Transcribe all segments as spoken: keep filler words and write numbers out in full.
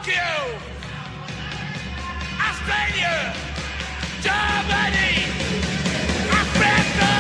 Tokyo, Australia, Germany, Africa!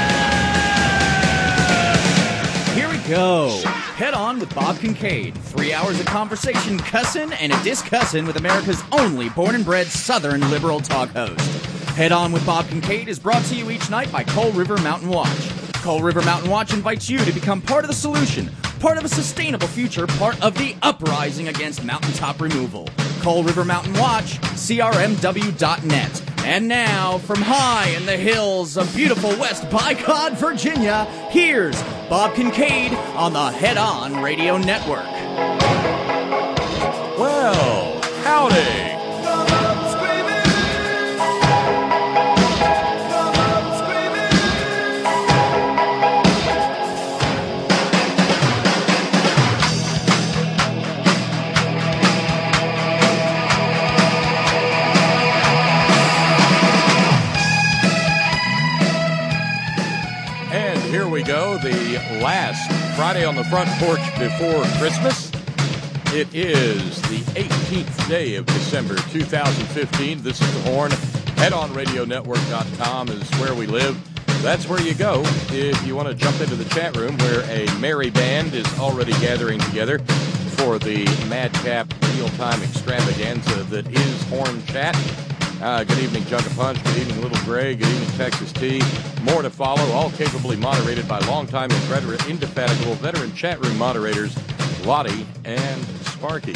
Here we go. Head On with Bob Kincaid. Three hours of conversation, cussin' and a discussin' with America's only born and bred Southern liberal talk host. Head On with Bob Kincaid is brought to you each night by Coal River Mountain Watch. Coal River Mountain Watch invites you to become part of the solution, part of a sustainable future, part of the uprising against mountaintop removal. Coal River Mountain Watch, C R M W dot net. And now, from high in the hills of beautiful West Bicod, Virginia, here's Bob Kincaid on the Head On Radio Network. Well, howdy. Here we go, the last Friday on the front porch before Christmas. It is the eighteenth day of December two thousand fifteen. This is The Horn. head on radio network dot com is where we live. That's where you go if you want to jump into the chat room where a merry band is already gathering together for the madcap real-time extravaganza that is Horn Chat. Uh, good evening, Junk of Punch. Good evening, Little Gray. Good evening, Texas T. More to follow, all capably moderated by longtime and veteran, indefatigable veteran chat room moderators, Lottie and Sparky.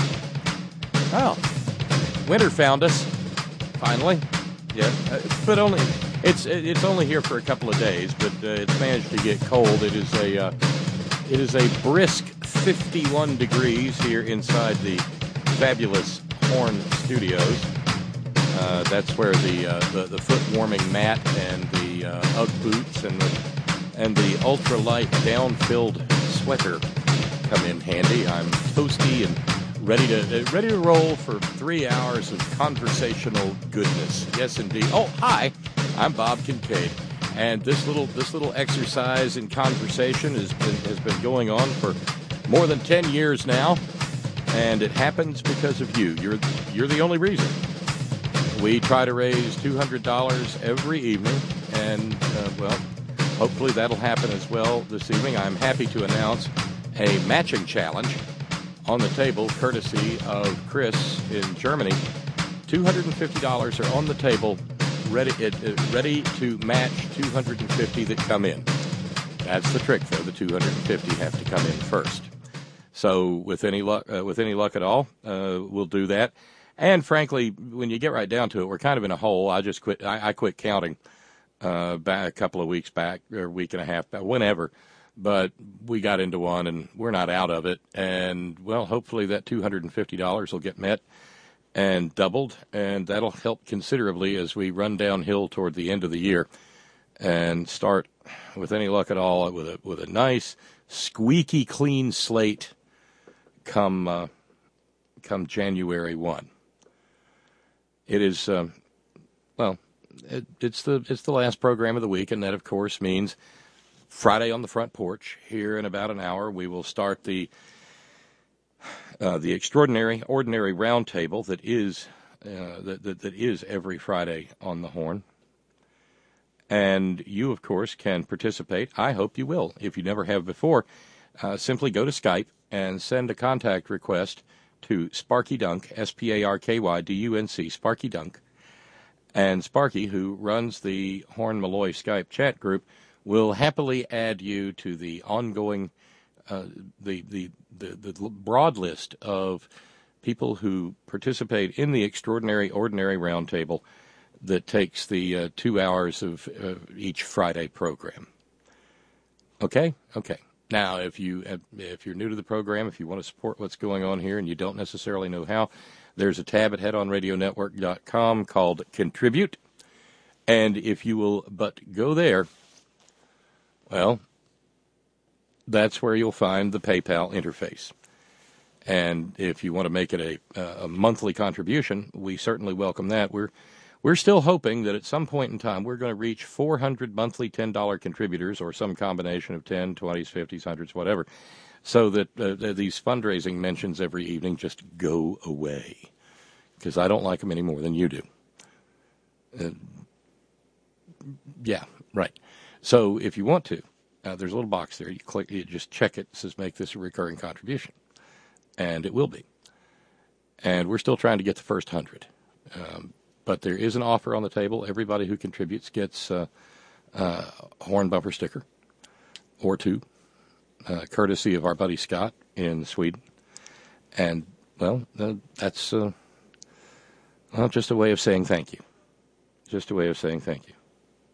Well, winter found us, finally. Yeah, uh, but only it's it's only here for a couple of days, but uh, it's managed to get cold. It is a uh, it is a brisk fifty-one degrees here inside the fabulous Horn Studios. Uh, that's where the, uh, the the foot warming mat and the uh, Ugg boots and the and the ultralight down-filled sweater come in handy. I'm toasty and ready to uh, ready to roll for three hours of conversational goodness. Yes, indeed. Oh, hi, I'm Bob Kincaid, and this little this little exercise in conversation has been has been going on for more than ten years now, and it happens because of you. You're you're the only reason. We try to raise two hundred dollars every evening, and, uh, well, hopefully that'll happen as well this evening. I'm happy to announce a matching challenge on the table, courtesy of Chris in Germany. two hundred fifty dollars are on the table, ready, it, it, ready to match two hundred fifty that come in. That's the trick, though. The two hundred fifty have to come in first. So with any luck, uh, with any luck at all, uh, we'll do that. And frankly, when you get right down to it, we're kind of in a hole. I just quit. I, I quit counting uh, back a couple of weeks back, or a week and a half back, whenever. But we got into one, and we're not out of it. And well, hopefully that two hundred fifty dollars will get met and doubled, and that'll help considerably as we run downhill toward the end of the year and start, with any luck at all, with a with a nice, squeaky clean slate come uh, come January first. It is, um, well, it, it's the it's the last program of the week, and that, of course, means Friday on the front porch. Here in about an hour, we will start the uh, the extraordinary, ordinary roundtable that is uh, that, that that is every Friday on the Horn. And you, of course, can participate. I hope you will. If you never have before, uh, simply go to Skype and send a contact request to Sparky Dunk, S P A R K Y D U N C, Sparky Dunk. And Sparky, who runs the Horn Malloy Skype chat group, will happily add you to the ongoing, uh, the, the, the, the broad list of people who participate in the extraordinary, ordinary roundtable that takes the uh, two hours of uh, each Friday program. Okay? Okay. Now, if you if you're new to the program, if you want to support what's going on here and you don't necessarily know how, there's a tab at head on radio network dot com called Contribute. And if you will but go there, well, that's where you'll find the PayPal interface. And if you want to make it a, a monthly contribution, we certainly welcome that. We're We're still hoping that at some point in time we're going to reach four hundred monthly ten dollar contributors, or some combination of ten, twenties, fifties, hundreds, whatever, so that uh, these fundraising mentions every evening just go away, because I don't like them any more than you do. Uh, yeah, right. So if you want to, uh, there's a little box there. You click, you just check it. It says make this a recurring contribution, and it will be. And we're still trying to get the first hundred. Um, but there is an offer on the table. Everybody who contributes gets uh, uh, a horn bumper sticker or two, uh, courtesy of our buddy Scott in Sweden. And, well, uh, that's uh, well, just a way of saying thank you. Just a way of saying thank you.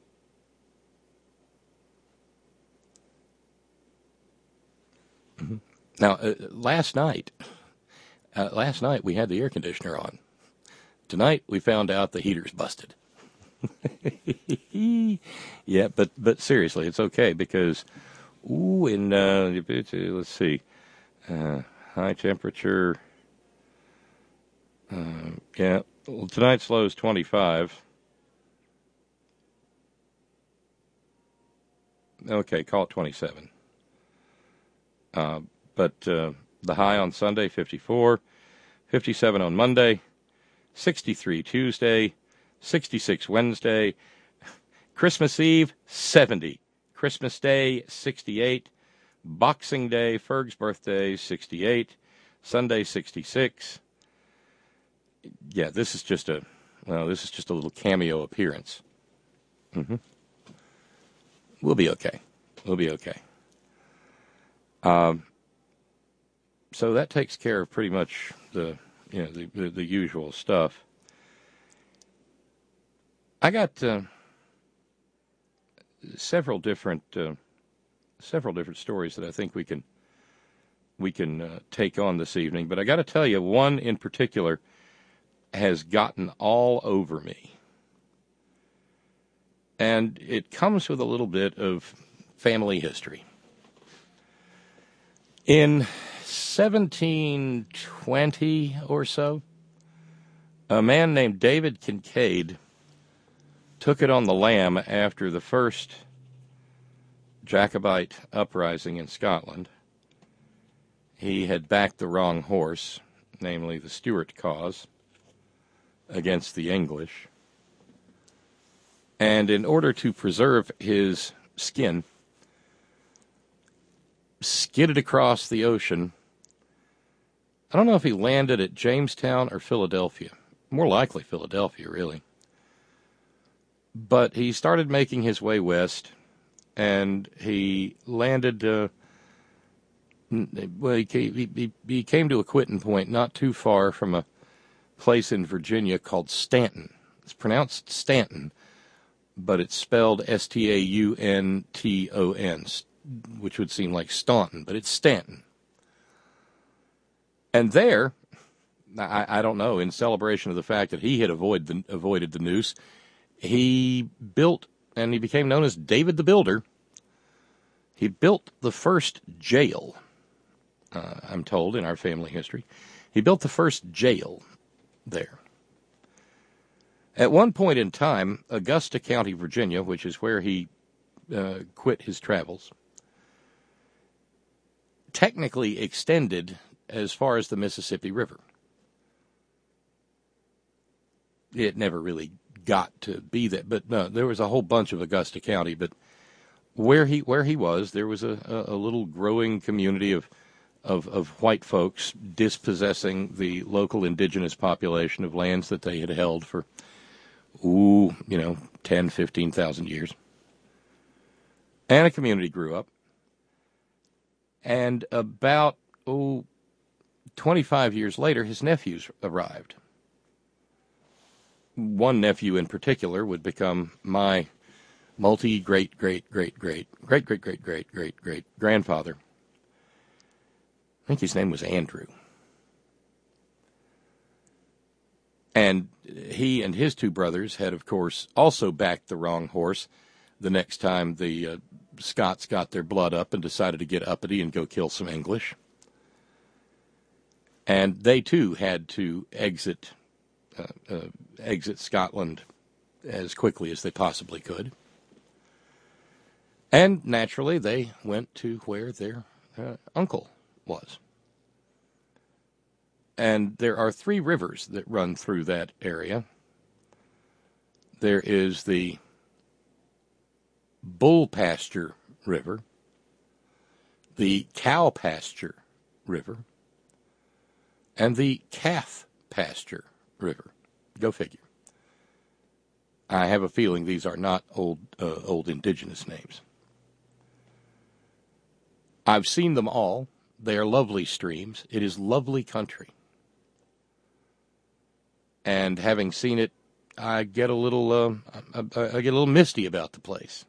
Mm-hmm. Now, uh, last night, uh, last night we had the air conditioner on. Tonight we found out the heater's busted. Yeah, but but seriously, it's okay because, ooh, in uh, let's see, uh, high temperature. Uh, yeah, well, tonight's low is twenty-five. Okay, call it twenty-seven. Uh, but uh, the high on Sunday, fifty-four, fifty-seven on Monday, sixty-three Tuesday, sixty-six Wednesday, Christmas Eve, seventy, Christmas Day, sixty-eight, Boxing Day, Ferg's birthday, sixty-eight, Sunday, sixty-six. Yeah, this is just a, well, this is just a little cameo appearance. Mm-hmm. We'll be okay. We'll be okay. Um, so that takes care of pretty much the, you know, the, the, the usual stuff. I got uh, several different uh, several different stories that I think we can we can uh, take on this evening. But I got to tell you, one in particular has gotten all over me, and it comes with a little bit of family history. In seventeen twenty or so, a man named David Kincaid took it on the lam after the first Jacobite uprising in Scotland. He had backed the wrong horse, namely the Stuart cause, against the English. And in order to preserve his skin, skidded across the ocean. I don't know if he landed at Jamestown or Philadelphia. More likely Philadelphia, really. But he started making his way west, and he landed, uh, well, he came, he, he came to a quitting point not too far from a place in Virginia called Stanton. It's pronounced Stanton, but it's spelled S T A U N T O N, which would seem like Staunton, but it's Stanton. And there, I, I don't know, in celebration of the fact that he had avoid the, avoided the noose, he built, and he became known as David the Builder. He built the first jail, uh, I'm told, in our family history. He built the first jail there. At one point in time, Augusta County, Virginia, which is where he uh, quit his travels, technically extended as far as the Mississippi River. It never really got to be that, but no, there was a whole bunch of Augusta County, but where he where he was, there was a, a, a little growing community of, of of white folks dispossessing the local indigenous population of lands that they had held for, ooh, you know, ten, fifteen thousand years. And a community grew up. And about, oh, twenty-five years later, his nephews arrived. One nephew in particular would become my multi-great-great-great-great-great-great-great-great-great-grandfather. I think his name was Andrew. And he and his two brothers had, of course, also backed the wrong horse the next time the uh, Scots got their blood up and decided to get uppity and go kill some English. And they, too, had to exit uh, uh, exit Scotland as quickly as they possibly could. And naturally, they went to where their uh, uncle was. And there are three rivers that run through that area. There is the Bull Pasture River, the Cow Pasture River, and the Calf Pasture River. Go figure. I have a feeling these are not old, uh, old indigenous names. I've seen them all. They are lovely streams. It is lovely country. And having seen it, I get a little, uh, I, I get a little misty about the place.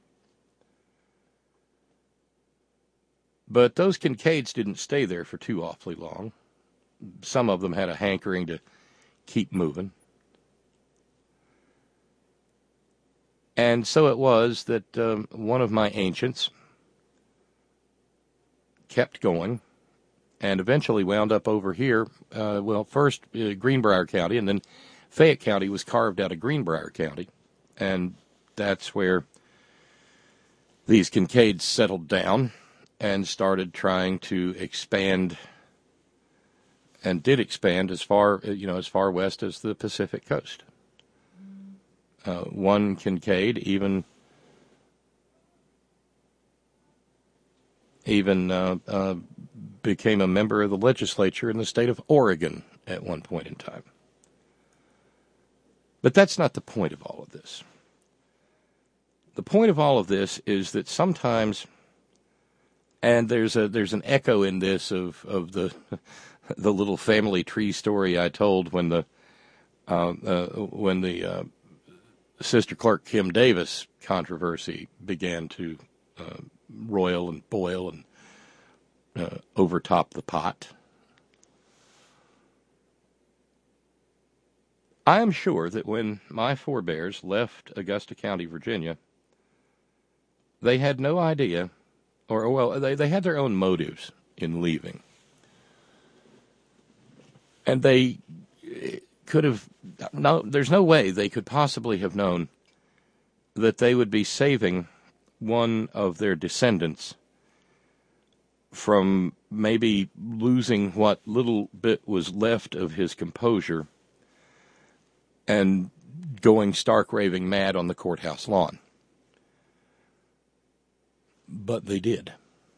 But those Kincaids didn't stay there for too awfully long. Some of them had a hankering to keep moving. And so it was that um, one of my ancients kept going and eventually wound up over here. Uh, well, first uh, Greenbrier County, and then Fayette County was carved out of Greenbrier County. And that's where these Kincaids settled down and started trying to expand, and did expand as far, you know, as far west as the Pacific coast. Uh, one Kincaid even even uh, uh, became a member of the legislature in the state of Oregon at one point in time. But that's not the point of all of this. The point of all of this is that sometimes, and there's a there's an echo in this of of the the little family tree story I told when the uh, uh, when the uh, Sister Clark Kim Davis controversy began to uh, roil and boil and uh, overtop the pot. I am sure that when my forebears left Augusta County, Virginia, they had no idea, or, well, they, they had their own motives in leaving. And they could have, no, there's no way they could possibly have known that they would be saving one of their descendants from maybe losing what little bit was left of his composure and going stark raving mad on the courthouse lawn. But they did.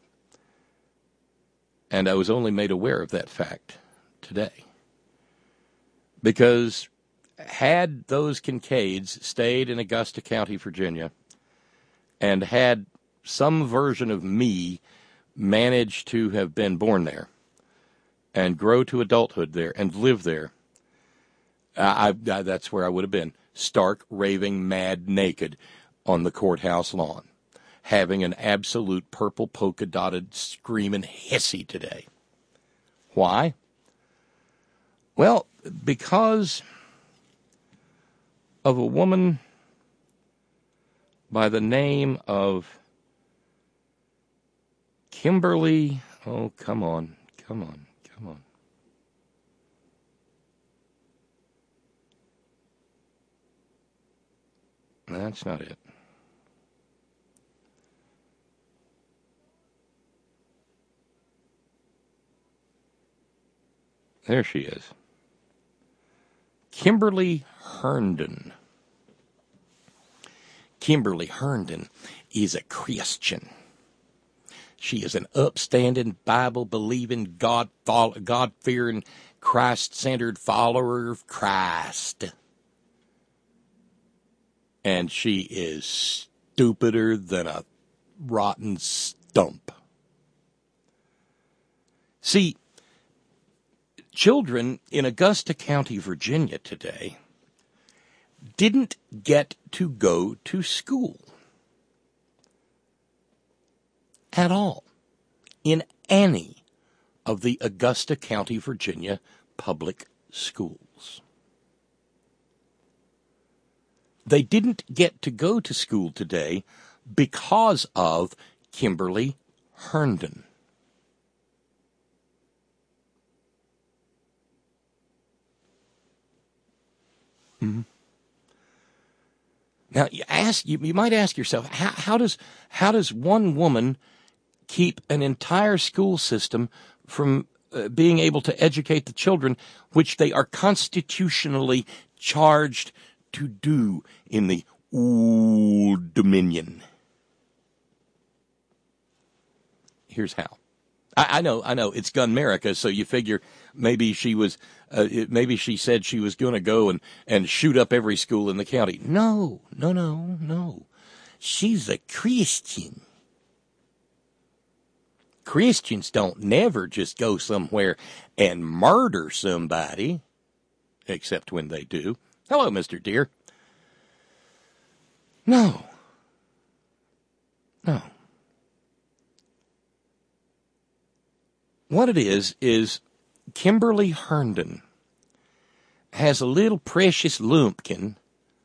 And I was only made aware of that fact today. Because had those Kincaids stayed in Augusta County, Virginia, and had some version of me managed to have been born there and grow to adulthood there and live there, I, I, that's where I would have been, stark, raving, mad, naked on the courthouse lawn, having an absolute purple polka-dotted screaming hissy today. Why? Well, because of a woman by the name of Kimberly, oh, come on, come on, come on. That's not it. There she is. Kimberly Herndon. Kimberly Herndon is a Christian. She is an upstanding, Bible-believing, God God-fearing, Christ-centered follower of Christ. And she is stupider than a rotten stump. See, children in Augusta County, Virginia today didn't get to go to school at all in any of the Augusta County, Virginia public schools. They didn't get to go to school today because of Kimberly Herndon. Mm-hmm. Now, you ask you, you might ask yourself, how, how does how does one woman keep an entire school system from uh, being able to educate the children, which they are constitutionally charged to do in the Old Dominion. Here's how. I, I know, I know, it's Gunmerica, so you figure maybe she was, uh, it, maybe she said she was going to go and, and shoot up every school in the county. No, no, no, no. She's a Christian. Christians don't never just go somewhere and murder somebody, except when they do. Hello, Mister Deer. No. No. What it is, is Kimberly Herndon has a little precious lumpkin,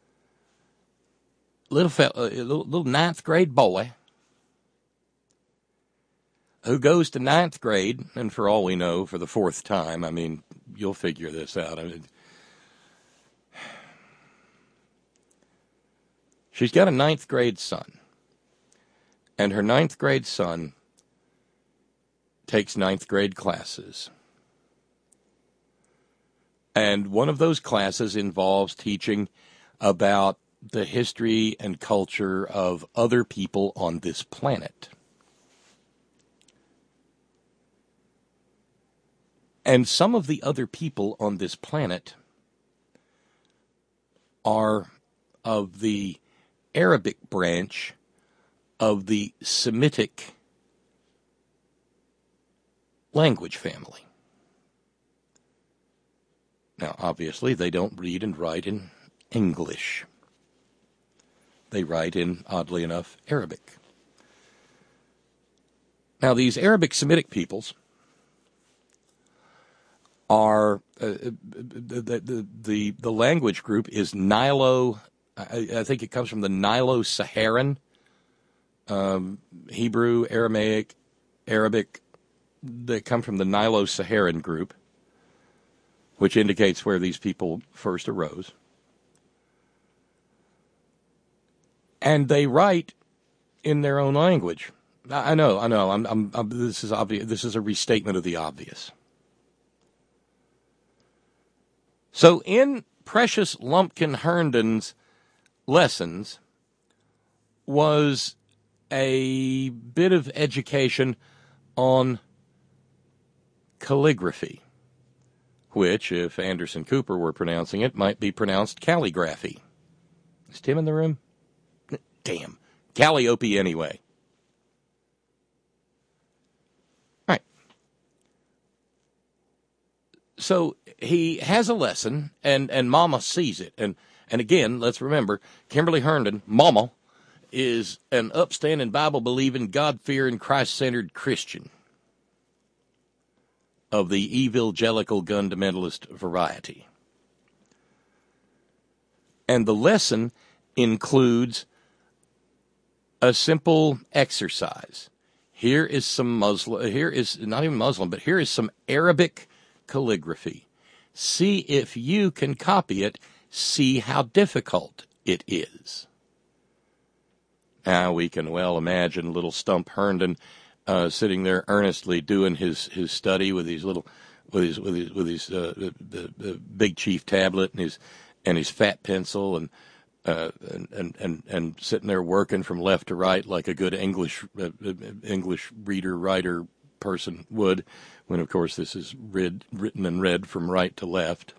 little, fe- a little, little ninth grade boy, who goes to ninth grade, and for all we know, for the fourth time. I mean, you'll figure this out. I mean, she's got a ninth grade son, and her ninth grade son takes ninth grade classes. And one of those classes involves teaching about the history and culture of other people on this planet. And some of the other people on this planet are of the Arabic branch of the Semitic language family. Now, obviously, they don't read and write in English. They write in, oddly enough, Arabic. Now, these Arabic Semitic peoples are, uh, the, the, the, the language group is Nilo, I, I think it comes from the Nilo-Saharan, um, Hebrew, Aramaic, Arabic. They come from the Nilo-Saharan group, which indicates where these people first arose. And they write in their own language. I know, I know. I'm, I'm, I'm, this is obvious. This is a restatement of the obvious. So in Precious Lumpkin Herndon's lessons was a bit of education on calligraphy, which, if Anderson Cooper were pronouncing it, might be pronounced calligraphy. Is Tim in the room? Damn. Calliope anyway. All right. So he has a lesson, and, and Mama sees it. And, and again, let's remember, Kimberly Herndon, Mama, is an upstanding, Bible-believing, God-fearing, Christ-centered Christian of the evangelical fundamentalist variety. And the lesson includes a simple exercise. Here is some Muslim, here is not even Muslim, but here is some Arabic calligraphy. See if you can copy it. See how difficult it is. Now we can well imagine little Stump Herndon uh, sitting there earnestly doing his, his study with his little, with his with his with his uh, the, the Big Chief tablet and his and his fat pencil and uh, and, and and and sitting there working from left to right like a good English uh, English reader writer person would, when of course this is read, written and read from right to left.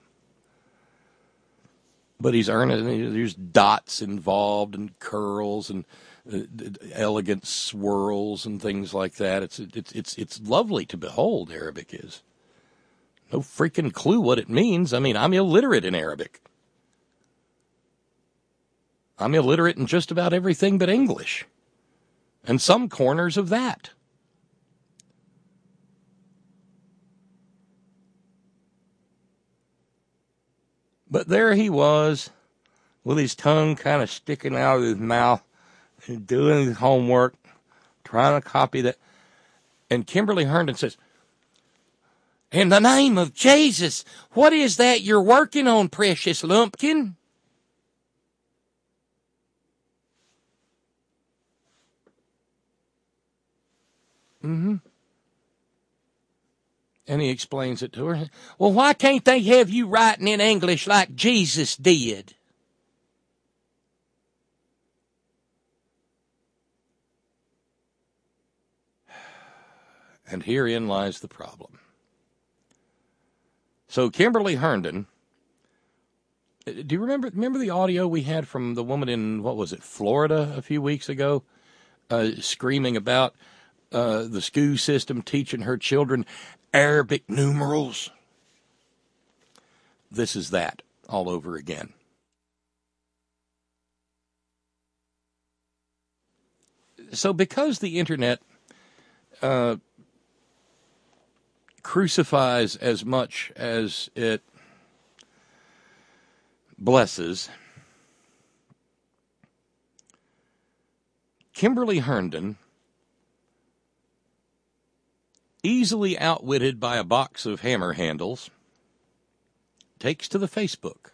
But he's earnest. There's dots involved and curls and uh, elegant swirls and things like that. It's it's it's it's lovely to behold. Arabic is. No freaking clue what it means. I mean, I'm illiterate in Arabic. I'm illiterate in just about everything but English, and some corners of that. But there he was, with his tongue kind of sticking out of his mouth, doing his homework, trying to copy that. And Kimberly Herndon says, "In the name of Jesus, what is that you're working on, Precious Lumpkin?" Mm-hmm. And he explains it to her. Well, why can't they have you writing in English like Jesus did? And herein lies the problem. So Kimberly Herndon, do you remember remember the audio we had from the woman in, what was it, Florida a few weeks ago, uh, screaming about uh, the school system teaching her children Arabic numerals? This is that all over again. So because the internet uh, crucifies as much as it blesses, Kimberly Herndon, easily outwitted by a box of hammer handles, takes to the Facebook.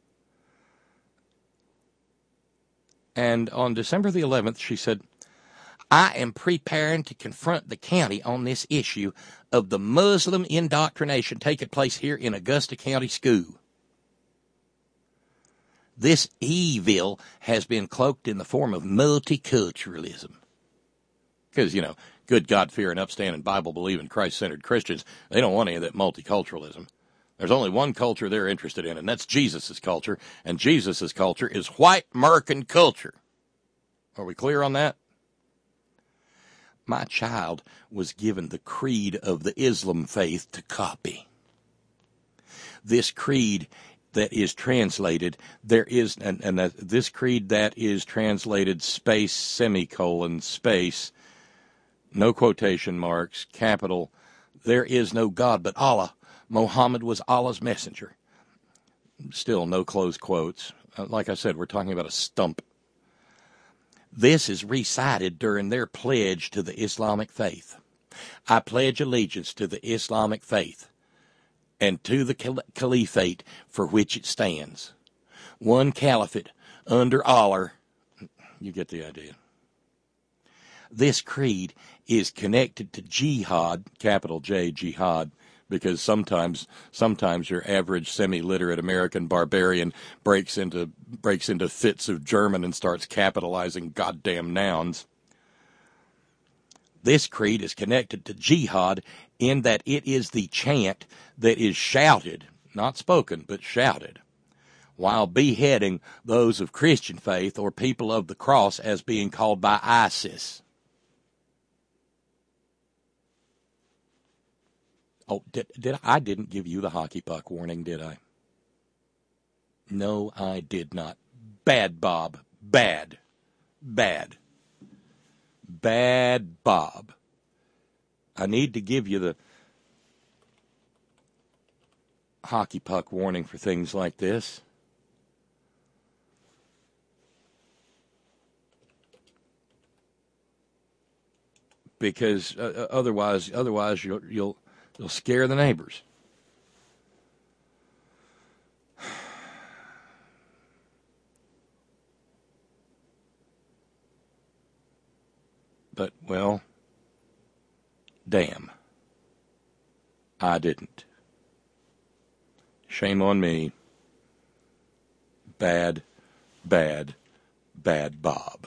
And on December the eleventh, she said, I am preparing to confront the county on this issue of the Muslim indoctrination taking place here in Augusta County School. This evil has been cloaked in the form of multiculturalism. Because, you know, good God-fearing, upstanding, Bible-believing, Christ-centered Christians, they don't want any of that multiculturalism. There's only one culture they're interested in, and that's Jesus' culture, and Jesus' culture is white American culture. Are we clear on that? My child was given the creed of the Islam faith to copy. This creed that is translated, there is, and, and that, this creed that is translated space, semicolon, space, no quotation marks, capital, there is no God but Allah. Muhammad was Allah's messenger. Still no close quotes. Uh, like I said, we're talking about a stump. This is recited during their pledge to the Islamic faith. I pledge allegiance to the Islamic faith and to the caliphate for which it stands. One caliphate under Allah. You get the idea. This creed is connected to jihad, capital J, jihad, because sometimes sometimes your average semi-literate American barbarian breaks into breaks into fits of German and starts capitalizing goddamn nouns. This creed is connected to jihad in that it is the chant that is shouted, not spoken, but shouted, while beheading those of Christian faith or people of the cross as being called by ISIS. Oh, did, did I, I didn't give you the hockey puck warning, did I? No, I did not. Bad, Bob. Bad. Bad. Bad, Bob. I need to give you the hockey puck warning for things like this. Because uh, otherwise, otherwise you'll you'll. You'll scare the neighbors. But, well, damn. I didn't. Shame on me. Bad, bad, bad Bob.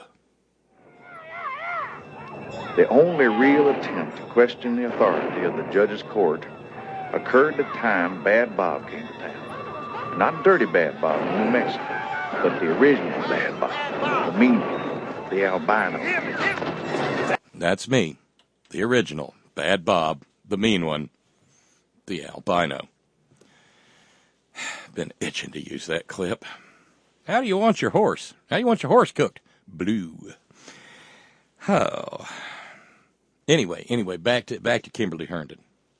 The only real attempt to question the authority of the judge's court occurred the time Bad Bob came to town. Not Dirty Bad Bob in New Mexico, but the original Bad Bob, the mean one, the albino. That's me, the original Bad Bob, the mean one, the albino. Been itching to use that clip. How do you want your horse? How do you want your horse cooked? Blue. Oh. Anyway, anyway, back to back to Kimberly Herndon.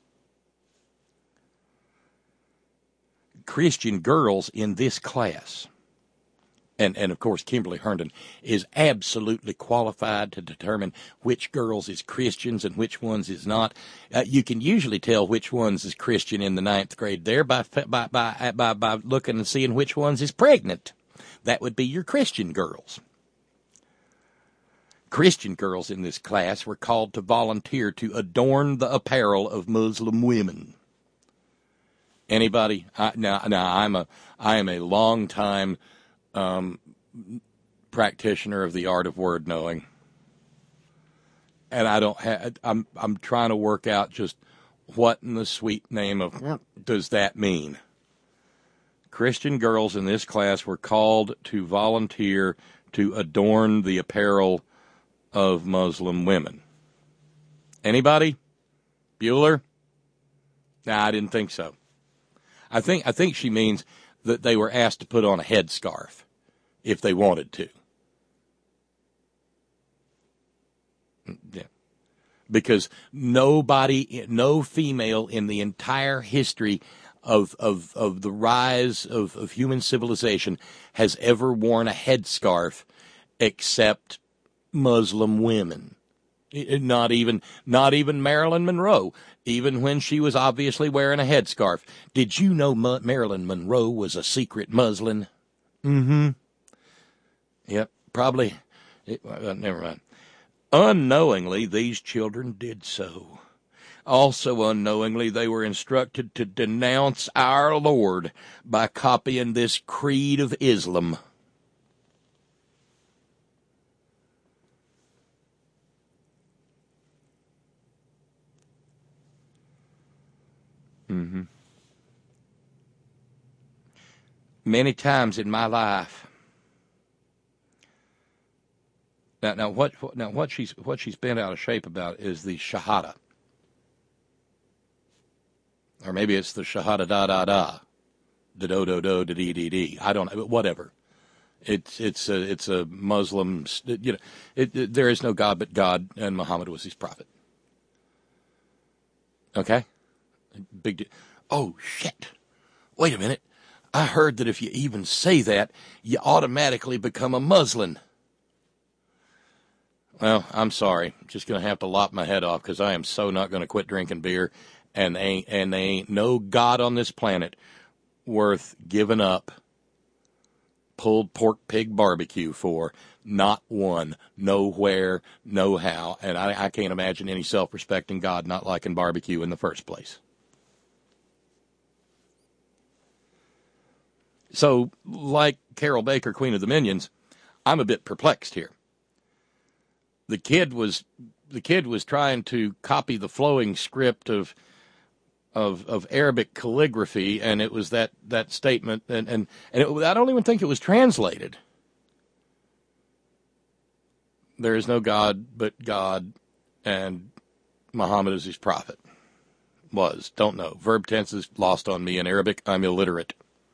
Christian girls in this class, and, and of course Kimberly Herndon is absolutely qualified to determine which girls is Christians and which ones is not. Uh, you can usually tell which ones is Christian in the ninth grade there by, by, by, by, by looking and seeing which ones is pregnant. That would be your Christian girls. Christian girls in this class were called to volunteer to adorn the apparel of Muslim women. Anybody? I, now, now I'm a I am a long time um, practitioner of the art of word knowing, and I don't have. I'm I'm trying to work out just what in the sweet name of does that mean. Christian girls in this class were called to volunteer to adorn the apparel of Muslim women. Anybody? Bueller? Nah, I didn't think so. I think I think she means that they were asked to put on a headscarf if they wanted to. Yeah. Because nobody, no female in the entire history of of, of the rise of, of human civilization has ever worn a headscarf except Muslim women. Not even not even Marilyn Monroe, even when she was obviously wearing a headscarf. Did you know Ma- Marilyn Monroe was a secret Muslim? Mm-hmm. Yep, probably. It, uh, never mind. Unknowingly, these children did so. Also unknowingly, they were instructed to denounce our Lord by copying this creed of Islam. Mm-hmm. Many times in my life. Now, now what? Now, what she's what she's bent out of shape about is the Shahada, or maybe it's the Shahada da da da, da do do do da dee dee dee. I don't know, but whatever. It's it's a it's a Muslim. You know, it, it, there is no God but God, and Muhammad was his prophet. Okay. Big deal. Oh, shit. Wait a minute. I heard that if you even say that, you automatically become a Muslim. Well, I'm sorry. I'm just going to have to lop my head off because I am so not going to quit drinking beer. And they ain't, and they ain't no God on this planet worth giving up pulled pork pig barbecue for. Not one. Nowhere. No how. And I, I can't imagine any self-respecting God not liking barbecue in the first place. So, like Carol Baker, Queen of the Minions, I'm a bit perplexed here. The kid was the kid was trying to copy the flowing script of of of Arabic calligraphy, and it was that, that statement, and and, and it, I don't even think it was translated. There is no God but God, and Muhammad is his prophet. Was, don't know. Verb tense is lost on me in Arabic. I'm illiterate.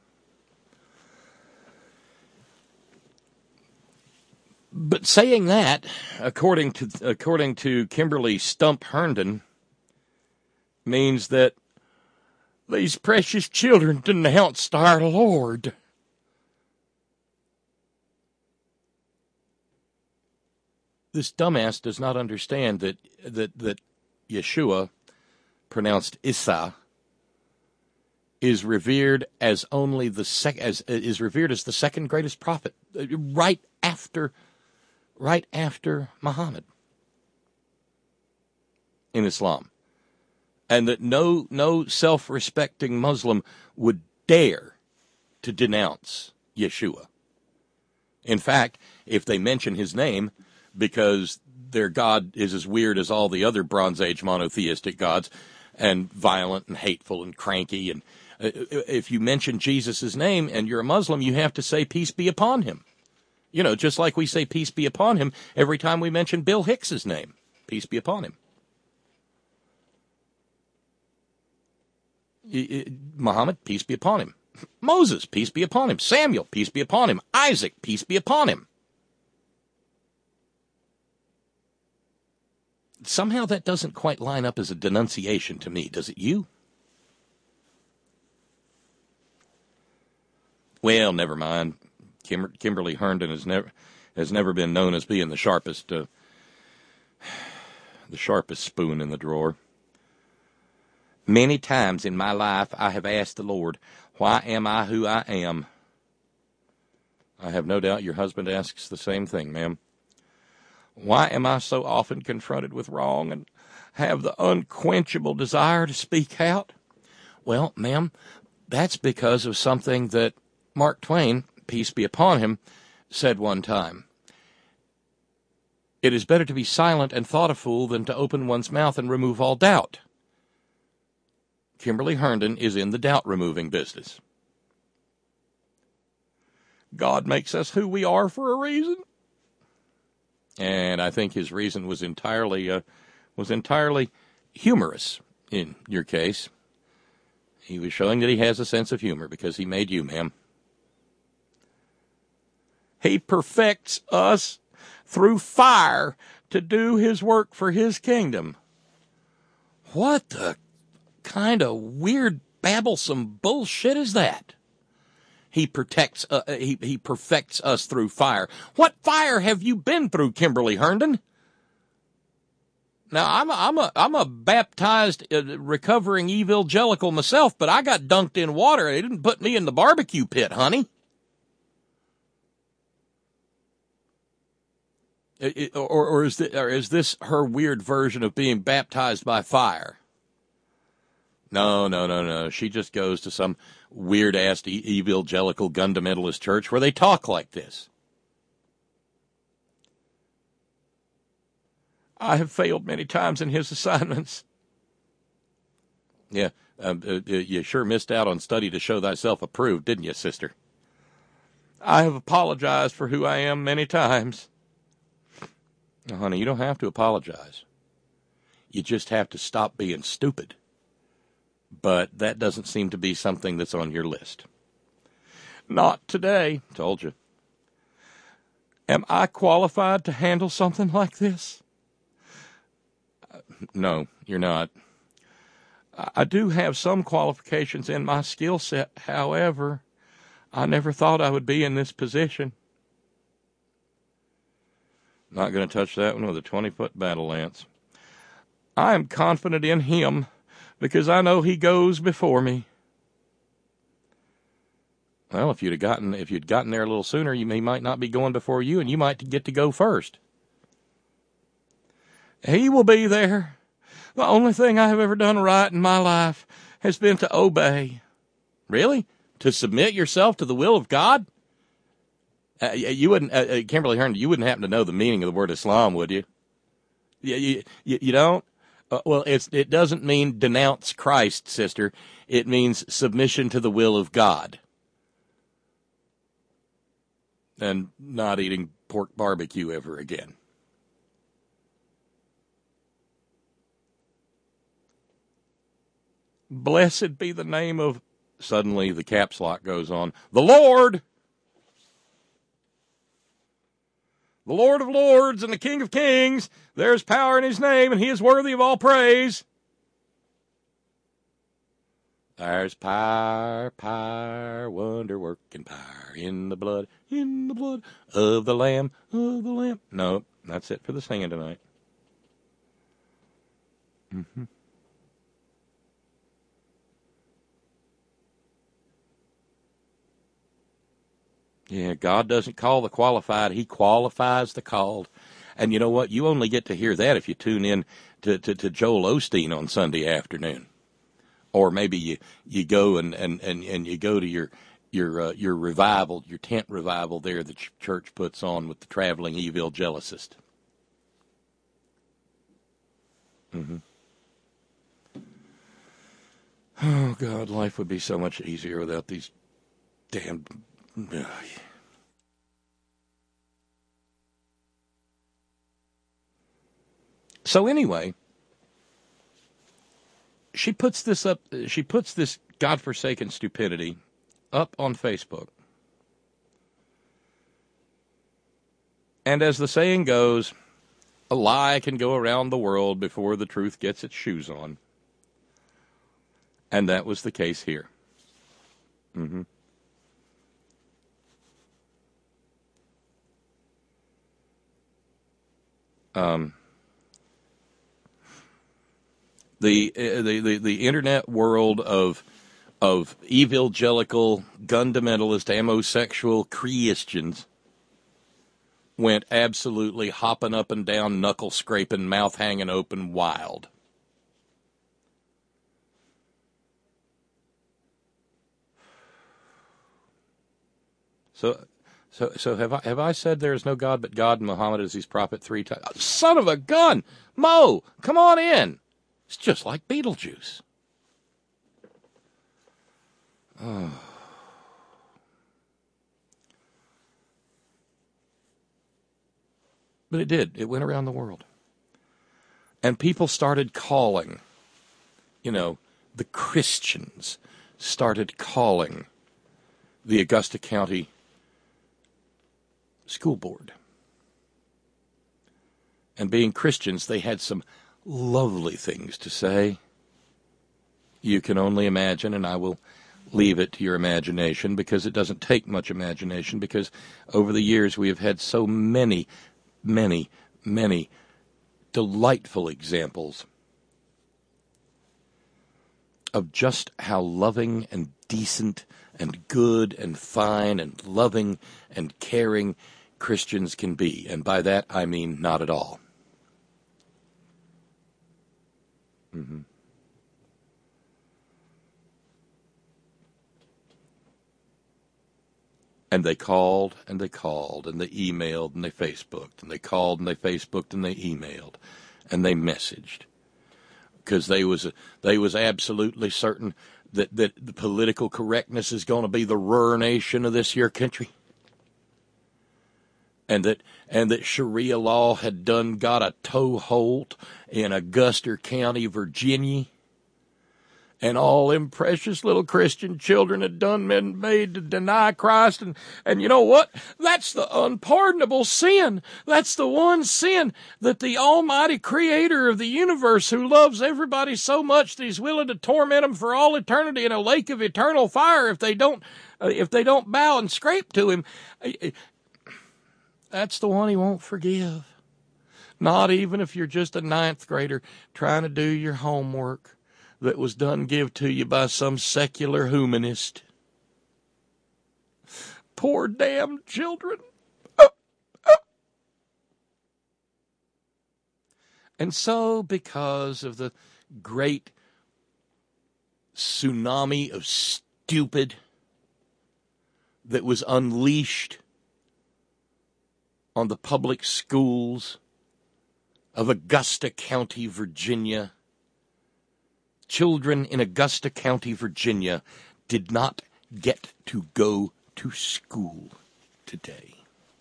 But saying that, according to according to Kimberly Stump Herndon, means that these precious children denounced our Lord. This dumbass does not understand that that that Yeshua, pronounced Isa, is revered as only the sec as is revered as the second greatest prophet, right after. Right after Muhammad in Islam. And that no no self-respecting Muslim would dare to denounce Yeshua. In fact, if they mention his name, because their God is as weird as all the other Bronze Age monotheistic gods, and violent and hateful and cranky, and if you mention Jesus' name and you're a Muslim, you have to say peace be upon him. You know, just like we say peace be upon him every time we mention Bill Hicks's name. Peace be upon him. Muhammad, peace be upon him. Moses, peace be upon him. Samuel, peace be upon him. Isaac, peace be upon him. Somehow that doesn't quite line up as a denunciation to me, does it you? Well, never mind. Kim- Kimberly Herndon has never has never been known as being the sharpest uh, the sharpest spoon in the drawer. Many times in my life I have asked the Lord, why am I who I am? I have no doubt your husband asks the same thing, ma'am. Why am I so often confronted with wrong and have the unquenchable desire to speak out? Well, ma'am, that's because of something that Mark Twain, peace be upon him, said one time. It is better to be silent and thought a fool than to open one's mouth and remove all doubt. Kimberly Herndon is in the doubt-removing business. God makes us who we are for a reason. And I think his reason was entirely uh, was entirely humorous in your case. He was showing that he has a sense of humor because he made you, ma'am. He perfects us through fire to do his work for his kingdom. What the kind of weird, babblesome bullshit is that? He protects, uh, he, he perfects us through fire. What fire have you been through, Kimberly Herndon? Now, I'm a, I'm a, I'm a baptized, uh, recovering evangelical myself, but I got dunked in water. They didn't put me in the barbecue pit, honey. It, it, or, or, is this, or is this her weird version of being baptized by fire? No, no, no, no. She just goes to some weird-ass evangelical fundamentalist church where they talk like this. I have failed many times in his assignments. Yeah, um, uh, you sure missed out on study to show thyself approved, didn't you, sister? I have apologized for who I am many times. Now, honey, you don't have to apologize. You just have to stop being stupid. But that doesn't seem to be something that's on your list. Not today, told you. Am I qualified to handle something like this? Uh, no, you're not. I, I do have some qualifications in my skill set. However, I never thought I would be in this position. Not going to touch that one with a twenty-foot battle lance. I am confident in him, because I know he goes before me. Well, if you'd have gotten, if you'd gotten there a little sooner, you may, might not be going before you, and you might get to go first. He will be there. The only thing I have ever done right in my life has been to obey. Really? To submit yourself to the will of God? Uh, you wouldn't, uh, Kimberly Herndon, you wouldn't happen to know the meaning of the word Islam, would you? You, you, you, you don't? Uh, well, it's, it doesn't mean denounce Christ, sister. It means submission to the will of God. And not eating pork barbecue ever again. Blessed be the name of, suddenly the caps lock goes on, the Lord! The Lord of Lords and the King of Kings. There's power in his name, and he is worthy of all praise. There's power, power, wonder-working power in the blood, in the blood of the Lamb, of the Lamb. No, that's it for the singing tonight. Mm-hmm. Yeah, God doesn't call the qualified. He qualifies the called. And you know what? You only get to hear that if you tune in to, to, to Joel Osteen on Sunday afternoon. Or maybe you, you go and, and, and, and you go to your your uh, your revival, your tent revival there that your church puts on with the traveling evangelist. Mm-hmm. Oh, God, life would be so much easier without these damn... So anyway, she puts this up, she puts this godforsaken stupidity up on Facebook. And as the saying goes, a lie can go around the world before the truth gets its shoes on. And that was the case here. Mm-hmm. Um, the, uh, the the the internet world of of evangelical, fundamentalist, homosexual Christians went absolutely hopping up and down, knuckle scraping, mouth hanging open, wild. So, so, so have I have I said there is no God but God and Muhammad is his prophet three times? Son of a gun, Mo, come on in. It's just like Beetlejuice. Oh. But it did. It went around the world. And people started calling, you know, the Christians started calling the Augusta County School Board. And being Christians, they had some lovely things to say. You can only imagine, and I will leave it to your imagination because it doesn't take much imagination, because over the years we have had so many Many, many delightful examples of just how loving and decent and good and fine and loving and caring Christians can be. And by that, I mean not at all. Mm-hmm. And they called, and they called, and they emailed, and they Facebooked, and they called, and they Facebooked, and they emailed, and they messaged, because they was they was absolutely certain that, that the political correctness is going to be the ruination of this here country, and that and that Sharia law had done got a toehold in Augusta County, Virginia. And all them precious little Christian children had done been made to deny Christ. And, and you know what? That's the unpardonable sin. That's the one sin that the almighty creator of the universe, who loves everybody so much that he's willing to torment them for all eternity in a lake of eternal fire if they don't, uh, if they don't bow and scrape to him. That's the one he won't forgive. Not even if you're just a ninth grader trying to do your homework that was done give to you by some secular humanist. Poor damn children. Oh, oh. And so, because of the great tsunami of stupid that was unleashed on the public schools of Augusta County, Virginia, children in Augusta County, Virginia, did not get to go to school today.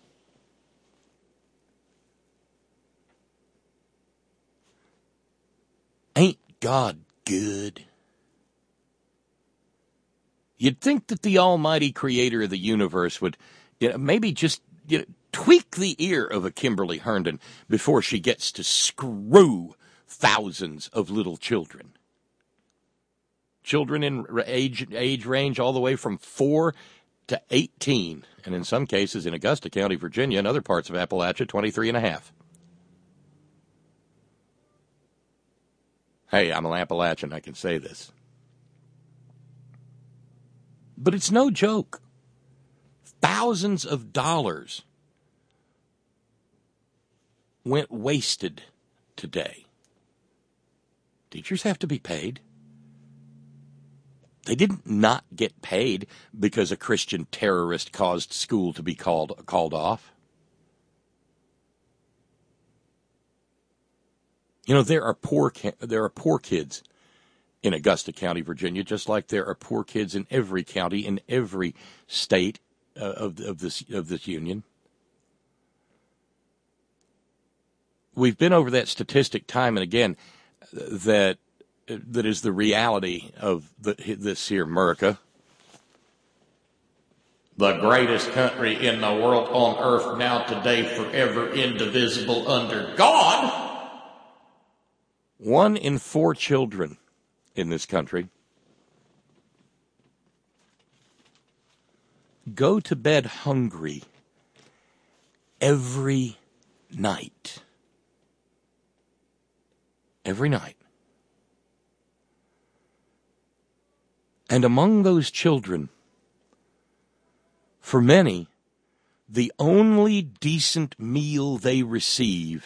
Ain't God good? You'd think that the almighty creator of the universe would, you know, maybe just, you know, tweak the ear of a Kimberly Herndon before she gets to screw thousands of little children. Children in age age range all the way from four to eighteen, and in some cases in Augusta County, Virginia, and other parts of Appalachia, twenty-three and a half. Hey, I'm an Appalachian, I can say this. But it's no joke. Thousands of dollars went wasted today. Teachers have to be paid. They didn't not get paid because a Christian terrorist caused school to be called called off. You know, there are poor there are poor kids in Augusta County, Virginia, just like there are poor kids in every county in every state uh, of of this of this union. We've been over that statistic time and again that. That is the reality of the, this here America. The greatest country in the world on earth now today, forever indivisible under God. One in four children in this country go to bed hungry every night. Every night. And among those children, for many, the only decent meal they receive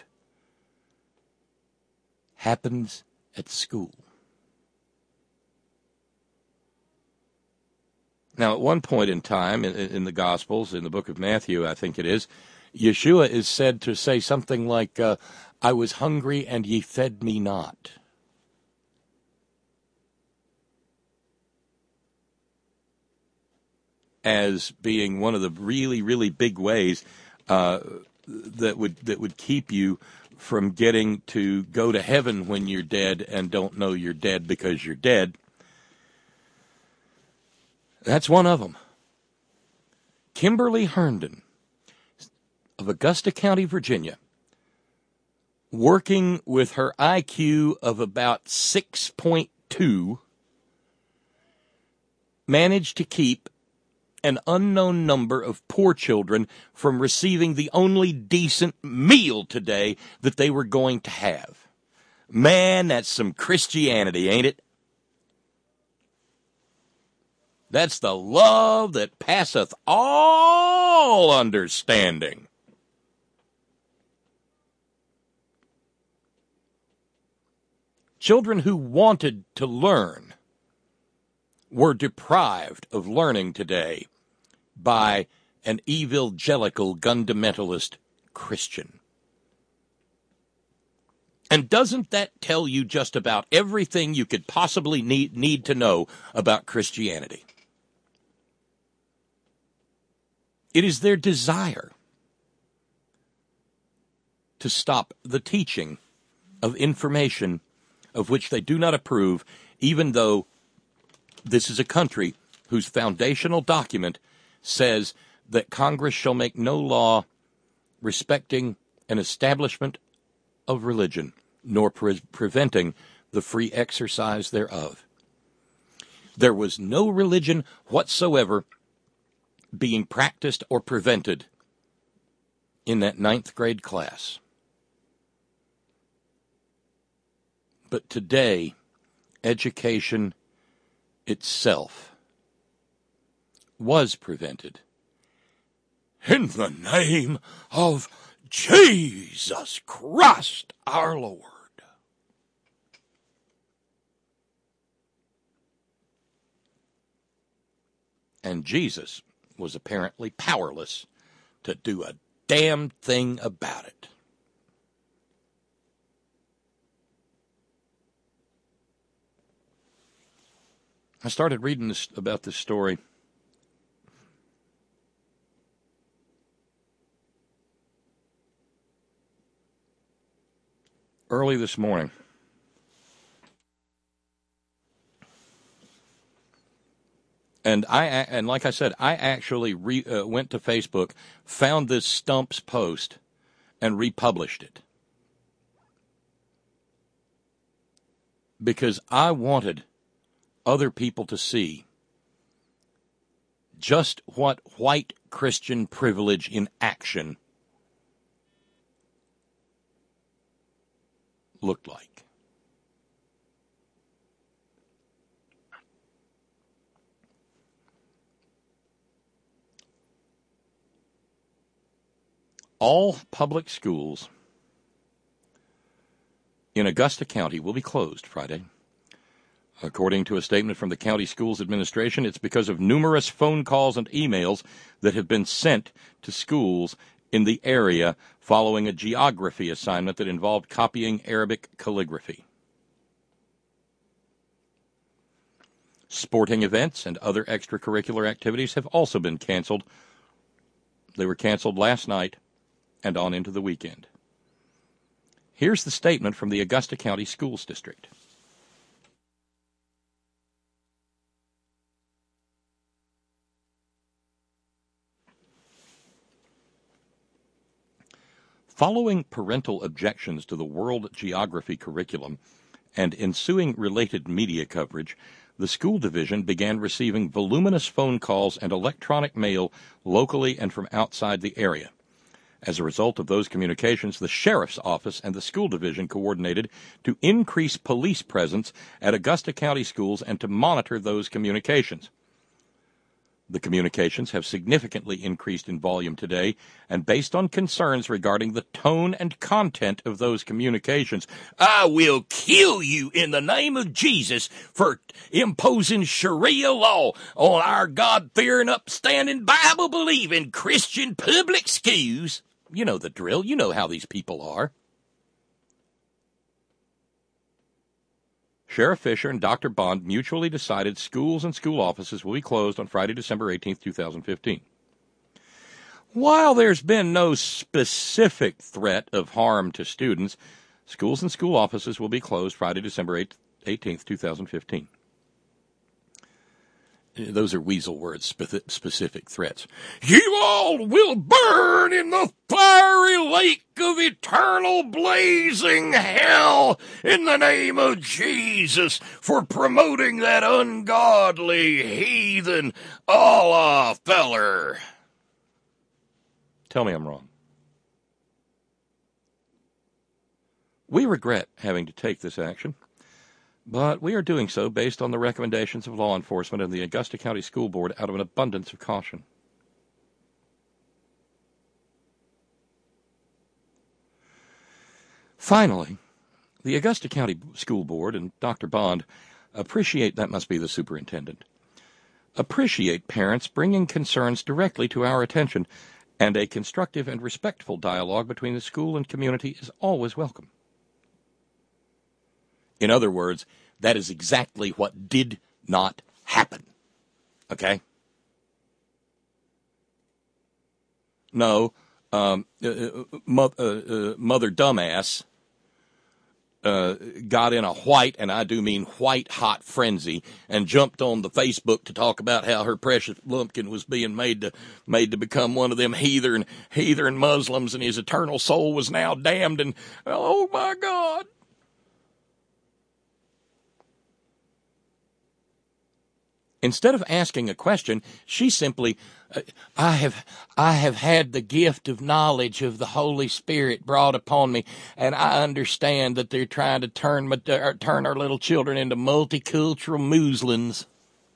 happens at school. Now, at one point in time in, in the Gospels, in the book of Matthew, I think it is, Yeshua is said to say something like, uh, I was hungry and ye fed me not. As being one of the really, really big ways uh, that would that would keep you from getting to go to heaven when you're dead and don't know you're dead because you're dead. That's one of them. Kimberly Herndon of Augusta County, Virginia, working with her I Q of about six point two, managed to keep an unknown number of poor children from receiving the only decent meal today that they were going to have. Man, that's some Christianity, ain't it? That's the love that passeth all understanding. Children who wanted to learn were deprived of learning today by an evangelical, fundamentalist Christian. And doesn't that tell you just about everything you could possibly need, need to know about Christianity? It is their desire to stop the teaching of information of which they do not approve, even though this is a country whose foundational document says that Congress shall make no law respecting an establishment of religion, nor pre- preventing the free exercise thereof. There was no religion whatsoever being practiced or prevented in that ninth grade class. But today, education itself was prevented in the name of Jesus Christ our Lord. And Jesus was apparently powerless to do a damn thing about it. I started reading this, about this story early this morning. And I and like I said, I actually re, uh, went to Facebook, found this Stumps post, and republished it. Because I wanted other people to see just what white Christian privilege in action looked like. All public schools in Augusta County will be closed Friday. According to a statement from the county schools administration, it's because of numerous phone calls and emails that have been sent to schools in the area following a geography assignment that involved copying Arabic calligraphy. Sporting events and other extracurricular activities have also been canceled. They were canceled last night and on into the weekend. Here's the statement from the Augusta County Schools District. Following parental objections to the world geography curriculum and ensuing related media coverage, the school division began receiving voluminous phone calls and electronic mail locally and from outside the area. As a result of those communications, the sheriff's office and the school division coordinated to increase police presence at Augusta County schools and to monitor those communications. The communications have significantly increased in volume today, and based on concerns regarding the tone and content of those communications, I will kill you in the name of Jesus for imposing Sharia law on our God-fearing, upstanding, Bible-believing Christian public schools. You know the drill. You know how these people are. Sheriff Fisher and Doctor Bond mutually decided schools and school offices will be closed on Friday, December eighteenth, twenty fifteen. While there's been no specific threat of harm to students, schools and school offices will be closed Friday, December eighteenth, twenty fifteen. Those are weasel words, specific threats. You all will burn in the fiery lake of eternal blazing hell in the name of Jesus for promoting that ungodly heathen Allah feller. Tell me I'm wrong. We regret having to take this action, but we are doing so based on the recommendations of law enforcement and the Augusta County School Board out of an abundance of caution. Finally, the Augusta County School Board and Doctor Bond appreciate, that must be the superintendent, appreciate parents bringing concerns directly to our attention, and a constructive and respectful dialogue between the school and community is always welcome. In other words, that is exactly what did not happen. Okay? No, um, uh, mo- uh, uh, Mother Dumbass uh, got in a white, and I do mean white-hot frenzy, and jumped on the Facebook to talk about how her precious lumpkin was being made to made to become one of them heathen, heathen Muslims, and his eternal soul was now damned, and oh my God. Instead of asking a question, she simply, uh, I have I have had the gift of knowledge of the Holy Spirit brought upon me, and I understand that they're trying to turn my, uh, turn our little children into multicultural Muslims.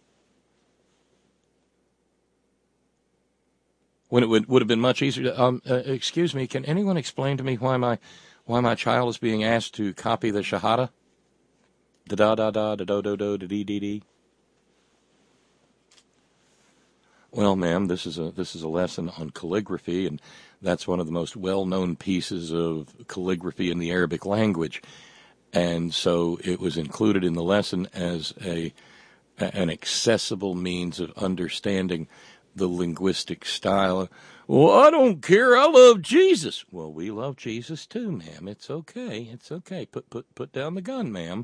When it would, would have been much easier to, um, uh, excuse me, can anyone explain to me why my why my child is being asked to copy the Shahada? Da da da da da do do do da dee dee dee. Well, ma'am, this is a this is a lesson on calligraphy, and that's one of the most well-known pieces of calligraphy in the Arabic language. And so it was included in the lesson as a an accessible means of understanding the linguistic style. Well, I don't care. I love Jesus. Well, we love Jesus too, ma'am. It's okay. It's okay. Put put put down the gun, ma'am.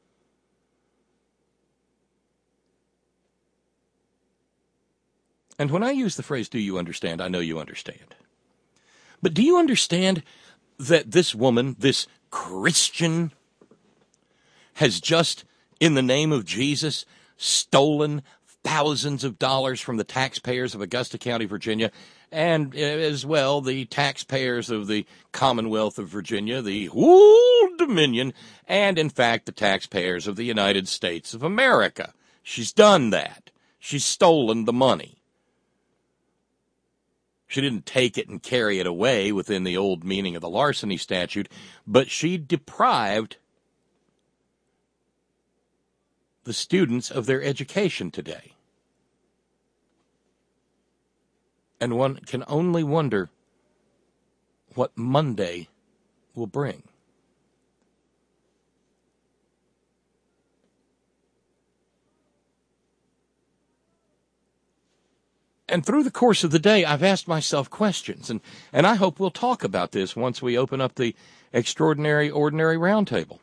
And when I use the phrase, do you understand, I know you understand. But do you understand that this woman, this Christian, has just, in the name of Jesus, stolen thousands of dollars from the taxpayers of Augusta County, Virginia, and as well the taxpayers of the Commonwealth of Virginia, the whole Dominion, and in fact the taxpayers of the United States of America. She's done that. She's stolen the money. She didn't take it and carry it away within the old meaning of the larceny statute, but she deprived the students of their education today. And one can only wonder what Monday will bring. And through the course of the day, I've asked myself questions, and, and I hope we'll talk about this once we open up the Extraordinary Ordinary Roundtable.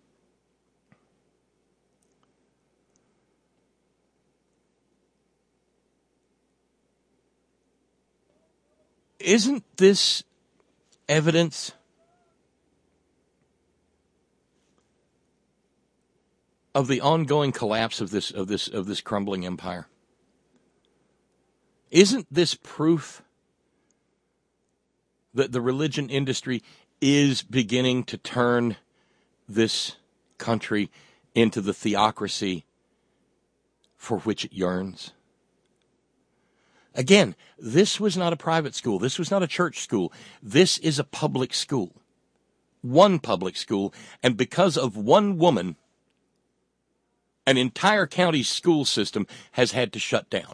Isn't this evidence of the ongoing collapse of this of this of this crumbling empire? Isn't this proof that the religion industry is beginning to turn this country into the theocracy for which it yearns? Again, this was not a private school. This was not a church school. This is a public school. One public school. And because of one woman, an entire county school system has had to shut down.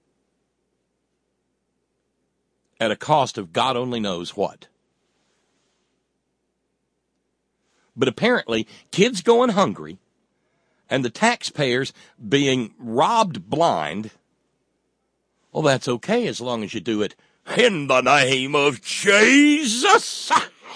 At a cost of God only knows what. But apparently, kids going hungry and the taxpayers being robbed blind, well, that's okay as long as you do it in the name of Jesus.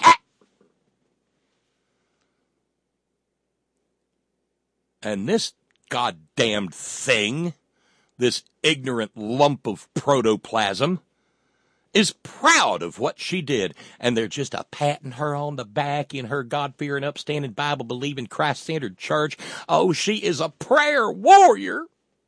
And this goddamned thing, this ignorant lump of protoplasm, is proud of what she did, and they're just a patting her on the back in her God-fearing, upstanding, Bible-believing, Christ-centered church. Oh, she is a prayer warrior.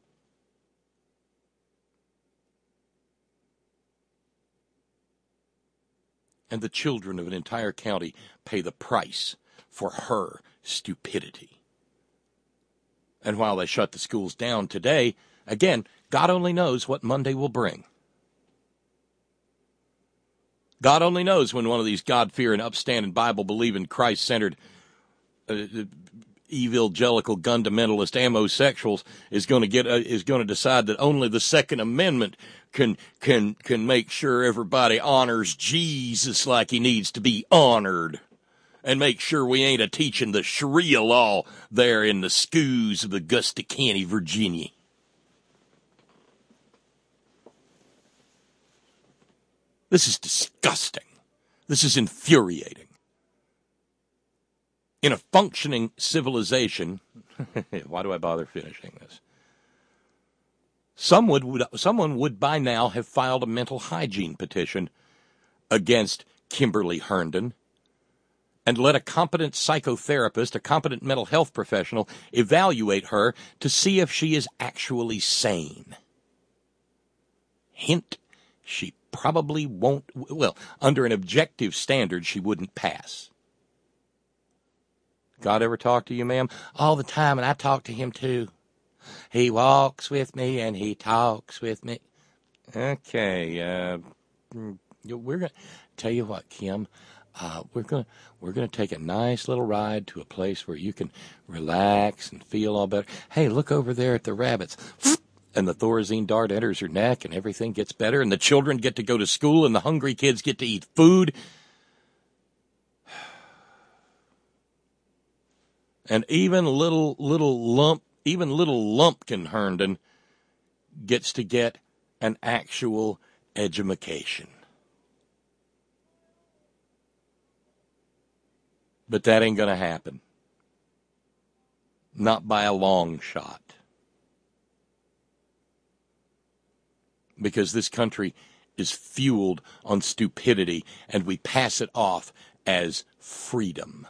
And the children of an entire county pay the price for her stupidity. And while they shut the schools down today, again, God only knows what Monday will bring. God only knows when one of these God-fearing, upstanding, Bible-believing, Christ-centered, uh, evangelical, fundamentalist, amosexuals is going to get uh, is going to decide that only the Second Amendment can can can make sure everybody honors Jesus like he needs to be honored, and make sure we ain't a teaching the Sharia law there in the schools of Augusta County, Virginia. This is disgusting. This is infuriating. In a functioning civilization, why do I bother finishing this? Some would, would, someone would by now have filed a mental hygiene petition against Kimberly Herndon and let a competent psychotherapist, a competent mental health professional, evaluate her to see if she is actually sane. Hint, she probably won't, well, under an objective standard, she wouldn't pass. God ever talk to you, ma'am? All the time, and I talk to him too. He walks with me and he talks with me. Okay, uh, we're gonna tell you what, Kim. Uh, we're gonna we're gonna take a nice little ride to a place where you can relax and feel all better. Hey, look over there at the rabbits. And the Thorazine dart enters her neck, and everything gets better, and the children get to go to school, and the hungry kids get to eat food. And even little little lump, even little Lumpkin Herndon gets to get an actual edumacation. But that ain't gonna happen. Not by a long shot. Because this country is fueled on stupidity, and we pass it off as freedom.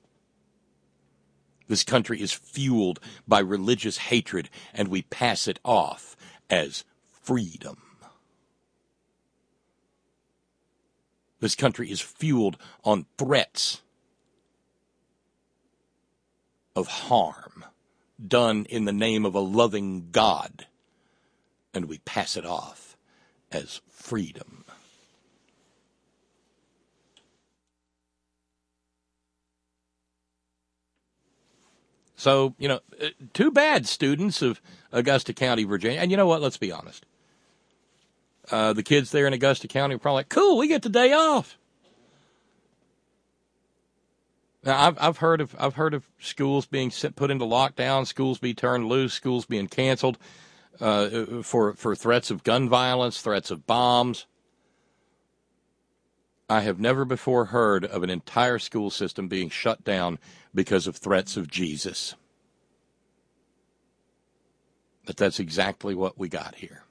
This country is fueled by religious hatred, and we pass it off as freedom. This country is fueled on threats of harm done in the name of a loving God, and we pass it off as freedom. So, you know, too bad, students of Augusta County, Virginia. And you know what? Let's be honest. Uh, the kids there in Augusta County are probably like, cool, we get the day off. Now, I've I've heard of I've heard of schools being put into lockdown, schools being turned loose, schools being canceled uh, for for threats of gun violence, threats of bombs. I have never before heard of an entire school system being shut down because of threats of Jesus. But that's exactly what we got here.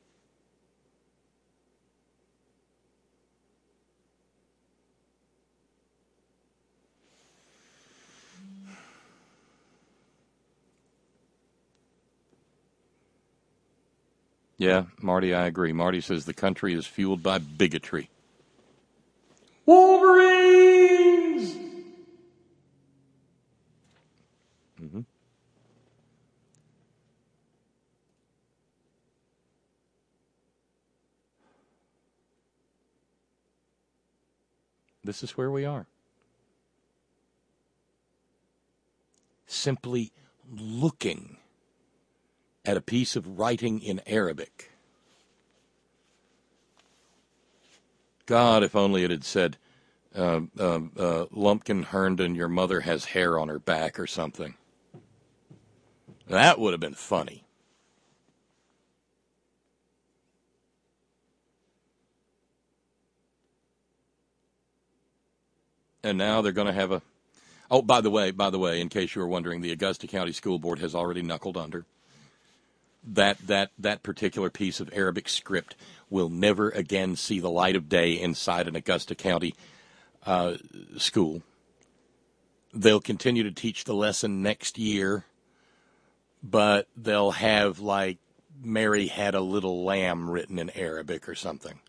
Yeah, Marty, I agree. Marty says the country is fueled by bigotry. Wolverines! Mm-hmm. This is where we are. Simply looking at a piece of writing in Arabic. God, if only it had said, uh, uh, uh, Lumpkin Herndon, your mother has hair on her back or something. That would have been funny. And now they're going to have a... Oh, by the way, by the way, in case you were wondering, the Augusta County School Board has already knuckled under. That that that particular piece of Arabic script will never again see the light of day inside an Augusta County uh, school. They'll continue to teach the lesson next year, but they'll have, like, Mary had a little lamb written in Arabic or something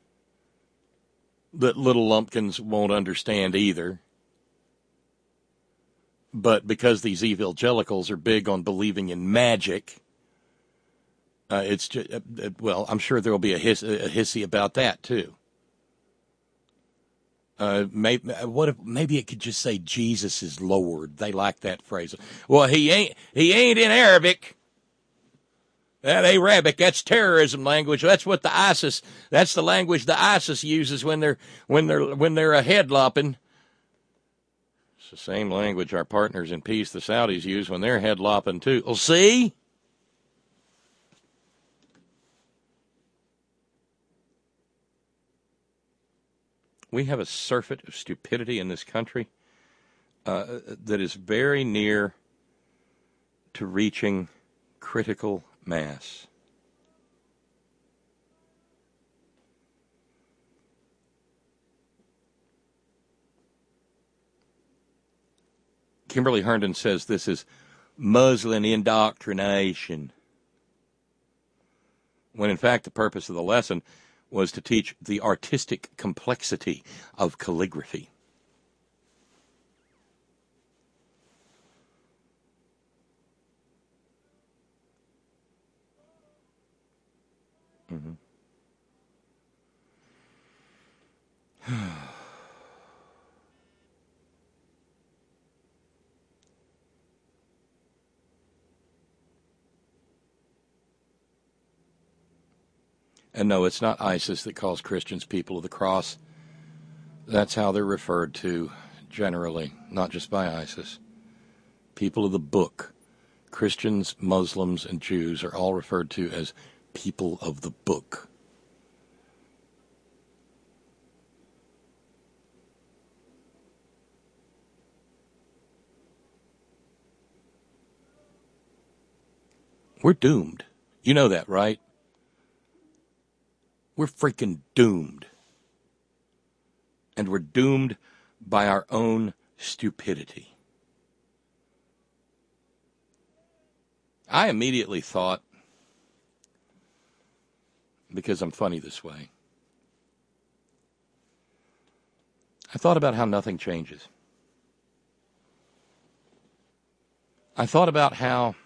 that little lumpkins won't understand either. But because these evangelicals are big on believing in magic, uh, it's just, uh, well, I'm sure there will be a, hiss, a hissy about that too. Uh, maybe, what if maybe it could just say Jesus is Lord? They like that phrase. Well, he ain't. He ain't in Arabic. That Arabic, that's terrorism language. That's what the ISIS. That's the language the ISIS uses when they're when they're when they're a head lopping. It's the same language our partners in peace, the Saudis, use when they're head lopping too. Well, see. We have a surfeit of stupidity in this country uh, that is very near to reaching critical mass. Kimberly Herndon says this is Muslim indoctrination, when in fact the purpose of the lesson was to teach the artistic complexity of calligraphy. Mm-hmm. And no, it's not ISIS that calls Christians people of the cross. That's how they're referred to generally, not just by ISIS. People of the book. Christians, Muslims, and Jews are all referred to as people of the book. We're doomed. You know that, right? We're freaking doomed. And we're doomed by our own stupidity. I immediately thought, because I'm funny this way, I thought about how nothing changes. I thought about how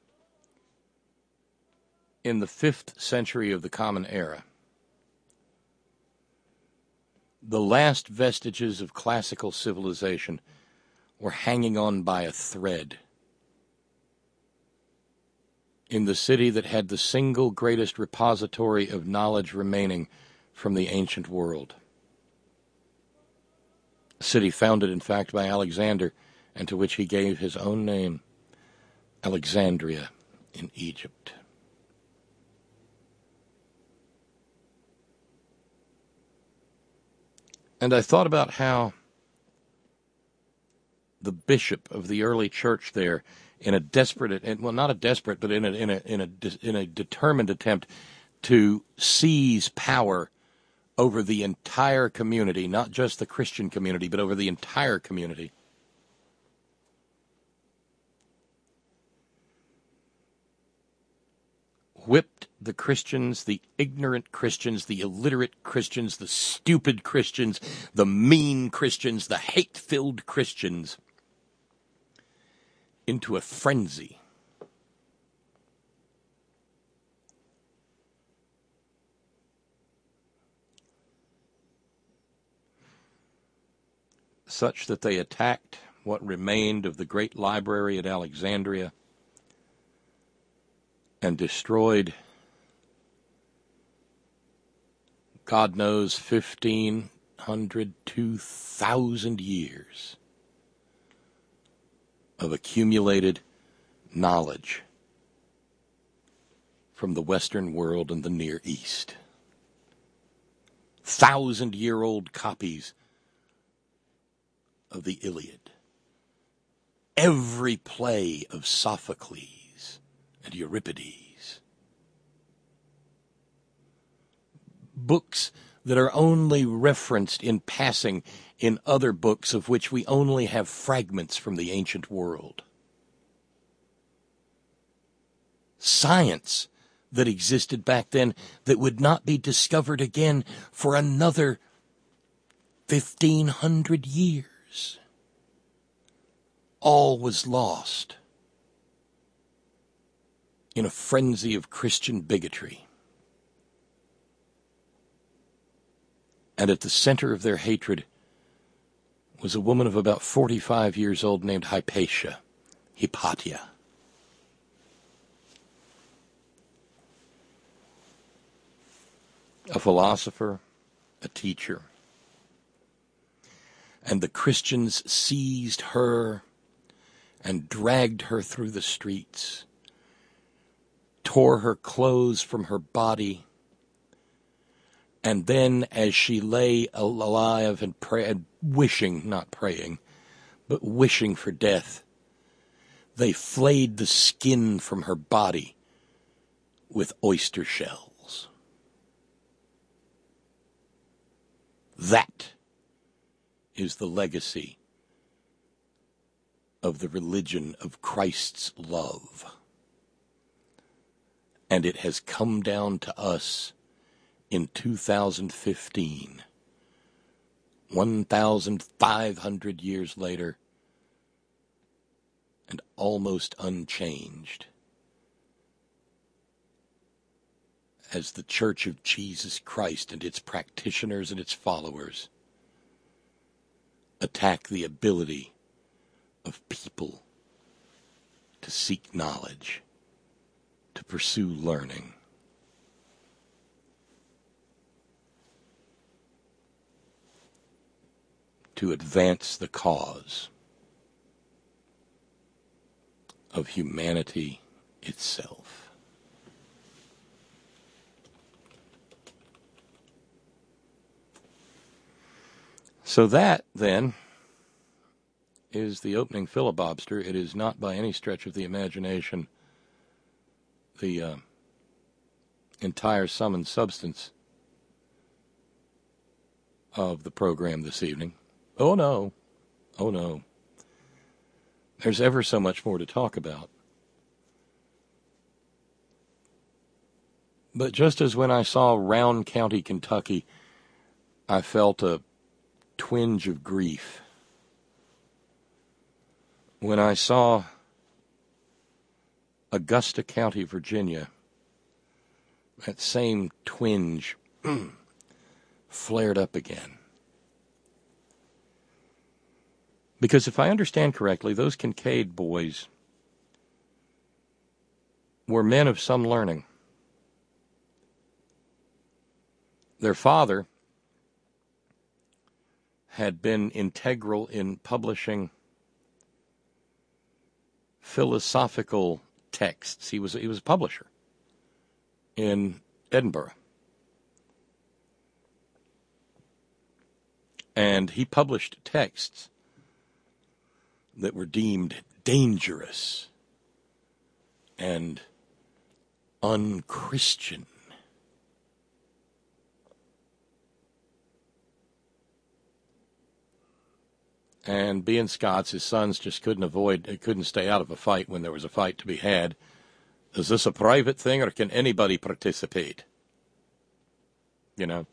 in the fifth century of the Common Era, the last vestiges of classical civilization were hanging on by a thread in the city that had the single greatest repository of knowledge remaining from the ancient world. A city founded, in fact, by Alexander, and to which he gave his own name, Alexandria in Egypt. And I thought about how the bishop of the early church there, in a desperate, well, not a desperate, but in a in a in a in a determined attempt to seize power over the entire community, not just the Christian community, but over the entire community, whipped the Christians, the ignorant Christians, the illiterate Christians, the stupid Christians, the mean Christians, the hate-filled Christians into a frenzy. such that they attacked what remained of the great library at Alexandria and destroyed, God knows, fifteen hundred, two thousand years of accumulated knowledge from the Western world and the Near East. Thousand-year-old copies of the Iliad. Every play of Sophocles and Euripides. Books that are only referenced in passing in other books of which we only have fragments from the ancient world. Science that existed back then that would not be discovered again for another fifteen hundred years. All was lost in a frenzy of Christian bigotry. And at the center of their hatred was a woman of about forty-five years old named Hypatia, Hypatia. A philosopher, a teacher. And the Christians seized her and dragged her through the streets, tore her clothes from her body, and then as she lay alive and pray, wishing, not praying, but wishing for death, they flayed the skin from her body with oyster shells. That is the legacy of the religion of Christ's love. And it has come down to us in two thousand fifteen, one thousand five hundred years later, and almost unchanged, as the Church of Jesus Christ and its practitioners and its followers attack the ability of people to seek knowledge, to pursue learning. To advance the cause of humanity itself. So that, then, is the opening filibuster. It is not by any stretch of the imagination the uh, entire sum and substance of the program this evening. Oh, no. Oh, no. There's ever so much more to talk about. But just as when I saw Round County, Kentucky, I felt a twinge of grief. When I saw Augusta County, Virginia, that same twinge flared up again. Because if I understand correctly, those Kincaid boys were men of some learning. Their father had been integral in publishing philosophical texts. He was he was a publisher in Edinburgh. And he published texts that were deemed dangerous and unchristian. And being Scots, his sons just couldn't avoid, couldn't stay out of a fight when there was a fight to be had. Is this a private thing, or can anybody participate? You know?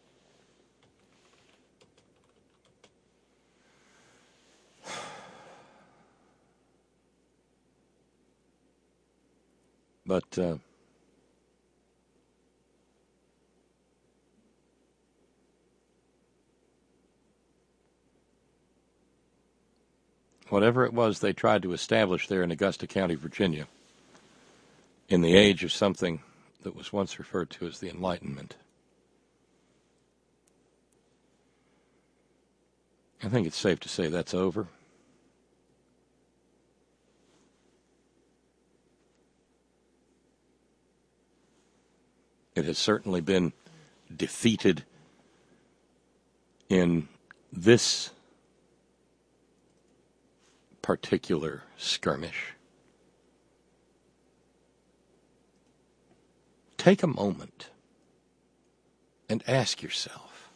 But uh, whatever it was they tried to establish there in Augusta County, Virginia, in the age of something that was once referred to as the Enlightenment. I think it's safe to say that's over. It has certainly been defeated in this particular skirmish. Take a moment and ask yourself,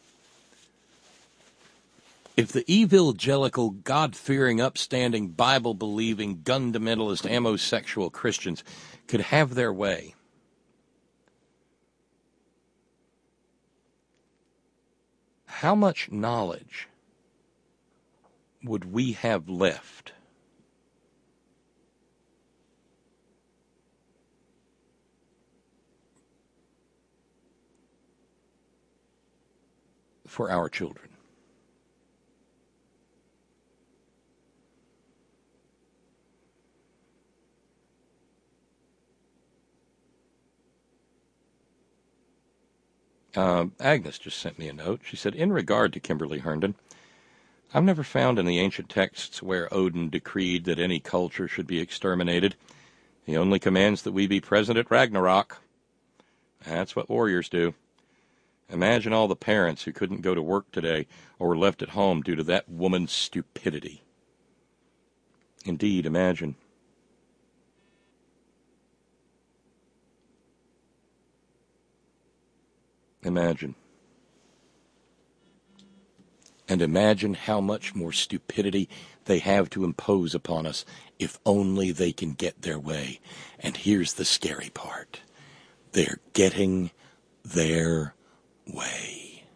if the evangelical, God-fearing, upstanding, Bible-believing, fundamentalist, amosexual Christians could have their way, how much knowledge would we have left for our children? Uh, Agnes just sent me a note. She said, in regard to Kimberly Herndon, I've never found in the ancient texts where Odin decreed that any culture should be exterminated. He only commands that we be present at Ragnarok. That's what warriors do. Imagine all the parents who couldn't go to work today or were left at home due to that woman's stupidity. Indeed, imagine. Imagine. And imagine how much more stupidity they have to impose upon us if only they can get their way. And here's the scary part. They're getting their way.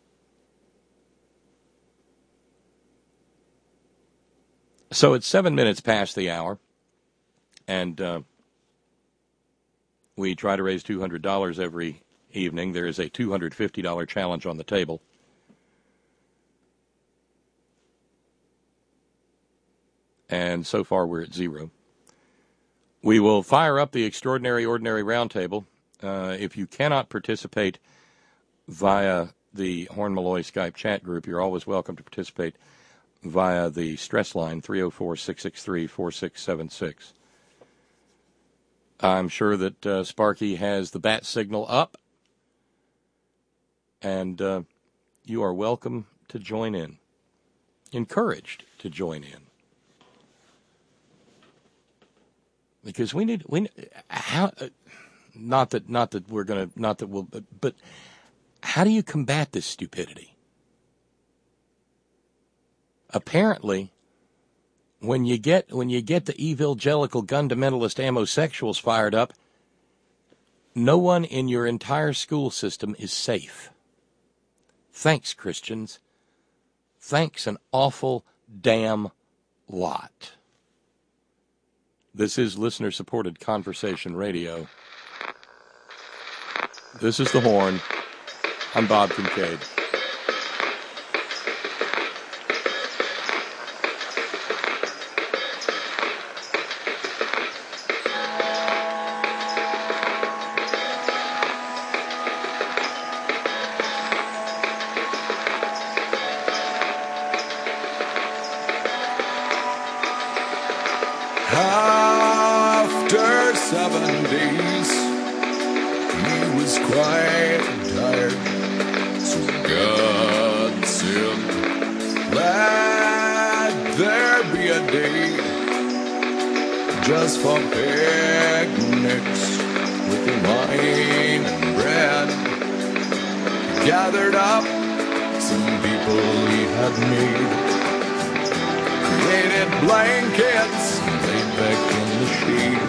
So it's seven minutes past the hour, and uh, we try to raise two hundred dollars every evening. There is a two hundred fifty dollars challenge on the table. And so far we're at zero. We will fire up the Extraordinary Ordinary Roundtable. Uh, if you cannot participate via the Horn Malloy Skype chat group, you're always welcome to participate via the stress line, three oh four, six six three, four six seven six. I'm sure that uh, Sparky has the bat signal up, and uh, you are welcome to join in, encouraged to join in. Because we need, we how, uh, not that, not that we're gonna, not that we'll, but, but how do you combat this stupidity? Apparently, when you get when you get the evangelical, fundamentalist, amosexuals fired up, no one in your entire school system is safe. Thanks, Christians. Thanks an awful damn lot. This is listener-supported conversation radio. This is The Horn. I'm Bob Kincaid. After seven days, he was quite tired, so God said, let there be a day just for picnics with wine and bread. He gathered up some people he had made, created blankets, laid back in the shade.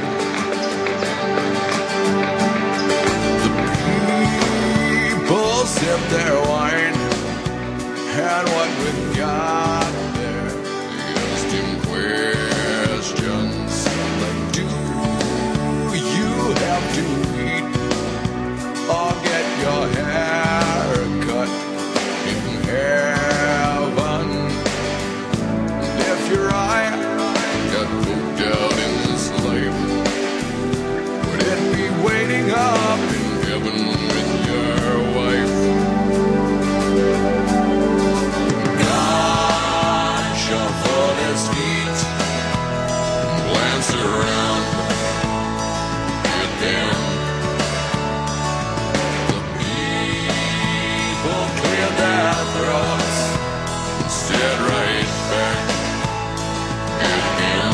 The people sipped their wine, and what we got there, they asked him questions like, do you have to eat or get your hair cut in heaven? And if you're right, throats, stared right back at him.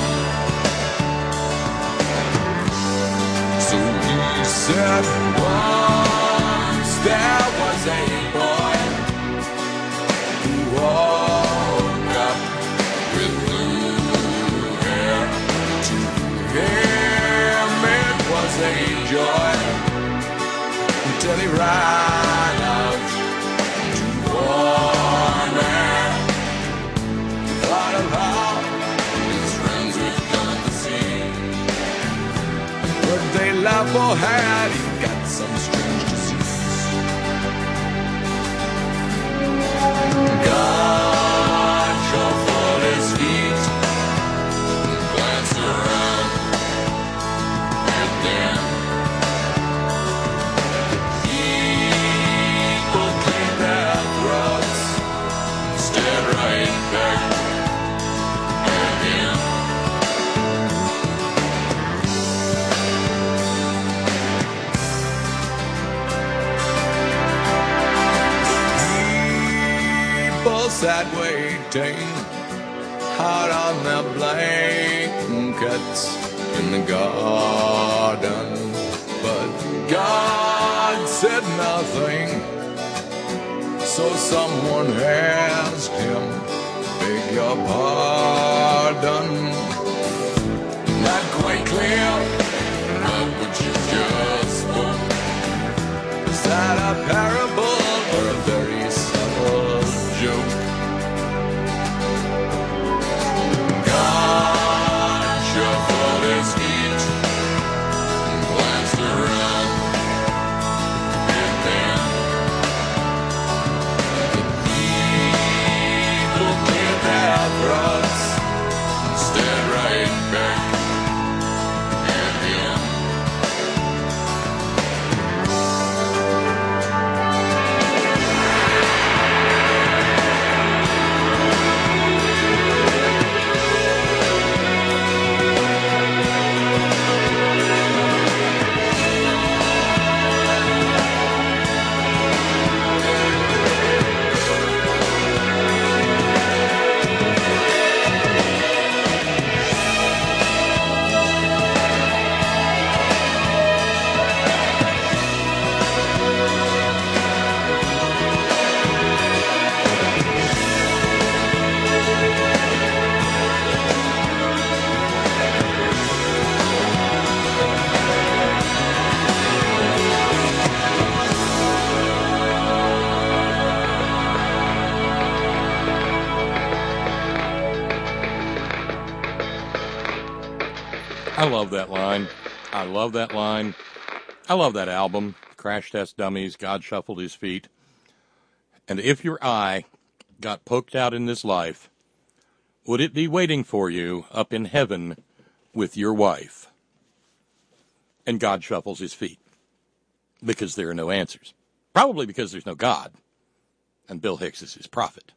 So he said, once there was a boy who woke up with blue hair. To him it was a joy until he ran out to warn her. He thought of how his friends would come to see. But they laughed, or had he got some strange disease? God shuffled his feet and glanced around at them. People cleaned their throats, stared right back at him. People sat waiting out on their blankets in the garden, but God said nothing. So someone asked him, beg your pardon. Not quite clear, not what you just spoke. Is that a parable or a very subtle joke? God shuffled his feet and glanced around at them. The people cleared their throats and stared right back at him. I love that line. I love that line. I love that album, Crash Test Dummies, God Shuffled His Feet. And if your eye got poked out in this life, would it be waiting for you up in heaven with your wife? And God shuffles his feet because there are no answers. Probably because there's no God. And Bill Hicks is his prophet.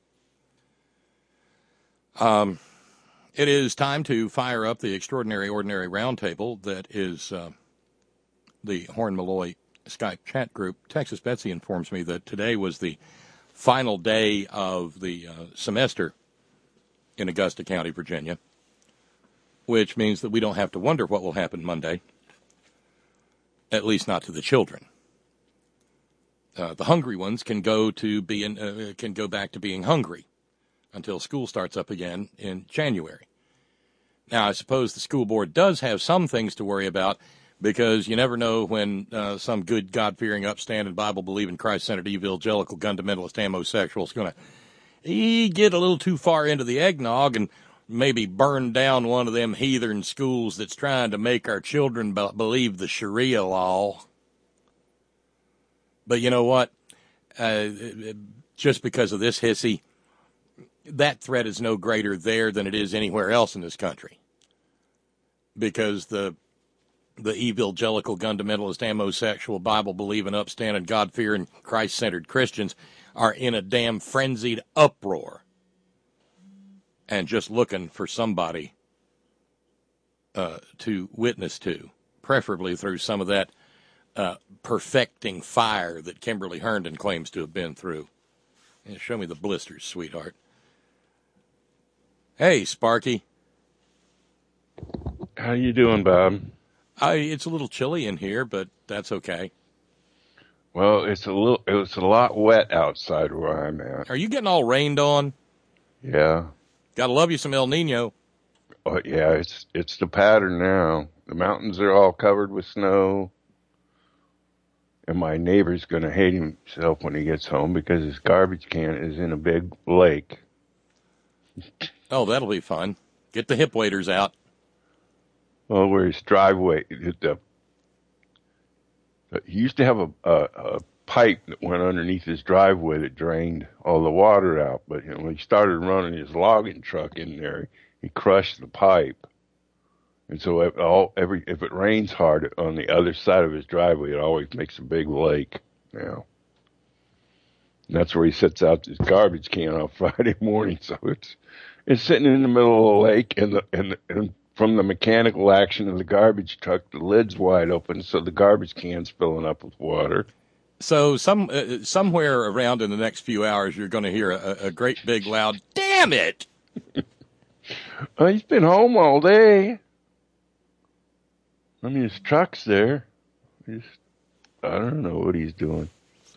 Um... It is time to fire up the Extraordinary Ordinary Roundtable that is uh, the Horn Malloy Skype chat group. Texas Betsy informs me that today was the final day of the uh, semester in Augusta County, Virginia, which means that we don't have to wonder what will happen Monday, at least not to the children. Uh, the hungry ones can go to being uh, can go back to being hungry until school starts up again in January. Now, I suppose the school board does have some things to worry about because you never know when uh, some good, God-fearing, upstanding, Bible-believing, Christ-centered, evangelical, fundamentalist, homosexual is going to get a little too far into the eggnog and maybe burn down one of them heathen schools that's trying to make our children be- believe the Sharia law. But you know what? Uh, just because of this hissy, that threat is no greater there than it is anywhere else in this country. Because the the evangelical, fundamentalist, homosexual, Bible-believing, upstanding, God-fearing, Christ-centered Christians are in a damn frenzied uproar and just looking for somebody uh, to witness to, preferably through some of that uh, perfecting fire that Kimberly Herndon claims to have been through. Yeah, show me the blisters, sweetheart. Hey, Sparky. How you doing, Bob? I, it's a little chilly in here, but that's okay. Well, it's a little, it's a lot wet outside where I'm at. Are you getting all rained on? Yeah. Gotta love you some El Nino. Oh, yeah, it's it's the pattern now. The mountains are all covered with snow. And my neighbor's going to hate himself when he gets home because his garbage can is in a big lake. Oh, that'll be fun. Get the hip waders out. Well, where his driveway, the, he used to have a, a, a pipe that went underneath his driveway that drained all the water out. But you know, when he started running his logging truck in there, he crushed the pipe. And so if, all, every, if it rains hard on the other side of his driveway, it always makes a big lake now. And that's where he sets out his garbage can on Friday morning. So it's it's sitting in the middle of the lake, and the, and, the, and from the mechanical action of the garbage truck, the lid's wide open, so the garbage can's filling up with water. So some uh, somewhere around in the next few hours, you're going to hear a, a great big loud, "Damn it!" Oh, he's been home all day. I mean, his truck's there. He's, I don't know what he's doing.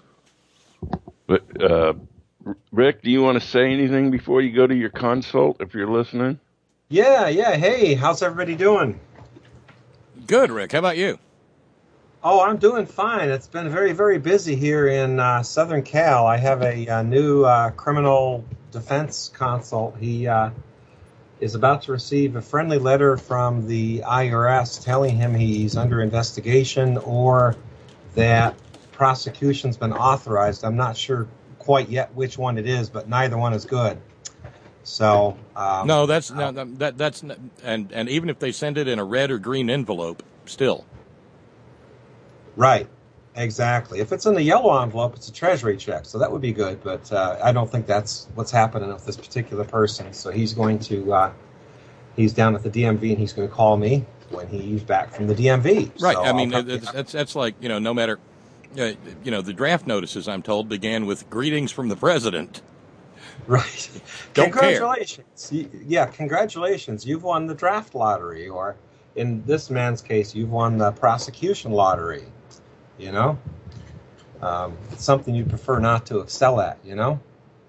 But, uh, Rick, do you want to say anything before you go to your consult, if you're listening? Yeah, yeah. Hey, how's everybody doing? Good, Rick. How about you? Oh, I'm doing fine. It's been very, very busy here in uh, Southern Cal. I have a, a new uh, criminal defense consult. He uh, is about to receive a friendly letter from the I R S telling him he's under investigation or that prosecution's been authorized. I'm not sure quite yet which one it is, but neither one is good. So um, no, that's no, that that's and and even if they send it in a red or green envelope, still. Right, exactly. If it's in the yellow envelope, it's a treasury check, so that would be good. But uh, I don't think that's what's happening with this particular person. So he's going to uh, he's down at the D M V, and he's going to call me when he's back from the D M V. Right. So I mean, I'll it's, that's that's like you know, no matter. Uh, you know, the draft notices, I'm told, began with greetings from the president. Right. Don't Congratulations. Care. Yeah, congratulations. You've won the draft lottery, or in this man's case, you've won the prosecution lottery. You know? Um, it's something you prefer not to excel at, you know?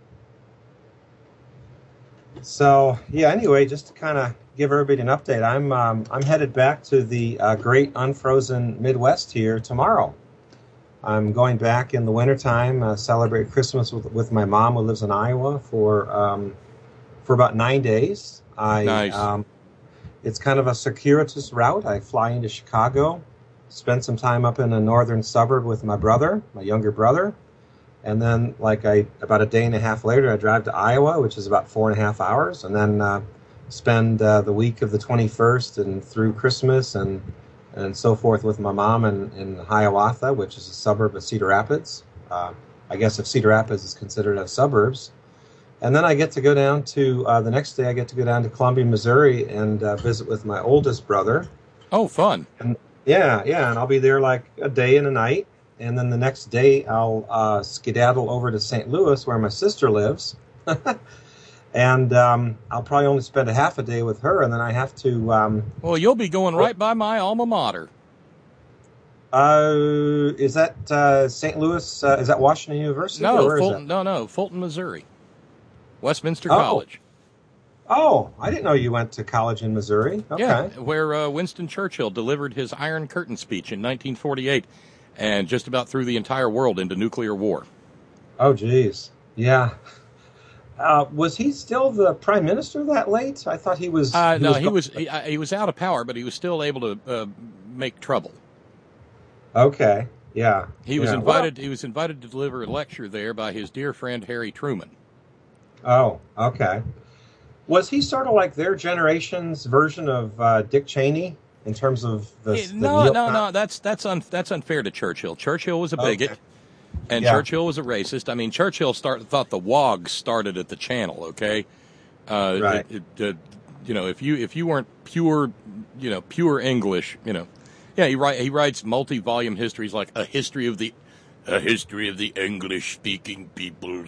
So, yeah, anyway, just to kind of give everybody an update, I'm, um, I'm headed back to the uh, great unfrozen Midwest here tomorrow. I'm going back in the wintertime, uh, celebrate Christmas with, with my mom who lives in Iowa for um, for about nine days. I, nice. Um, it's kind of a circuitous route. I fly into Chicago, spend some time up in a northern suburb with my brother, my younger brother, and then like I about a day and a half later, I drive to Iowa, which is about four and a half hours, and then uh, spend uh, the week of the twenty-first and through Christmas and and so forth with my mom in, in Hiawatha, which is a suburb of Cedar Rapids. Uh, I guess if Cedar Rapids is considered as suburbs. And then I get to go down to, uh, the next day I get to go down to Columbia, Missouri and uh, visit with my oldest brother. Oh, fun. And, yeah, yeah, and I'll be there like a day and a night. And then the next day I'll uh, skedaddle over to Saint Louis where my sister lives. And um, I'll probably only spend a half a day with her, and then I have to... Um, well, you'll be going right by my alma mater. Uh, is that uh, Saint Louis? Uh, is that Washington University? No, Fulton, no, no, Fulton, Missouri. Westminster oh. College. Oh, I didn't know you went to college in Missouri. Okay. Yeah, where uh, Winston Churchill delivered his Iron Curtain speech in nineteen forty-eight and just about threw the entire world into nuclear war. Oh, geez. Yeah. Uh, was he still the prime minister that late? I thought he was. Uh, he no, was he was. He, uh, he was out of power, but he was still able to uh, make trouble. Okay, yeah. He was yeah. invited. Well, he was invited to deliver a lecture there by his dear friend Harry Truman. Oh, okay. Was he sort of like their generation's version of uh, Dick Cheney in terms of the? It, the no, Neil- no, no. That's that's un, that's unfair to Churchill. Churchill was a bigot. Okay. And Yeah. Churchill was a racist. I mean, Churchill start, thought the Wogs started at the Channel. Okay, uh, Right. It, it, uh, you know, if you if you weren't pure, you know, pure English, you know, yeah, he write he writes multi-volume histories like a history of the a history of the English-speaking peoples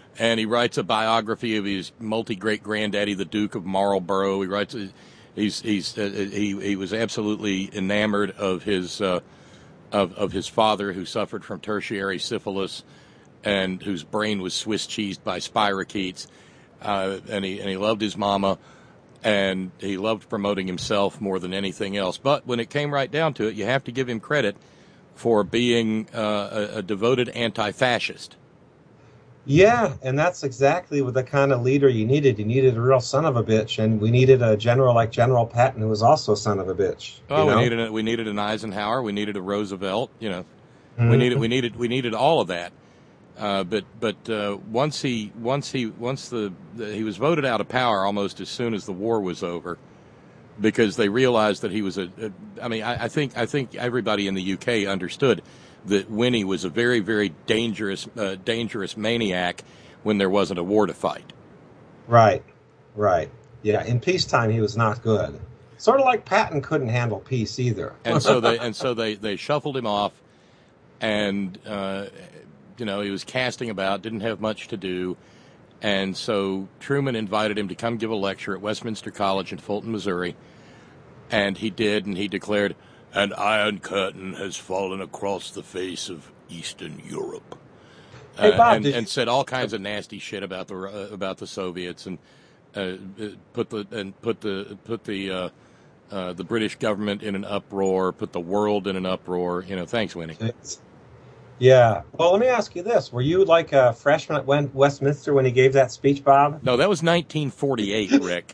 and he writes a biography of his multi-great-granddaddy, the Duke of Marlborough. He writes, he's he's uh, he he was absolutely enamored of his uh, of of his father, who suffered from tertiary syphilis, and whose brain was Swiss cheesed by spirochetes, uh, and he and he loved his mama, and he loved promoting himself more than anything else. But when it came right down to it, you have to give him credit for being uh, a, a devoted anti-fascist. Yeah, and that's exactly what the kind of leader you needed. You needed a real son of a bitch, and we needed a general like General Patton, who was also a son of a bitch. Oh, you know? we needed a, we needed an Eisenhower, we needed a Roosevelt. You know, Mm-hmm. we needed we needed we needed all of that. Uh, but but uh, once he once he once the, the he was voted out of power almost as soon as the war was over, because they realized that he was a. a I mean, I, I think I think everybody in the U K understood that Winnie was a very very dangerous uh, dangerous maniac when there wasn't a war to fight. Right, right. Yeah, in peacetime he was not good. Sort of like Patton couldn't handle peace either. And so they and so they, they shuffled him off, and uh, you know, he was casting about, didn't have much to do, and so Truman invited him to come give a lecture at Westminster College in Fulton, Missouri, and he did, and he declared, "An iron curtain has fallen across the face of Eastern Europe," Hey, Bob, uh, and, did and you- said all kinds of nasty shit about the uh, about the Soviets, and uh, put the and put the put the uh, uh, the British government in an uproar, put the world in an uproar. You know, thanks, Winnie. Yeah. Well, let me ask you this. Were you like a freshman at Wen- Westminster when he gave that speech, Bob? No, that was nineteen forty-eight, Rick.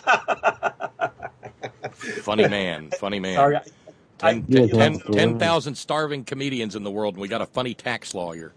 Funny man, funny man. Sorry. I, Ten- I- ten- ten- ten thousand starving comedians in the world, and we got a funny tax lawyer.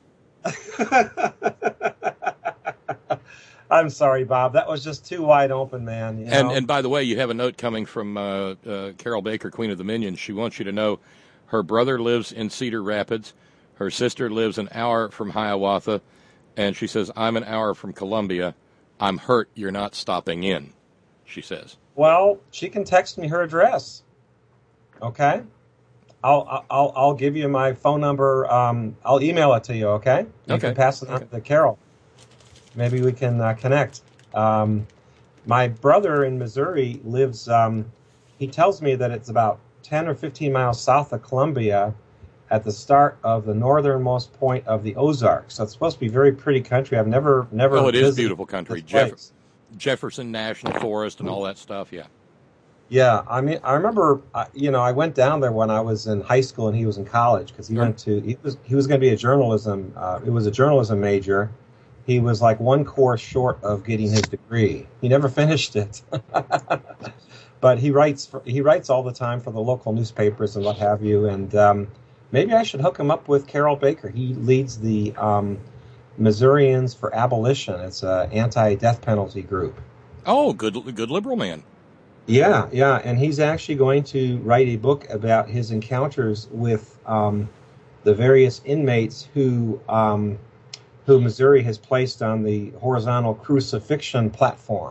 I'm sorry, Bob. That was just too wide open, man. You know? And and by the way, you have a note coming from uh, uh, Carol Baker, Queen of the Minions. She wants you to know her brother lives in Cedar Rapids. Her sister lives an hour from Hiawatha. And she says, I'm an hour from Columbia. I'm hurt you're not stopping in, she says. Well, she can text me her address. Okay? I'll I'll I'll give you my phone number. Um, I'll email it to you. Okay? You Okay. can pass it on Okay. to Carol. Maybe we can uh, connect. Um, my brother in Missouri lives. Um, he tells me that it's about ten or fifteen miles south of Columbia, at the start of the northernmost point of the Ozarks. So it's supposed to be very pretty country. I've never never. Oh, it is visited beautiful country. this Jeff- place. Jefferson National Forest and all that stuff, yeah. Yeah, I mean, I remember, uh, you know, I went down there when I was in high school and he was in college because he Sure. went to, he was he was going to be a journalism, uh, it was a journalism major. He was like one course short of getting his degree. He never finished it, but he writes for, he writes all the time for the local newspapers and what have you. And um, maybe I should hook him up with Carol Baker. He leads the um, Missourians for Abolition. It's an anti-death penalty group. Oh, good good liberal man. Yeah, yeah, and he's actually going to write a book about his encounters with um, the various inmates who um, who Missouri has placed on the horizontal crucifixion platform.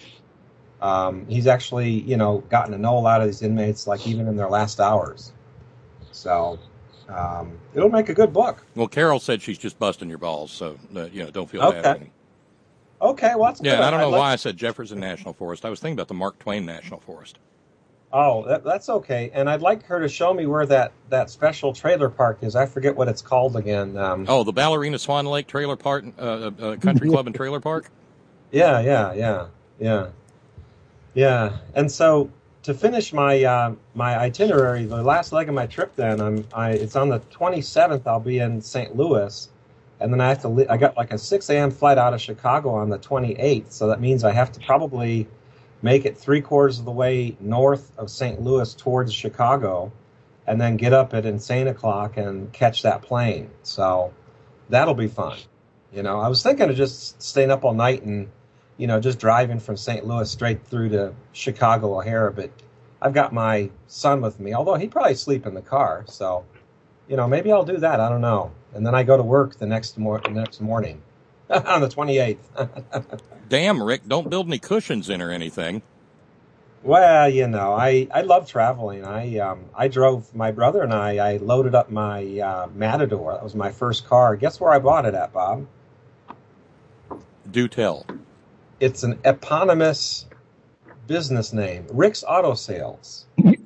Um, he's actually, you know, gotten to know a lot of these inmates, like even in their last hours. So um, it'll make a good book. Well, Carol said she's just busting your balls, so uh, you know, don't feel Okay. bad. Okay, well, that's Yeah, good. and I don't know I'd like why I to- said Jefferson National Forest. I was thinking about the Mark Twain National Forest. Oh, that, that's okay. And I'd like her to show me where that, that special trailer park is. I forget what it's called again. Um, Oh, the Ballerina Swan Lake Trailer Park, uh, uh, Country Club and Trailer Park. Yeah, yeah, yeah, yeah, yeah. And so to finish my uh, my itinerary, the last leg of my trip, then I'm I it's on the twenty-seventh. I'll be in Saint Louis, and then I have to. Li- I got like a six a.m. flight out of Chicago on the twenty-eighth. So that means I have to probably make it three quarters of the way north of Saint Louis towards Chicago, and then get up at insane o'clock and catch that plane. So that'll be fun. You know, I was thinking of just staying up all night and, you know, just driving from Saint Louis straight through to Chicago O'Hare, but I've got my son with me, although he'd probably sleep in the car. So, you know, maybe I'll do that. I don't know. And then I go to work the next, mor- the next morning on the twenty-eighth. Damn, Rick, don't build any cushions in or anything. Well, you know, I, I love traveling. I um I drove, my brother and I, I loaded up my uh, Matador. That was my first car. Guess where I bought it at, Bob? Do tell. It's an eponymous business name, Rick's Auto Sales.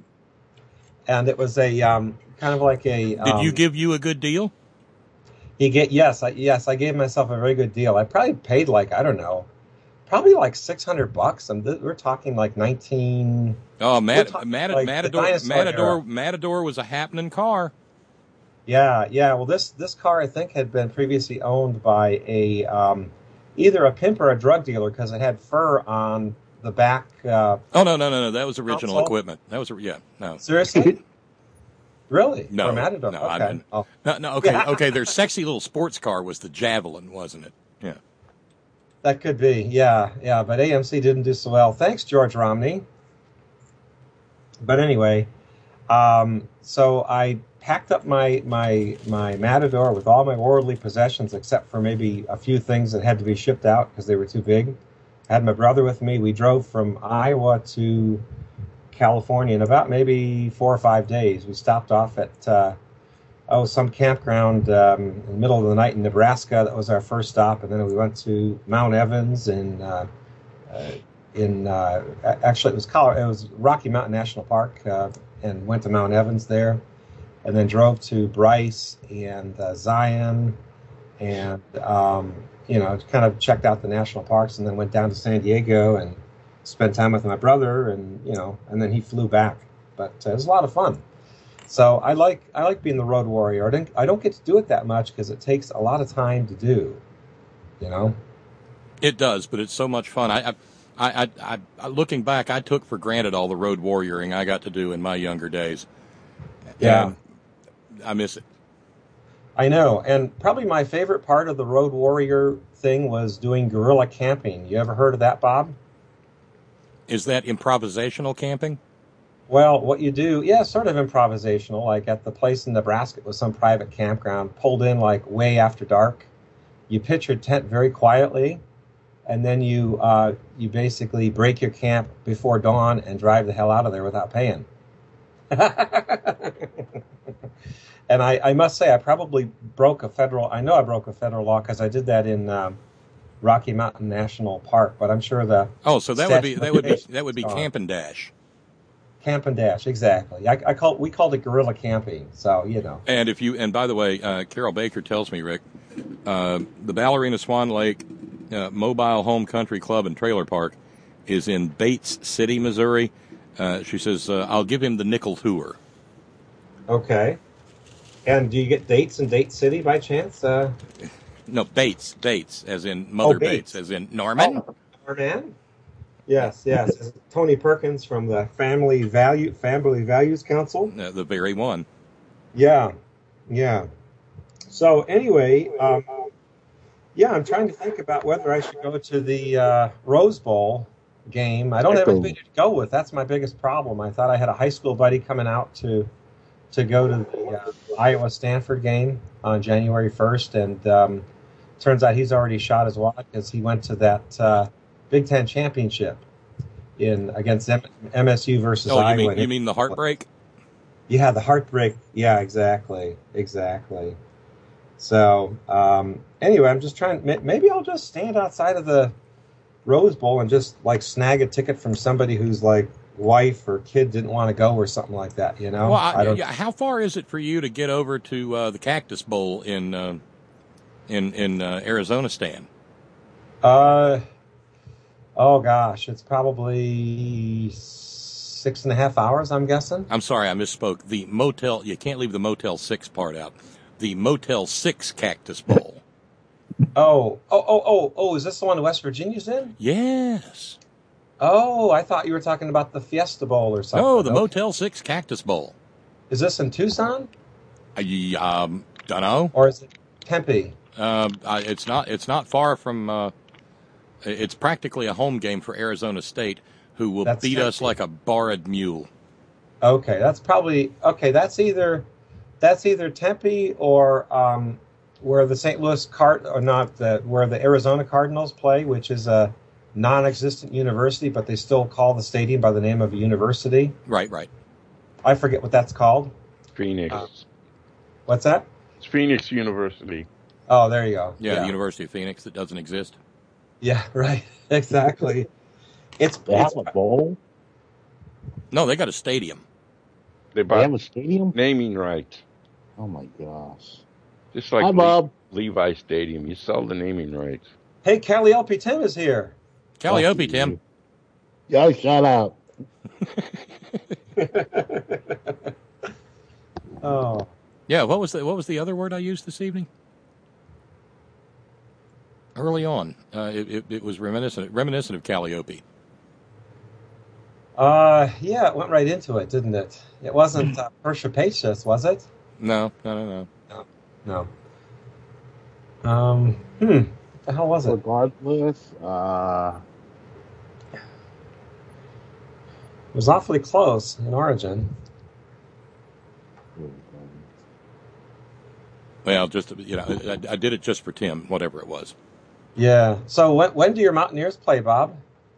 And it was a um, kind of like a... Um, Did you give you a good deal? He get yes, I, yes, I gave myself a very good deal. I probably paid like, I don't know, probably like six hundred bucks. And th- we're talking like nineteen... Oh, Mat- talking Mat- like Matador, Matador, Matador was a happening car. Yeah, yeah. Well, this this car I think had been previously owned by a um, either a pimp or a drug dealer because it had fur on the back. Uh, oh no, no, no, no! That was original console. equipment. That was yeah, no. Seriously? Really? No, For Matador? no, okay. I didn't. Oh. No, no. Okay, okay. Their sexy little sports car was the Javelin, wasn't it? Yeah. That could be. Yeah, yeah. But A M C didn't do so well. Thanks, George Romney. But anyway, um, so I packed up my, my my Matador with all my worldly possessions except for maybe a few things that had to be shipped out because they were too big. I had my brother with me. We drove from Iowa to California in about maybe four or five days. We stopped off at uh, oh some campground um, in the middle of the night in Nebraska. That was our first stop, and then we went to Mount Evans in uh, uh, in uh, actually it was Colorado, it was Rocky Mountain National Park, uh, and went to Mount Evans there. And then drove to Bryce and uh, Zion, and um, you know, kind of checked out the national parks, and then went down to San Diego and spent time with my brother, and you know, and then he flew back. But uh, it was a lot of fun. So I like I like being the road warrior. I don't I don't get to do it that much because it takes a lot of time to do. You know, it does, but it's so much fun. I, I, I, I, I looking back, I took for granted all the road warrioring I got to do in my younger days. Yeah. And I miss it. I know, and probably my favorite part of the road warrior thing was doing guerrilla camping. You ever heard of that, Bob? Is that improvisational camping? Well, what you do, yeah, sort of improvisational. Like at the place in Nebraska, it was some private campground, pulled in like way after dark. You pitch your tent very quietly, and then you uh, you basically break your camp before dawn and drive the hell out of there without paying. And I, I must say, I probably broke a federal. I know I broke a federal law because I did that in um, Rocky Mountain National Park. But I'm sure the oh, so that would be that would be that would be Camp and Dash. Camp and Dash, exactly. I, I call we called it guerrilla camping. So you know. And if you and by the way, uh, Carol Baker tells me, Rick, uh, the Ballerina Swan Lake uh, Mobile Home Country Club and Trailer Park is in Bates City, Missouri. Uh, she says uh, I'll give him the nickel tour. Okay. And do you get dates in Date City by chance? Uh, no, Bates, Bates, as in Mother oh, Bates. Bates, as in Norman. Oh, Norman? Yes, yes. Tony Perkins from the Family Value Family Values Council. Uh, the very one. Yeah, yeah. So anyway, um, yeah, I'm trying to think about whether I should go to the uh, Rose Bowl game. I don't have anybody to go with. That's my biggest problem. I thought I had a high school buddy coming out to to go to the uh, Iowa-Stanford game on January first, and um, turns out he's already shot his wad because he went to that uh, Big Ten championship in against M- MSU versus oh, you Iowa. Mean, you mean the heartbreak? Yeah, the heartbreak. Yeah, exactly, exactly. So um, anyway, I'm just trying. Maybe I'll just stand outside of the Rose Bowl and just like snag a ticket from somebody who's like wife or kid didn't want to go or something like that. You know. Well, I, I don't, yeah, how far is it for you to get over to uh, the Cactus Bowl in uh, in in uh, Arizona, Stan? Uh, oh gosh, it's probably six and a half hours. I'm guessing. I'm sorry, I misspoke. The Motel. You can't leave the Motel Six part out. The Motel Six Cactus Bowl. Oh, oh, oh, oh, oh! Is this the one West Virginia's in? Yes. Oh, I thought you were talking about the Fiesta Bowl or something. No, the okay. Motel Six Cactus Bowl. Is this in Tucson? I um, don't know. Or is it Tempe? Um, I, it's not. It's not far from. Uh, it's practically a home game for Arizona State, who will That's beat Tempe. us like a borrowed mule. Okay, that's probably okay. That's either that's either Tempe or um, where the Saint Louis Card or not the where the Arizona Cardinals play, which is a non-existent university, but they still call the stadium by the name of a university. Right, right. I forget what that's called. Phoenix. Uh, what's that? It's Phoenix University. Oh, there you go. Yeah, the University of Phoenix that doesn't exist. Yeah, right. Exactly. It's, They it's have a bowl. No, they got a stadium. They They have bought a stadium. naming rights, Oh my gosh. just like Hi, Le- Bob. Levi Stadium. You sell the naming rights. Hey, Calliope Tim is here. Calliope, Fuck Tim. you. Yo, shut up. Oh, Yeah, what was the what was the other word I used this evening? Early on, uh, it, it, it was reminiscent reminiscent of Calliope. uh, yeah, it went right into it, didn't it? It wasn't uh, perspicacious, was it? No, no, no, no. No. Um, hmm. What the hell was it? Regardless, uh, It was awfully close in origin. Well, just you know, I, I did it just for Tim, whatever it was. Yeah. So when, when do your Mountaineers play, Bob?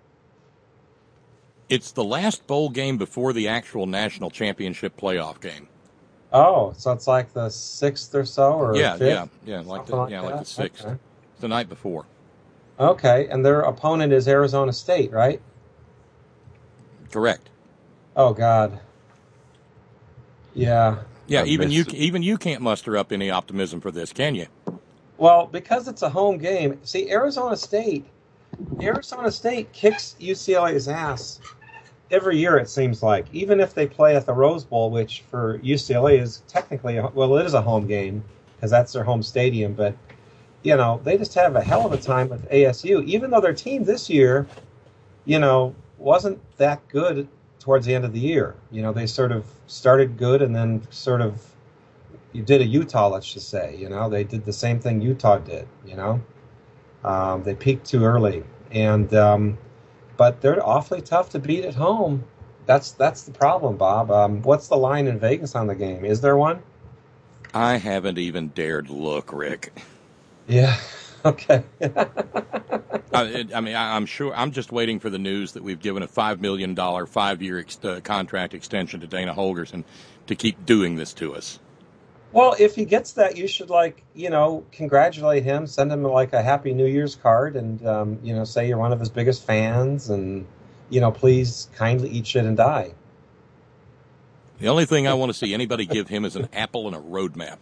It's the last bowl game before the actual national championship playoff game. Oh, so it's like the sixth or so, or Yeah, fifth? yeah, yeah, like the Something like yeah, like that? the sixth. Okay. It's the night before. Okay, and their opponent is Arizona State, right? Correct. Oh God. Yeah. Yeah, I even you miss- even you can't muster up any optimism for this, can you? Well, because it's a home game. See, Arizona State, Arizona State kicks U C L A's ass every year. It seems like, even if they play at the Rose Bowl, which for U C L A is technically a, well, it is a home game because that's their home stadium. But you know, they just have a hell of a time with A S U, even though their team this year, you know, wasn't that good towards the end of the year. You know, they sort of started good and then sort of you did a Utah, let's just say. You know, they did the same thing Utah did. You know, um, they peaked too early, and um, but they're awfully tough to beat at home. That's that's the problem, Bob. Um, what's the line in Vegas on the game? Is there one? I haven't even dared look, Rick. Yeah. Okay. I, it, I mean, I, I'm sure. I'm just waiting for the news that we've given a five million dollar five-year ex, uh, contract extension to Dana Holgerson to keep doing this to us. Well, if he gets that, you should, like, you know, congratulate him, send him like a Happy New Year's card, and um, you know, say you're one of his biggest fans, and you know, please kindly eat shit and die. The only thing I want to see anybody give him is an apple and a roadmap.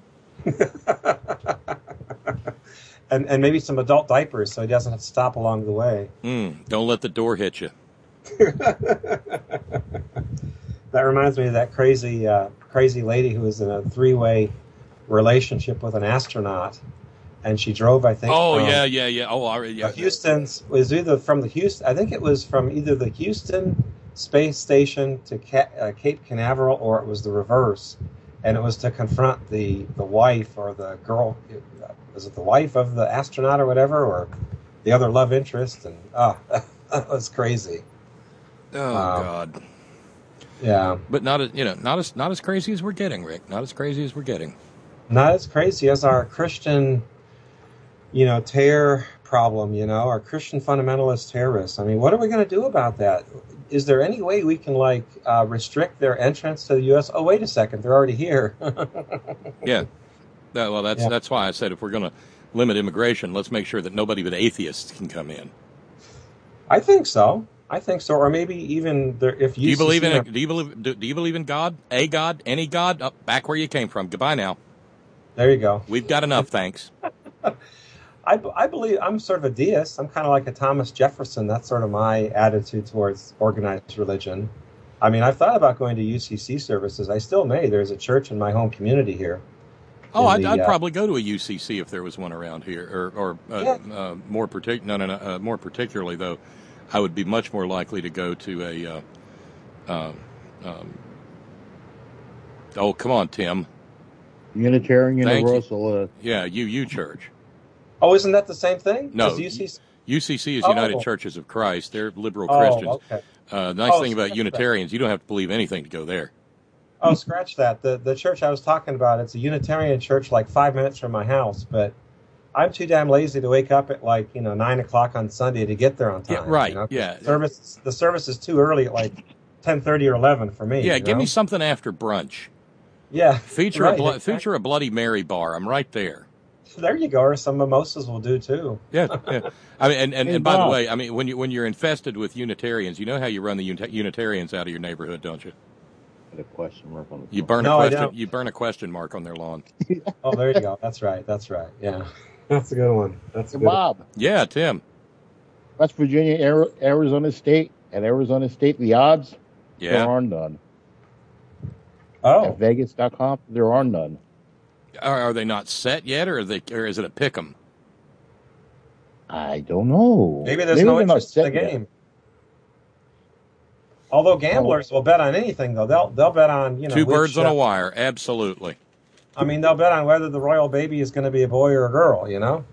and and maybe some adult diapers, so he doesn't have to stop along the way. Mm, don't let the door hit you. That reminds me of that crazy, uh, crazy lady who was in a three-way relationship with an astronaut, and she drove, I think. Oh from, yeah, yeah, yeah. Oh, I, yeah. uh, Houston's was either from the Houston. I think it was from either the Houston space station to Ca- uh, Cape Canaveral, or it was the reverse, and it was to confront the the wife or the girl. Was it the wife of the astronaut or whatever, or the other love interest? And ah, that was crazy. Oh Um, God. Yeah. But not as you know, not as not as crazy as we're getting, Rick. Not as crazy as we're getting. Not as crazy as our Christian, you know, terror problem, you know, our Christian fundamentalist terrorists. I mean, what are we going to do about that? Is there any way we can, like, uh, restrict their entrance to the U S? Oh, wait a second, they're already here. Yeah. That- well, that's Yeah. that's why I said if we're going to limit immigration, let's make sure that nobody but atheists can come in. I think so. I think so. Or maybe even there, if you Do you believe in a, do you believe do, do you believe in God? A God? Any God? Oh, back where you came from. Goodbye now. There you go. We've got enough, thanks. I, I believe I'm sort of a deist. I'm kind of like a Thomas Jefferson. That's sort of my attitude towards organized religion. I mean, I've thought about going to U C C services. I still may. There's a church in my home community here. Oh, in I'd, the, I'd uh, probably go to a U C C if there was one around here, or, or uh, Yeah. uh, more partic- no, no, no, uh, more particularly though, I would be much more likely to go to a. Uh, uh, um, oh, come on, Tim. Unitarian Thank you. Universalist. Yeah, U U Church. Oh, isn't that the same thing? No, Is U C C? U C C is Oh. United Churches of Christ. They're liberal Oh, Christians. okay. Uh, nice Oh, thing about scratch that. Unitarians, you don't have to believe anything to go there. Oh, scratch that. The the church I was talking about, it's a Unitarian church like five minutes from my house, but I'm too damn lazy to wake up at like, you know, nine o'clock on Sunday to get there on time. Yeah, right, you know? yeah. Service the service is too early at like ten thirty or eleven for me. Yeah, you give know? me something after brunch. Yeah. Feature right, a blo- exactly. feature a Bloody Mary bar. I'm right there. There you go. Or some mimosas will do too. Yeah, yeah. I mean, and, and, Hey, and by the Bob. way, I mean, when you when you're infested with Unitarians, you know how you run the Unita- Unitarians out of your neighborhood, don't you? Got a question mark on the You phone. burn No, a I question. don't. You burn a question mark on their lawn. Oh, there you go. That's right. That's right. Yeah, that's a good one. That's a Hey, good. One. Bob, Yeah, Tim. West Virginia, Ari- Arizona State, and Arizona State, the odds, there Yeah. are none. Oh, At Vegas dot com, there are none. Are, are they not set yet, or are they, or is it a pick 'em? I don't know. maybe there's no they're not interest in the set yet. game. Although gamblers will bet on anything, though they'll they'll bet on you know Two which, birds on uh, a wire. Absolutely. I mean, they'll bet on whether the royal baby is going to be a boy or a girl. You know.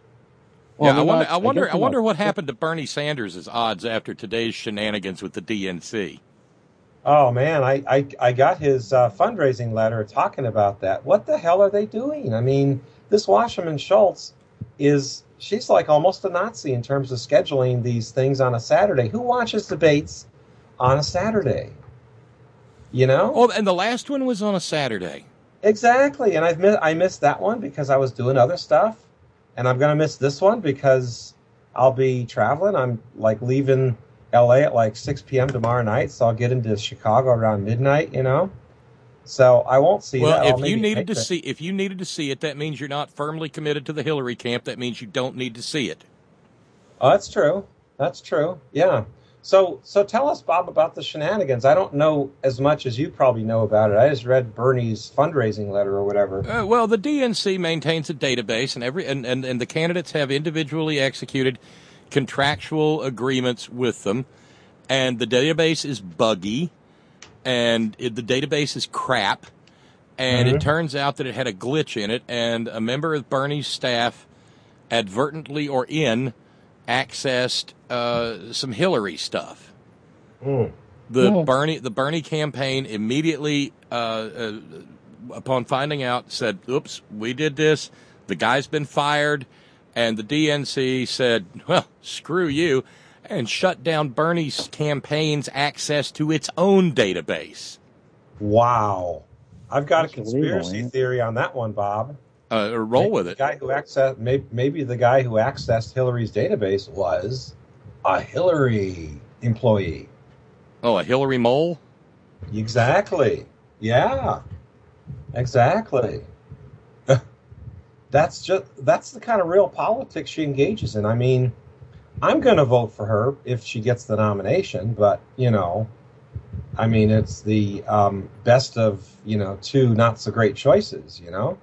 Well, yeah, I they're wonder. not- I wonder. guess I they're wonder not what set. happened to Bernie Sanders' odds after today's shenanigans with the D N C. Oh man, I I, I got his uh, fundraising letter talking about that. What the hell are they doing? I mean, this Wasserman Schultz is she's like almost a Nazi in terms of scheduling these things on a Saturday. Who watches debates on a Saturday? You know. Oh, and the last one was on a Saturday. Exactly, and I've mi- I missed that one because I was doing other stuff, and I'm gonna miss this one because I'll be traveling. I'm like leaving L A at like six p.m. tomorrow night, so I'll get into Chicago around midnight. You know, so I won't see Well, that. I'll if you maybe needed to take it. see, if you needed to see it, that means you're not firmly committed to the Hillary camp. That means you don't need to see it. Oh, that's true. That's true. Yeah. So, so tell us, Bob, about the shenanigans. I don't know as much as you probably know about it. I just read Bernie's fundraising letter or whatever. Uh, well, the D N C maintains a database, and every and, and, and the candidates have individually executed contractual agreements with them, and the database is buggy, and it, the database is crap, and Mhm. it turns out that it had a glitch in it, and a member of Bernie's staff, advertently or in, accessed uh, some Hillary stuff. Mm. The Yeah. Bernie the Bernie campaign immediately, uh, uh, upon finding out, said, "Oops, we did this. The guy's been fired," and the D N C said, "Well, screw you," and shut down Bernie's campaign's access to its own database. Wow. I've got That's a conspiracy illegal, ain't it? theory on that one, Bob. Uh, roll Maybe with the it. guy who accessed maybe, maybe the guy who accessed Hillary's database was a Hillary employee. Oh, a Hillary mole? Exactly. Yeah. Exactly. That's just that's the kind of real politics she engages in. I mean, I'm going to vote for her if she gets the nomination, but you know, I mean, it's the um, best of you know two not so great choices. You know,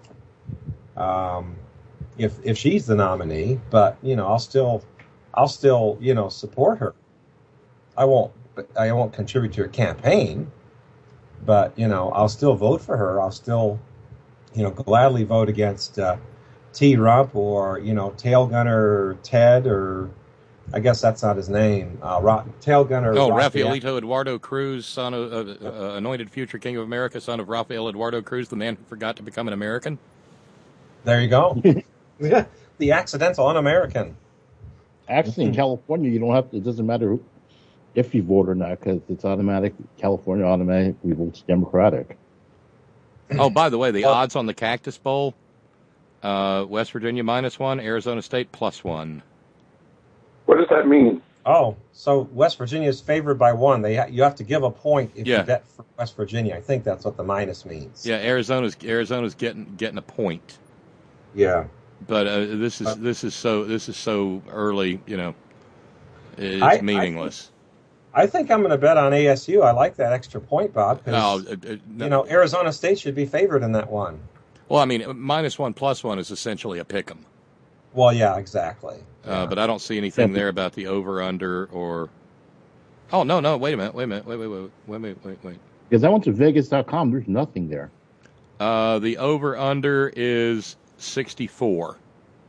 um, if if she's the nominee, but you know, I'll still I'll still you know support her. I won't I won't contribute to her campaign, but you know, I'll still vote for her. I'll still you know gladly vote against uh, T. Rump or you know Tail Gunner Ted or. I guess that's not his name. Uh, Ra- Tail Gunner. Oh, Raphael- Rafaelito Eduardo Cruz, son of uh, uh, anointed future king of America, son of Rafael Eduardo Cruz, the man who forgot to become an American. There you go. Yeah, the accidental un-American. Actually, in California, you don't have to. It doesn't matter who, if you vote or not, because it's automatic. California automatically votes Democratic. Oh, by the way, the Well- odds on the Cactus Bowl: uh, West Virginia minus one, Arizona State plus one. What does that mean? Oh, so West Virginia is favored by one. They ha- you have to give a point if Yeah. you bet for West Virginia. I think that's what the minus means. Yeah, Arizona's Arizona's getting getting a point, Yeah. but uh, this is this is so this is so early. You know, it's I- I meaningless. I think I'm going to bet on A S U. I like that extra point, Bob. 'Cause, Oh, uh, uh, no. you know, Arizona State should be favored in that one. Well, I mean, minus one plus one is essentially a pick 'em. Well, yeah, exactly. Uh, but I don't see anything there about the over under or. Oh no no wait a minute wait a minute wait wait wait wait wait wait wait. Because I went to Vegas dot com, there's nothing there. Uh, the over under is sixty-four.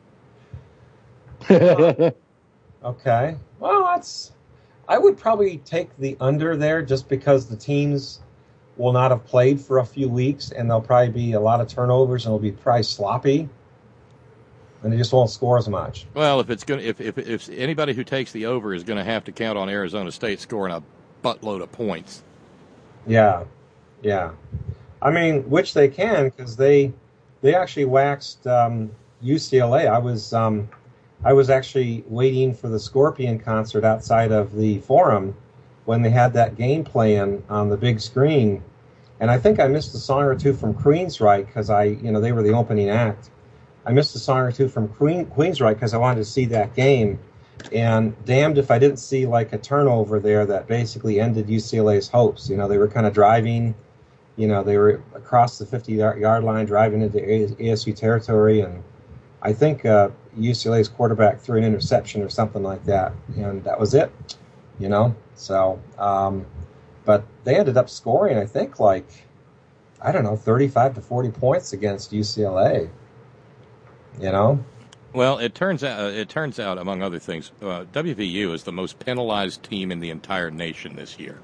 Okay. Well, that's. I would probably take the under there just because the teams will not have played for a few weeks and there'll probably be a lot of turnovers and it'll be probably sloppy. And they just won't score as much. Well, if it's going if if if anybody who takes the over is going to have to count on Arizona State scoring a buttload of points. Yeah, yeah. I mean, which they can because they they actually waxed um, U C L A. I was um, I was actually waiting for the Scorpion concert outside of the Forum when they had that game playing on the big screen, and I think I missed a song or two from Queensryche because I, you know, they were the opening act. I missed a song or two from Queen, Queensryche because I wanted to see that game, and damned if I didn't see like a turnover there that basically ended U C L A's hopes. You know, they were kind of driving. You know, they were across the fifty-yard line, driving into A S U territory, and I think uh, U C L A's quarterback threw an interception or something like that, and that was it. You know, so, um, but they ended up scoring, I think, like, I don't know, thirty-five to forty points against U C L A. You know. Well, it turns out, it turns out, among other things, uh, W V U is the most penalized team in the entire nation this year.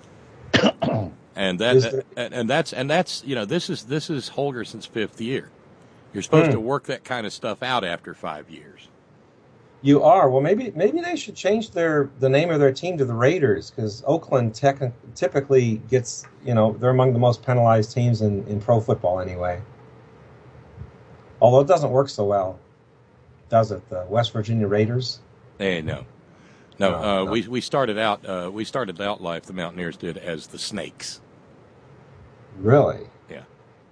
And that, and, and that's, and that's, you know, this is, this is Holgerson's fifth year. You're supposed Hmm. to work that kind of stuff out after five years. You are. Well, maybe maybe they should change their the name of their team to the Raiders, because Oakland tech, typically gets, you know, they're among the most penalized teams in, in pro football anyway. Although it doesn't work so well, does it? The West Virginia Raiders? Hey, no. No, No, uh, no. we we started out uh, we started out life, the Mountaineers did, as the Snakes. Really? Yeah.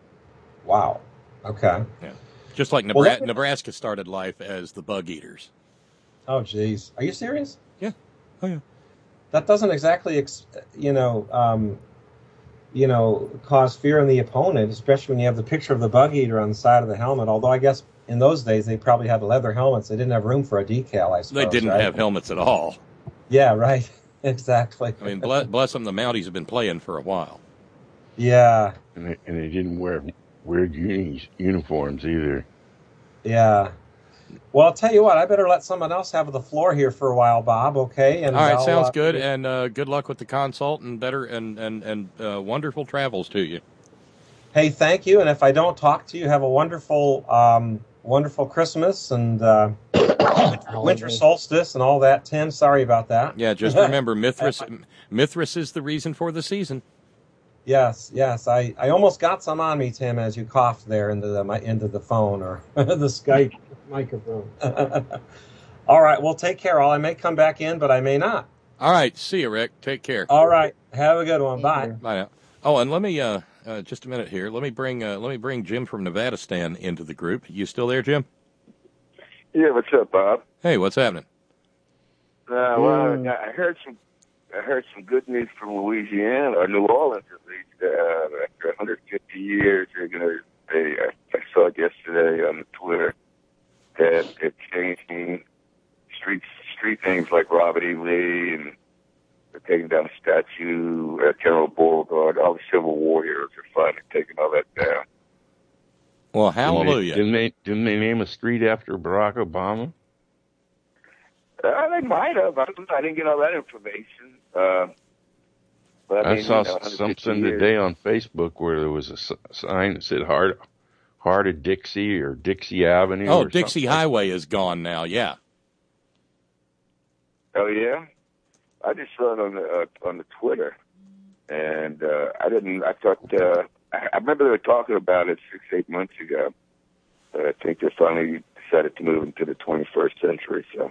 Wow. Okay. Yeah. Just like Well, Nebraska, let me- Nebraska started life as the Bug Eaters. Oh, geez. Are you serious? Yeah. Oh, yeah. That doesn't exactly, ex- you know, um, you know, cause fear in the opponent, especially when you have the picture of the bug eater on the side of the helmet. Although I guess in those days they probably had leather helmets. They didn't have room for a decal, I suppose. They didn't right? have helmets at all. Yeah, right. Exactly. I mean, bless, bless them, the Mounties have been playing for a while. Yeah, And they, and they didn't wear weird uni, uniforms either. yeah. Well, I'll tell you what. I better let someone else have the floor here for a while, Bob. Okay. And All right, I'll, sounds uh, good, and uh, good luck with the consult, and better and and and uh, wonderful travels to you. Hey, thank you. And if I don't talk to you, have a wonderful, um, wonderful Christmas and uh, winter solstice and all that. Tim, sorry about that. Yeah, just remember, Mithras Mithras is the reason for the season. Yes, yes. I, I almost got some on me, Tim, as you coughed there into the my, into the phone or the Skype microphone. All right. Well, take care. All I may come back in, but I may not. All right, see you, Rick. Take care. All right. Have a good one. Bye. Bye now. Oh, and let me uh, uh just a minute here. Let me bring uh, let me bring Jim from Nevada Stan into the group. You still there, Jim? Yeah, what's up, Bob? Hey, what's happening? Uh, well, I heard some. I heard some good news from Louisiana, or New Orleans at least. Uh, after one hundred fifty years, they're gonna. They, I saw it yesterday on Twitter that they're changing street street names like Robert E. Lee, and they're taking down a statue at General Beauregard. All the Civil War heroes are finally taking all that down. Well, Didn't they- hallelujah. Didn't they, didn't they name a street after Barack Obama? Uh, they might have. I, don't know. I didn't get all that information. Uh, but I, I mean, saw you know, one hundred fifty something years. today on Facebook where there was a s- sign that said Heart, Heart of Dixie or Dixie Avenue. Oh, or Dixie something. Highway is gone now. Yeah. Oh yeah, I just saw it on the uh, on the Twitter, and uh, I didn't. I thought uh, I, I remember they were talking about it six, eight months ago. But I think they finally decided to move into the twenty-first century. So,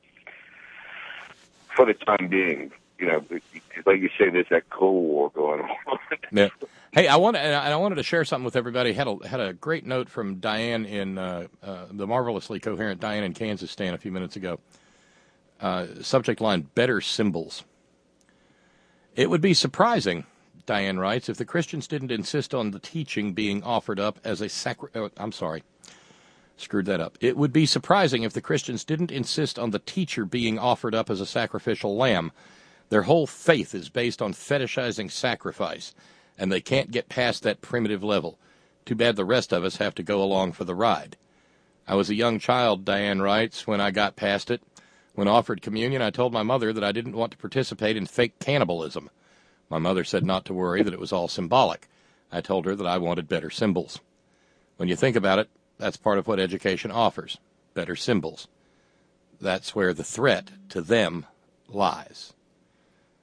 for the time being, you know, like you say, there's that Cold War going on. Yeah. Hey, I want and I wanted to share something with everybody. Had a had a great note from Diane in uh, uh, the marvelously coherent Diane in Kansas Stan a few minutes ago. Uh, subject line: better symbols. It would be surprising, Diane writes, if the Christians didn't insist on the teaching being offered up as a sacri- oh, I'm sorry, screwed that up. It would be surprising if the Christians didn't insist on the teacher being offered up as a sacrificial lamb. Their whole faith is based on fetishizing sacrifice, and they can't get past that primitive level. Too bad the rest of us have to go along for the ride. I was a young child, Diane writes, when I got past it. When offered communion, I told my mother that I didn't want to participate in fake cannibalism. My mother said not to worry, that it was all symbolic. I told her that I wanted better symbols. When you think about it, that's part of what education offers, better symbols. That's where the threat to them lies.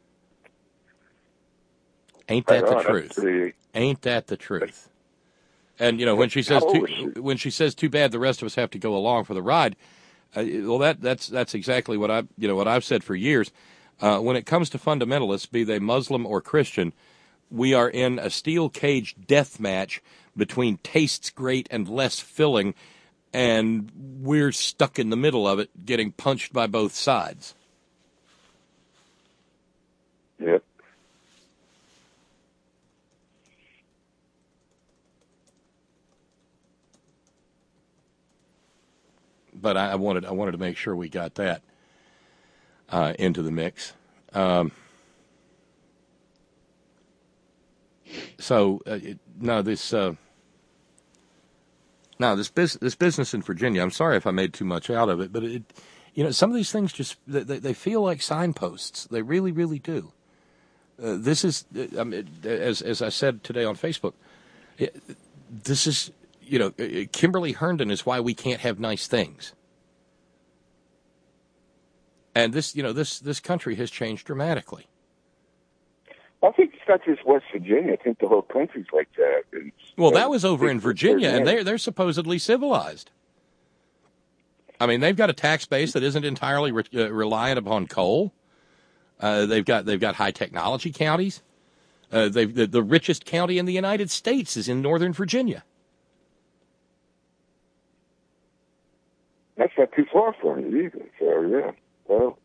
Ain't that Right the on. truth? That's pretty- Ain't that the truth? And, you know, when she says How too, old is she? when she says too bad the rest of us have to go along for the ride, uh, well, that that's that's exactly what I you know what I've said for years. Uh, when it comes to fundamentalists, be they Muslim or Christian, we are in a steel cage death match between tastes great and less filling, and we're stuck in the middle of it, getting punched by both sides. Yep. But I, I wanted I wanted to make sure we got that uh, into the mix. Um, so uh, it, no, this uh, no this bus- this business in Virginia. I'm sorry if I made too much out of it, but it, you know, some of these things just they, they feel like signposts. They really, really do. Uh, this is, I mean, as as I said today on Facebook, it, this is. You know, Kimberly Herndon is why we can't have nice things. And this, you know, this this country has changed dramatically. I think it's not just West Virginia. I think the whole country's like that. It's, Well, uh, that was over in it's- Virginia, and it's- they're they're supposedly civilized. I mean, they've got a tax base that isn't entirely re- uh, reliant upon coal. Uh, they've got they've got high technology counties. Uh, they've the, the richest county in the United States is in Northern Virginia. That's not too far from it either. So, yeah. Well,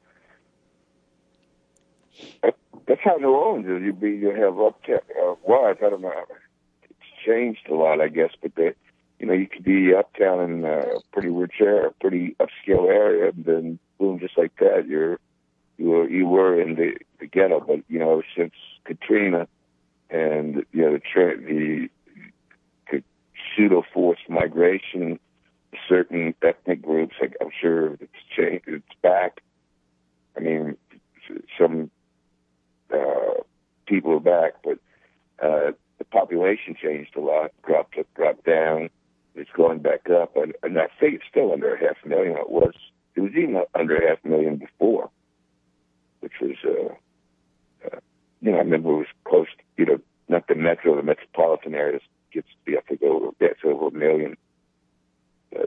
that, that's how New Orleans is. You be you have uptown. Uh, well, I don't know. It's changed a lot, I guess, but they, you know, you could be uptown in a pretty rich area, pretty upscale area, and then boom, just like that, you're you were you were in the, the ghetto. But you know, since Katrina and you know the tra- the, the pseudo forced migration. Certain ethnic groups, like I'm sure it's changed, it's back. I mean, some uh, people are back, but uh, the population changed a lot, dropped up, dropped down. It's going back up, and, and I think it's still under half a million. It was, it was even under half a million before, which was, uh, uh, you know, I remember it was close, to, you know, not the metro, the metropolitan areas gets to be, I think, over, that's over a million. But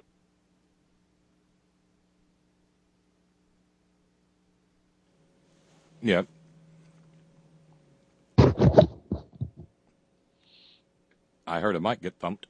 Yeah. I heard a mic get thumped.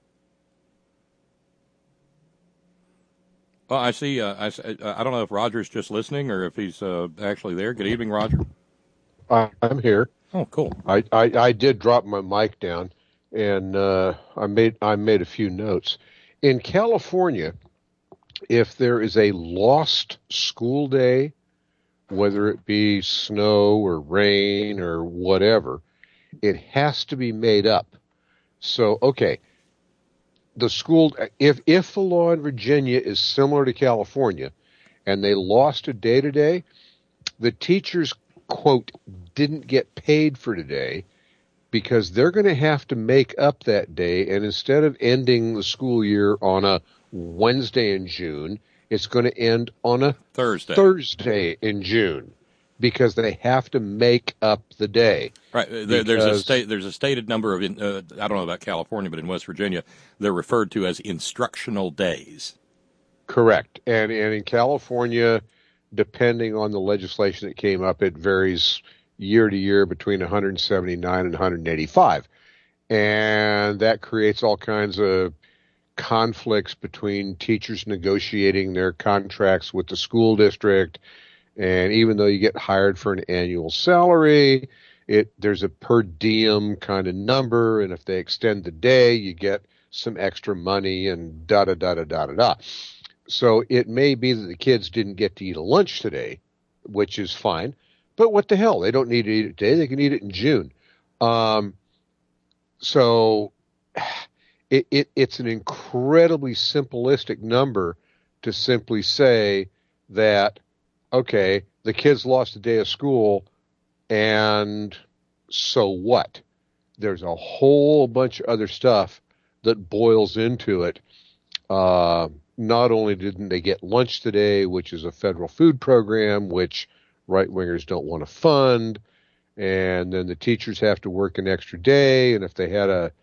Well, I see. Uh, I, I don't know if Roger's just listening or if he's uh, actually there. Good evening, Roger. Uh, I'm here. Oh, cool. I, I, I did drop my mic down, and uh, I made I made a few notes. In California, if there is a lost school day, whether it be snow or rain or whatever, it has to be made up. So, okay, the school, if if the law in Virginia is similar to California, and they lost a day today, the teachers, quote, didn't get paid for today because they're going to have to make up that day, and instead of ending the school year on a Wednesday in June, it's going to end on a Thursday. Thursday in June because they have to make up the day. Right. There, there's a Because- state. There's a stated number of. in- Uh, I don't know about California, but in West Virginia, they're referred to as instructional days. Correct. And and in California, depending on the legislation that came up, it varies year to year between one hundred seventy-nine and one hundred eighty-five. And that creates all kinds of conflicts between teachers negotiating their contracts with the school district. And even though you get hired for an annual salary, it there's a per diem kind of number. And if they extend the day, you get some extra money and da da da da da da da. So it may be that the kids didn't get to eat a lunch today, which is fine. But what the hell? They don't need to eat it today. They can eat it in June. Um, so it, it it's an incredibly simplistic number to simply say that, okay, the kids lost a day of school, and so what? There's a whole bunch of other stuff that boils into it. Uh, not only didn't they get lunch today, which is a federal food program, which right-wingers don't want to fund, and then the teachers have to work an extra day, and if they had a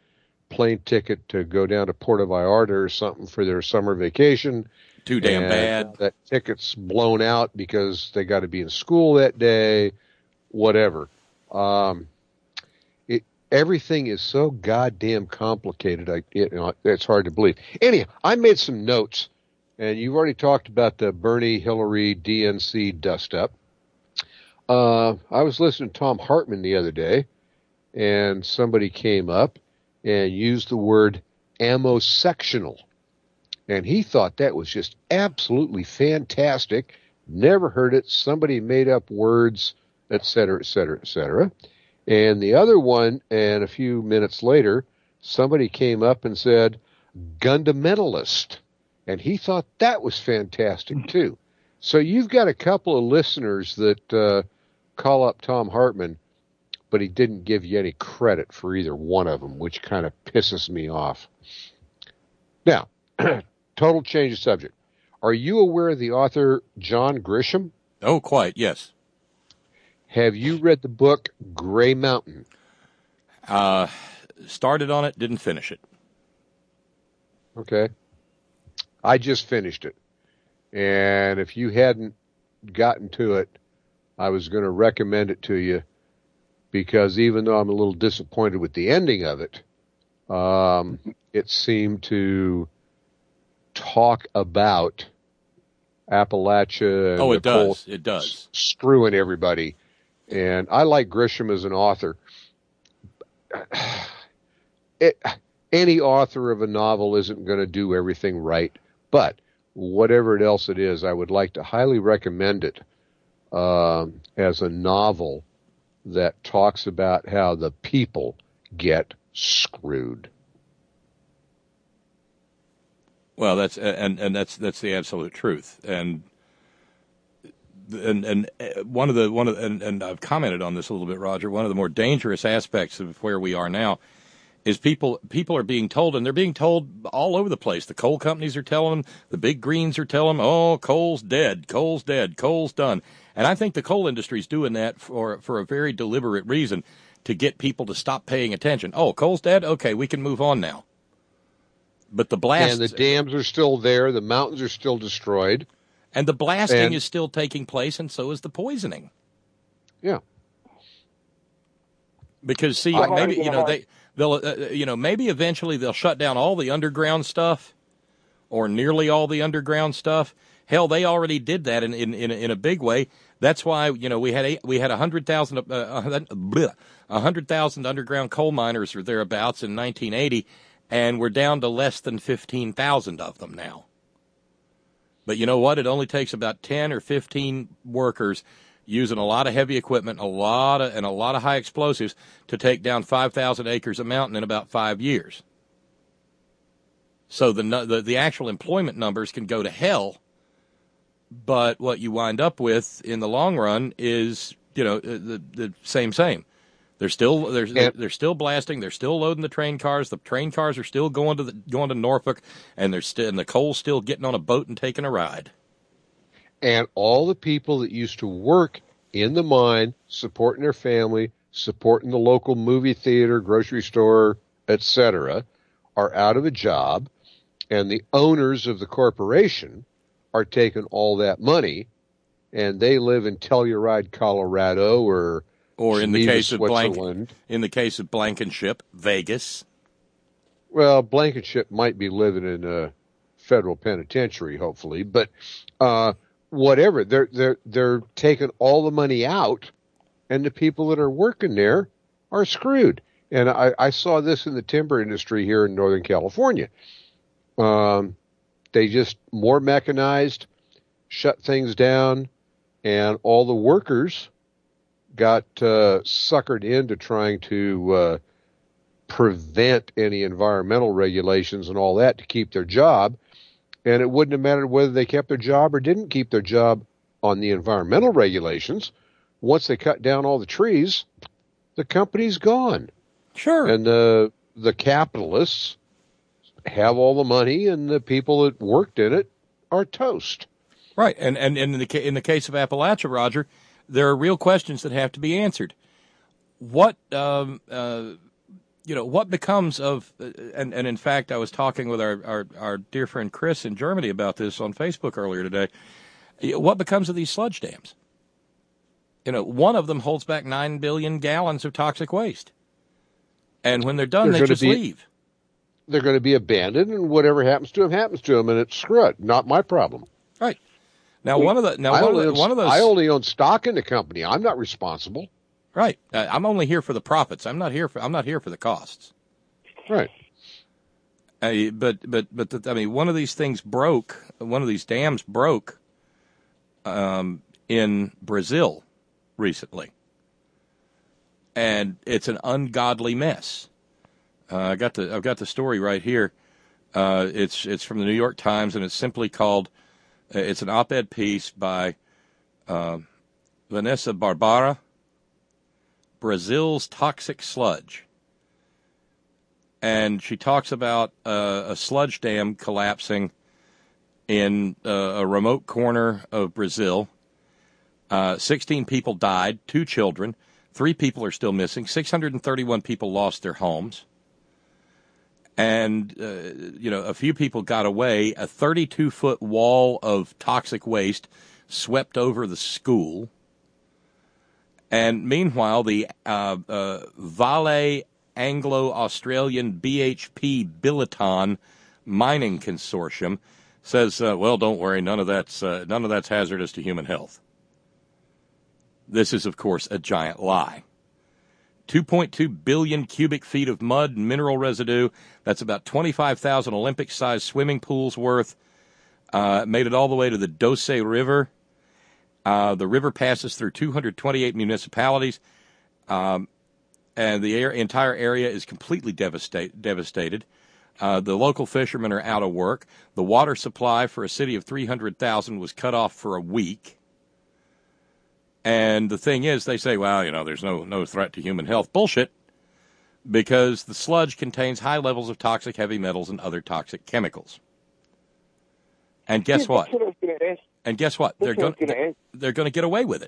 plane ticket to go down to Puerto Vallarta or something for their summer vacation. Too damn and bad. That ticket's blown out because they got to be in school that day, whatever. Um, it, everything is so goddamn complicated. I, it, you know, it's hard to believe. Anyhow, I made some notes, and you've already talked about the Bernie Hillary D N C dust-up. Uh, I was listening to Tom Hartman the other day, and somebody came up and used the word ammosectional. And he thought that was just absolutely fantastic. Never heard it. Somebody made up words, et cetera, et cetera, et cetera. And the other one, and a few minutes later, somebody came up and said, Gundamentalist. And he thought that was fantastic, too. So you've got a couple of listeners that uh, call up Tom Hartman, but he didn't give you any credit for either one of them, which kind of pisses me off. Now, total change of subject. Are you aware of the author John Grisham? Oh, quite, yes. Have you read the book Gray Mountain? Uh, started on it, didn't finish it. Okay. I just finished it. And if you hadn't gotten to it, I was going to recommend it to you, because even though I'm a little disappointed with the ending of it, um, it seemed to talk about Appalachia. And oh, it coal does. It does. Screwing everybody. And I like Grisham as an author. It, any author of a novel isn't going to do everything right, but whatever else it is, I would like to highly recommend it um, as a novel that talks about how the people get screwed. Well, that's and and that's that's the absolute truth. And and and one of the one of and, and I've commented on this a little bit, Roger. One of the more dangerous aspects of where we are now is people people are being told, and they're being told all over the place. The coal companies are telling them, the big greens are telling them, oh, coal's dead, coal's dead, coal's done. And I think the coal industry is doing that for for a very deliberate reason, to get people to stop paying attention. Oh, coal's dead? Okay, we can move on now. But the blast... And the dams are still there, the mountains are still destroyed. And the blasting and, is still taking place, and so is the poisoning. Yeah. Because, see, I, maybe, you know, they... They'll, uh, you know, maybe eventually they'll shut down all the underground stuff, or nearly all the underground stuff. Hell, they already did that in in in, in a big way. That's why, you know, we had eight, we had a hundred thousand uh, a hundred thousand underground coal miners or thereabouts in nineteen eighty, and we're down to less than fifteen thousand of them now. But you know what? It only takes about ten or fifteen workers using a lot of heavy equipment, a lot of, and a lot of high explosives to take down five thousand acres of mountain in about five years. So the, the the actual employment numbers can go to hell, but what you wind up with in the long run is, you know, the the same same. They're still they're yeah. they're still blasting. They're still loading the train cars. The train cars are still going to the, going to Norfolk, and they're still and the coal's still getting on a boat and taking a ride. And all the people that used to work in the mine, supporting their family, supporting the local movie theater, grocery store, et cetera, are out of a job, and the owners of the corporation are taking all that money, and they live in Telluride, Colorado, or or in Geneva, the case of Switzerland. Blank, in the case of Blankenship, Vegas. Well, Blankenship might be living in a federal penitentiary, hopefully, but uh, whatever. They're they're they're taking all the money out, and the people that are working there are screwed. And I, I saw this in the timber industry here in Northern California. Um, they just more mechanized, shut things down, and all the workers got uh, suckered into trying to uh, prevent any environmental regulations and all that to keep their job. And it wouldn't have mattered whether they kept their job or didn't keep their job on the environmental regulations. Once they cut down all the trees, the company's gone. Sure. And the the capitalists have all the money, and the people that worked in it are toast. Right. And and, and in the ca- in the case of Appalachia, Roger, there are real questions that have to be answered. What um, uh, you know, what becomes of, uh, and, and in fact, I was talking with our, our, our dear friend Chris in Germany about this on Facebook earlier today. What becomes of these sludge dams? You know, one of them holds back nine billion gallons of toxic waste. And when they're done, They're they gonna just be- leave. They're going to be abandoned, and whatever happens to them happens to them, and it's screwed. Not my problem. Right. Now, one of the now I one of, only the, own, one of those I only own stock in the company. I'm not responsible. right. Uh, I'm only here for the profits. I'm not here for I'm not here for the costs. Right. Uh, but but but the, I mean, one of these things broke. One of these dams broke um, in Brazil recently, and it's an ungodly mess. Uh, I got the I've got the story right here. Uh, it's it's from the New York Times, and it's simply called. Uh, it's an op-ed piece by uh, Vanessa Barbara. Brazil's toxic sludge, and she talks about uh, a sludge dam collapsing in uh, a remote corner of Brazil. Uh, Sixteen people died, two children, three people are still missing. Six hundred and thirty-one people lost their homes. And, uh, you know, a few people got away. A thirty-two foot wall of toxic waste swept over the school. And meanwhile, the uh, uh, Vale Anglo-Australian B H P Billiton Mining Consortium says, uh, well, don't worry, none of that's uh, none of that's hazardous to human health. This is, of course, a giant lie. two point two billion cubic feet of mud and mineral residue. That's about twenty-five thousand Olympic-sized swimming pools worth. Uh, made it all the way to the Doce River. Uh, the river passes through two hundred twenty-eight municipalities, um, and the air, entire area is completely devastate, devastated. Uh, the local fishermen are out of work. The water supply for a city of three hundred thousand was cut off for a week. And the thing is, they say, well, you know, there's no no threat to human health. Bullshit. Because the sludge contains high levels of toxic heavy metals and other toxic chemicals. And guess Yeah, what? that's what I was gonna ask. And guess what? They're That's what I going was gonna ask. they're going to get away with it.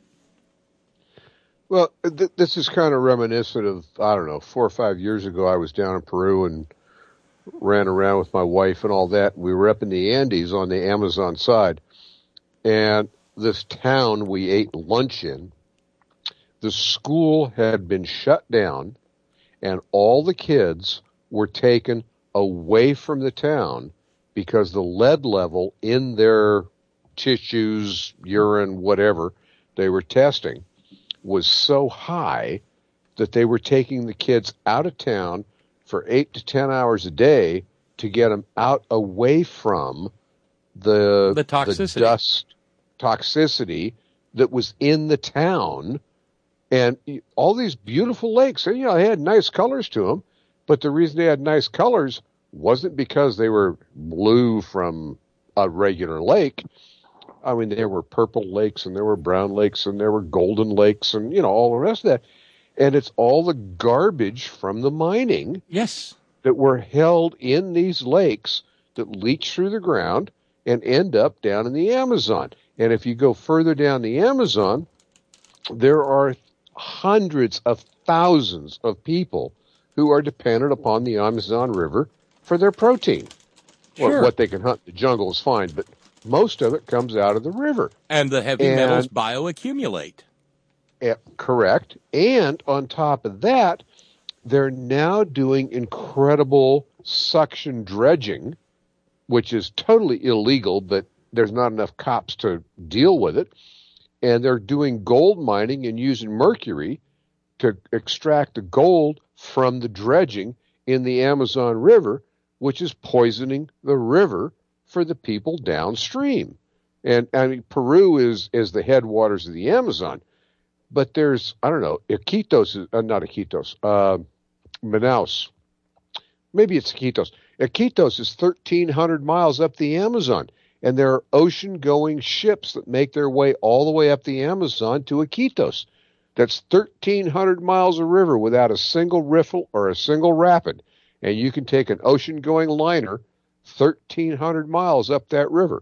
Well, th- this is kind of reminiscent of, I don't know, four or five years ago, I was down in Peru and ran around with my wife and all that. We were up in the Andes on the Amazon side. And this town we ate lunch in, the school had been shut down, and all the kids were taken away from the town because the lead level in their tissues, urine, whatever they were testing was so high that they were taking the kids out of town for eight to ten hours a day to get them out away from the, The toxicity. the dust toxicity that was in the town. And all these beautiful lakes, and, you know, they had nice colors to them, but the reason they had nice colors wasn't because they were blue from a regular lake. I mean, there were purple lakes, and there were brown lakes, and there were golden lakes, and, you know, all the rest of that. And it's all the garbage from the mining Yes. that were held in these lakes that leach through the ground and end up down in the Amazon. And if you go further down the Amazon, there are hundreds of thousands of people who are dependent upon the Amazon River for their protein. Sure. Well, what they can hunt in the jungle is fine, but most of it comes out of the river. And the heavy And- metals bioaccumulate. Eh, correct. And on top of that, they're now doing incredible suction dredging, which is totally illegal, but there's not enough cops to deal with it. And they're doing gold mining and using mercury to extract the gold from the dredging in the Amazon River, which is poisoning the river for the people downstream. And I mean, Peru is, is the headwaters of the Amazon. But there's, I don't know, Iquitos, is, uh, not Iquitos, uh, Manaus. Maybe it's Iquitos. Iquitos is thirteen hundred miles up the Amazon, and there are ocean-going ships that make their way all the way up the Amazon to Iquitos. That's thirteen hundred miles of river without a single riffle or a single rapid, and you can take an ocean-going liner thirteen hundred miles up that river.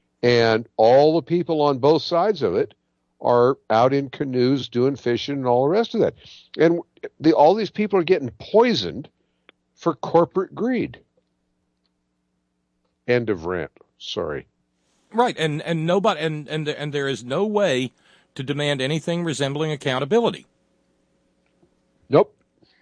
And all the people on both sides of it are out in canoes doing fishing and all the rest of that. And the, all these people are getting poisoned for corporate greed. End of rant. Sorry. Right, and and nobody and and and there is no way to demand anything resembling accountability. Nope.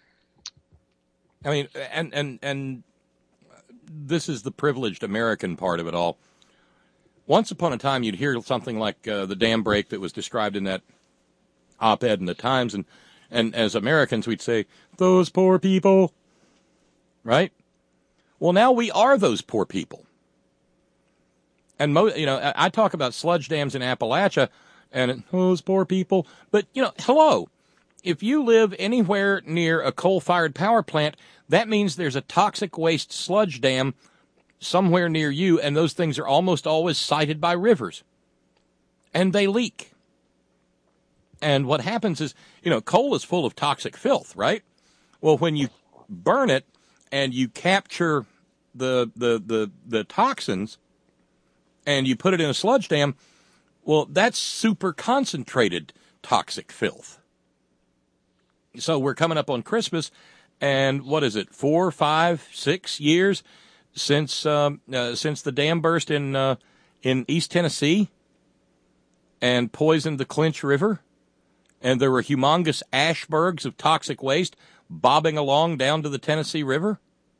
I mean, and and and this is the privileged American part of it all. Once upon a time, you'd hear something like uh, the dam break that was described in that op-ed in the Times, and and as Americans, we'd say, "Those poor people," right? Well, now we are those poor people. And, mo- you know, I, I talk about sludge dams in Appalachia and those poor people. But, you know, hello, if you live anywhere near a coal-fired power plant, that means there's a toxic waste sludge dam somewhere near you, and those things are almost always sited by rivers. And they leak. And what happens is, you know, coal is full of toxic filth, right? Well, when you burn it and you capture the the the, the toxins, and you put it in a sludge dam, well, that's super concentrated toxic filth. So we're coming up on Christmas, and what is it, four, five, six years since um, uh, since the dam burst in uh, in East Tennessee and poisoned the Clinch River, and there were humongous ashbergs of toxic waste bobbing along down to the Tennessee River.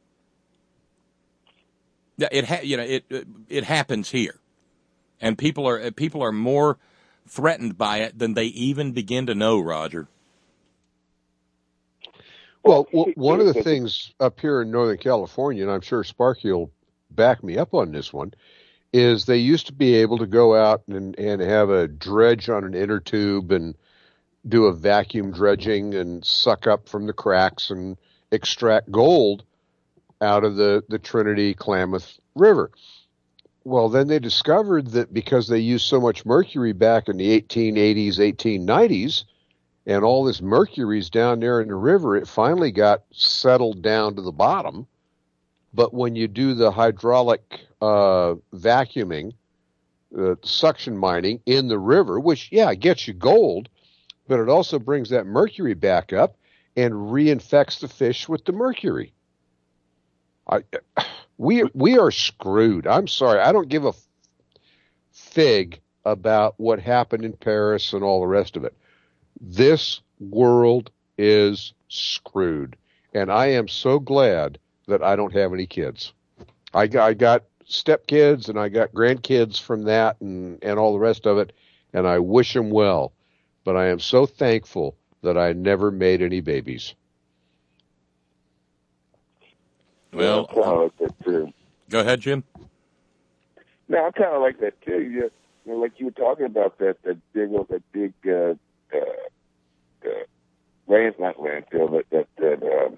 It ha- you know it it happens here, and people are people are more threatened by it than they even begin to know, Roger. Well, w- one of the things up here in Northern California, and I'm sure Sparky will back me up on this one, is they used to be able to go out and, and have a dredge on an inner tube and do a vacuum dredging and suck up from the cracks and extract gold out of the, the Trinity Klamath River. Well, then they discovered that because they used so much mercury back in the eighteen eighties, eighteen nineties, and all this mercury's down there in the river, it finally got settled down to the bottom. But when you do the hydraulic uh, vacuuming, uh, suction mining in the river, which, yeah, gets you gold, but it also brings that mercury back up and reinfects the fish with the mercury. I, we we are screwed. I'm sorry. I don't give a fig about what happened in Paris and all the rest of it. This world is screwed, and I am so glad that I don't have any kids. I got, I got stepkids and I got grandkids from that and, and all the rest of it, and I wish them well. But I am so thankful that I never made any babies. Well, I kind of like that too. Go ahead, Jim. No, I kind of like that too. You know, like you were talking about that that big, that big, uh, uh, uh, land, not landfill, but that that um,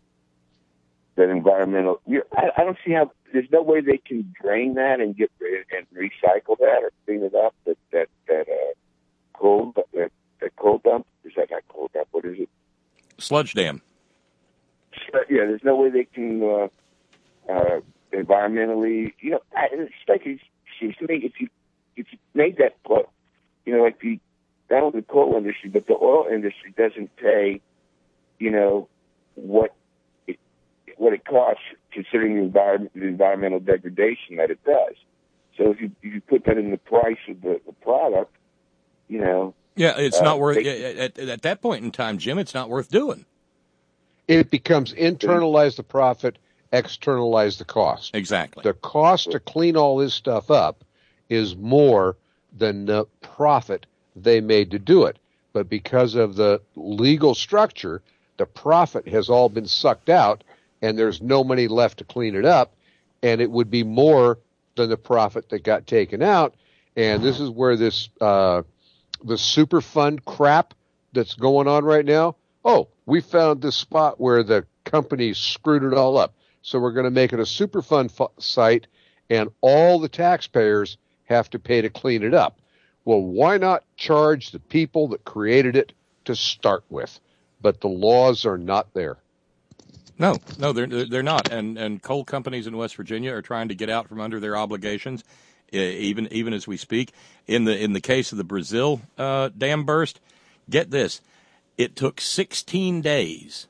that environmental. You know, I, I don't see how. There's no way they can drain that and get and recycle that or clean it up. That that that uh, coal that that coal dump. Is that not coal dump? What is it? Sludge dam. Yeah, there's no way they can uh, uh, environmentally. You know, it's like it seems to me if you if you made that, you know, like the not only the coal industry but the oil industry doesn't pay, you know, what it what it costs considering the, environment, the environmental degradation that it does. So if you if you put that in the price of the, the product, you know, yeah, it's uh, not worth they, at, at that point in time, Jim. It's not worth doing. It becomes internalize the profit, externalize the cost. Exactly. The cost to clean all this stuff up is more than the profit they made to do it. But because of the legal structure, the profit has all been sucked out, and there's no money left to clean it up, and it would be more than the profit that got taken out. And this is where this uh, the Superfund crap that's going on right now. Oh, we found this spot where the company screwed it all up. So we're going to make it a Superfund f- site, and all the taxpayers have to pay to clean it up. Well, why not charge the people that created it to start with? But the laws are not there. No, no, they're they're not. And and coal companies in West Virginia are trying to get out from under their obligations, even even as we speak. In the in the case of the Brazil uh, dam burst, get this. It took sixteen days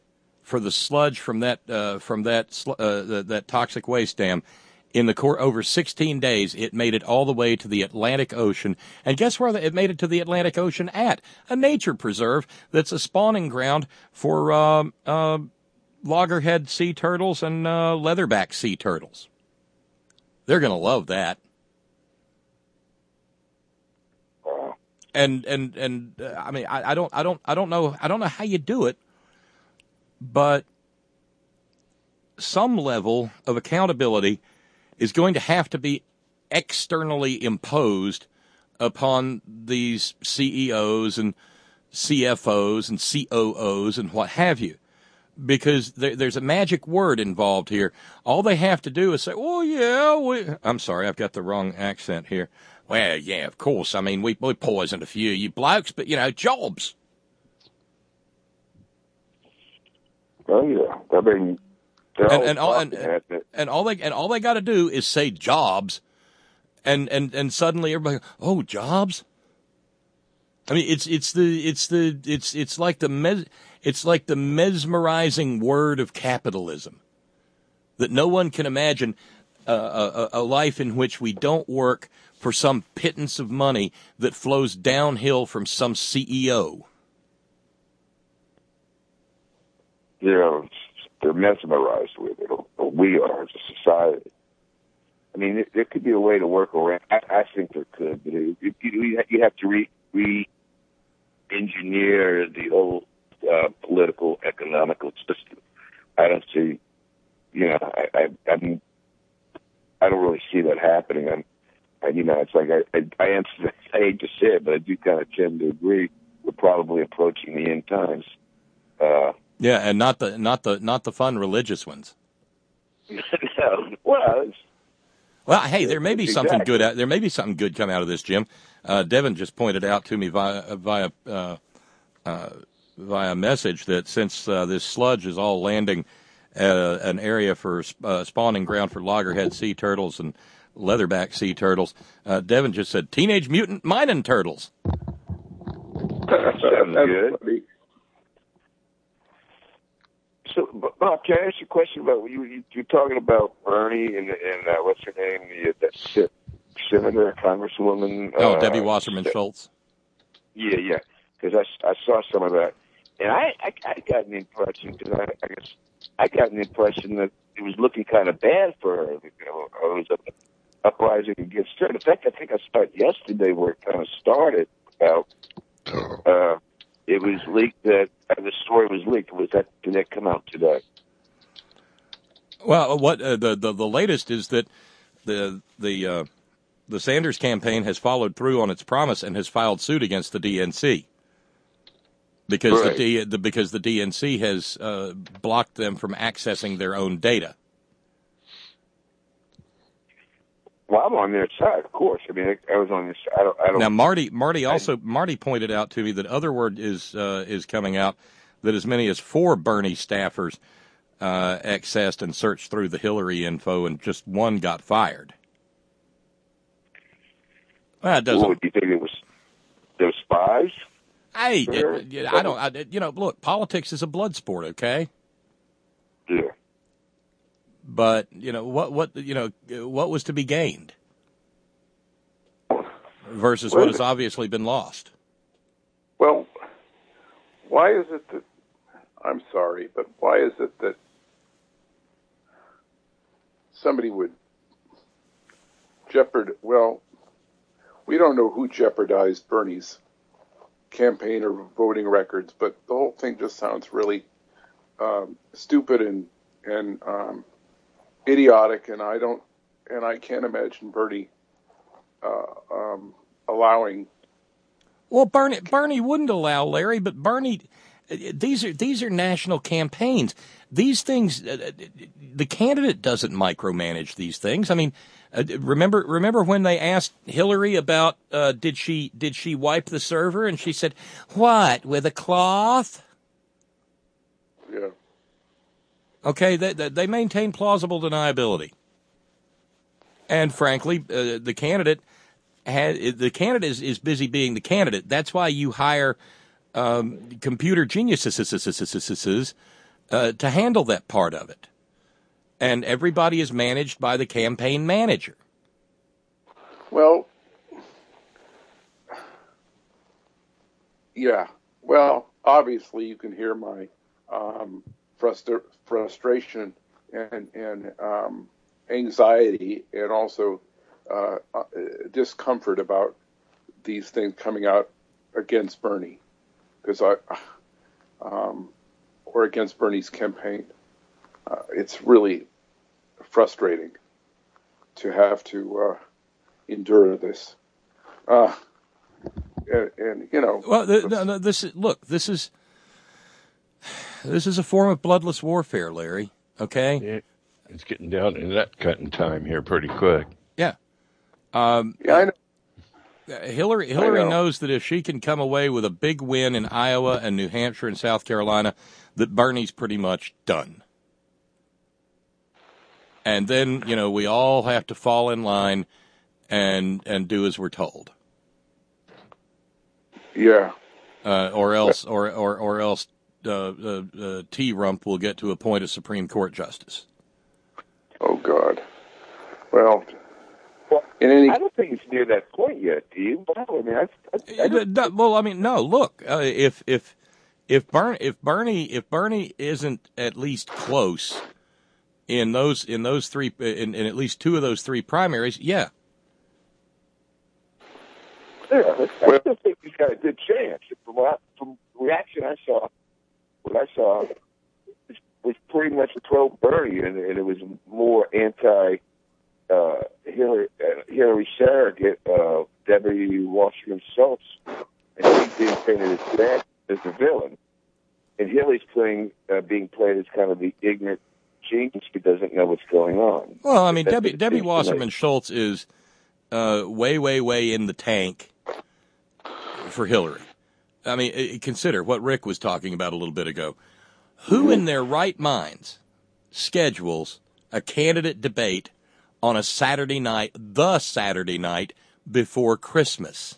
for the sludge from that uh, from that sl- uh, the, that toxic waste dam. In the course over sixteen days, it made it all the way to the Atlantic Ocean. And guess where it made it to the Atlantic Ocean at? A nature preserve that's a spawning ground for uh, uh, loggerhead sea turtles and uh, leatherback sea turtles. They're going to love that. And and and uh, I mean, I, I don't I don't I don't know I don't know how you do it, but some level of accountability is going to have to be externally imposed upon these C E Os and C F Os and C O Os and what have you, because there, there's a magic word involved here. All they have to do is say, "Oh yeah, we." I'm sorry, I've got the wrong accent here. Well, yeah, of course. I mean, we we poisoned a few of you blokes, but you know, jobs. Oh yeah, I mean. And, and all and, and all they and all they got to do is say jobs, and, and, and suddenly everybody, oh, jobs. I mean, it's it's the it's the it's it's like the mes, it's like the mesmerizing word of capitalism, that no one can imagine uh, a, a life in which we don't work for some pittance of money that flows downhill from some C E O. Yeah. They're mesmerized with it, or we are as a society. I mean, there, there could be a way to work around. I, I think there could, but it, it, you, you have to re, re-engineer the whole uh, political, economical system. I don't see, you know, I, I, I mean, I don't really see that happening. I'm, I, you know, it's like I, I, I, am, I hate to say it, but I do kind of tend to agree. We're probably approaching the end times. Uh, Yeah, and not the not the not the fun religious ones. no, well, it's, well, hey, there may be exactly. something good out. There may be something good come out of this, Jim. Uh, Devin just pointed out to me via via uh, uh, via message that since uh, this sludge is all landing at a, an area for uh, spawning ground for loggerhead sea turtles and leatherback sea turtles, uh, Devin just said teenage mutant mining turtles. That sounds good. Funny. So, Bob, can I ask you a question about you? you you're talking about Bernie and and uh, what's her name? The, that senator, Congresswoman. Oh, uh, Debbie Wasserman Schultz. Yeah, yeah. Because I, I saw some of that, and I I, I got an impression because I, I guess I got an impression that it was looking kind of bad for her. You know, it was an uprising against her. In fact, I think I saw it yesterday where it kind of started. About uh, it was leaked that. The story was leaked. Was that? Did that come out today? Well, what uh, the, the the latest is that the the uh, the Sanders campaign has followed through on its promise and has filed suit against the D N C because right. the, D, the because the D N C has uh, blocked them from accessing their own data. Well, I'm on their side, of course. I mean, I was on this. I don't. I don't now, Marty. Marty also. Marty pointed out to me that other word is uh, is coming out that as many as four Bernie staffers uh, accessed and searched through the Hillary info, and just one got fired. Well, it doesn't. What, do you think it was? There were spies. Hey, it, I don't. I, you know, look, politics is a blood sport. Okay. Yeah. But, you know, what, what, you know, what was to be gained versus well, what has obviously been lost? Well, why is it that, I'm sorry, but why is it that somebody would jeopard, well, we don't know who jeopardized Bernie's campaign or voting records, but the whole thing just sounds really um, stupid and, and, um, idiotic, and I don't, and I can't imagine Bernie uh, um, allowing. Well, Bernie, Bernie wouldn't allow, Larry, but Bernie, these are these are national campaigns. These things, the candidate doesn't micromanage these things. I mean, remember remember when they asked Hillary about uh, did she did she wipe the server, and she said, "What, with a cloth?" Yeah. Okay, they, they maintain plausible deniability, and frankly, uh, the candidate had the candidate is, is busy being the candidate. That's why you hire um, computer geniuses uh, uh, to handle that part of it. And everybody is managed by the campaign manager. Well, yeah. Well, obviously, you can hear my um, frustra- frustration and and um, anxiety, and also uh, uh, discomfort about these things coming out against Bernie, because I, um, or against Bernie's campaign. Uh, it's really frustrating to have to uh, endure this. Uh, and, and you know, well, the, no, no, this is, look, this is this is a form of bloodless warfare, Larry. Okay, yeah, it's getting down to that cutting time here pretty quick. Yeah, um, yeah, I know. Hillary Hillary know. knows that if she can come away with a big win in Iowa and New Hampshire and South Carolina, that Bernie's pretty much done. And then, you know, we all have to fall in line and and do as we're told. Yeah. Uh, or else, or or or else, uh, uh, uh, T-Rump will get to appoint a Supreme Court justice. Oh God. Well. In any... I don't think it's near that point yet, do you? I mean, I, I, I well, I mean, no. Look, uh, if if if Bernie if Bernie if Bernie isn't at least close in those in those three in, in at least two of those three primaries, yeah. Yeah, I still think he's got a good chance. From what, from reaction I saw, what I saw was pretty much pro Bernie, and, and it was more anti. Uh, Hillary, uh, Hillary surrogate, uh, Debbie Wasserman Schultz, and he's being painted as bad as the villain, and Hillary's playing, uh, being played as kind of the ignorant genius who doesn't know what's going on. Well, I mean, That's Debbie Debbie Wasserman Schultz is uh, way, way, way in the tank for Hillary. I mean, consider what Rick was talking about a little bit ago. Who in their right minds schedules a candidate debate on a Saturday night, the Saturday night before Christmas?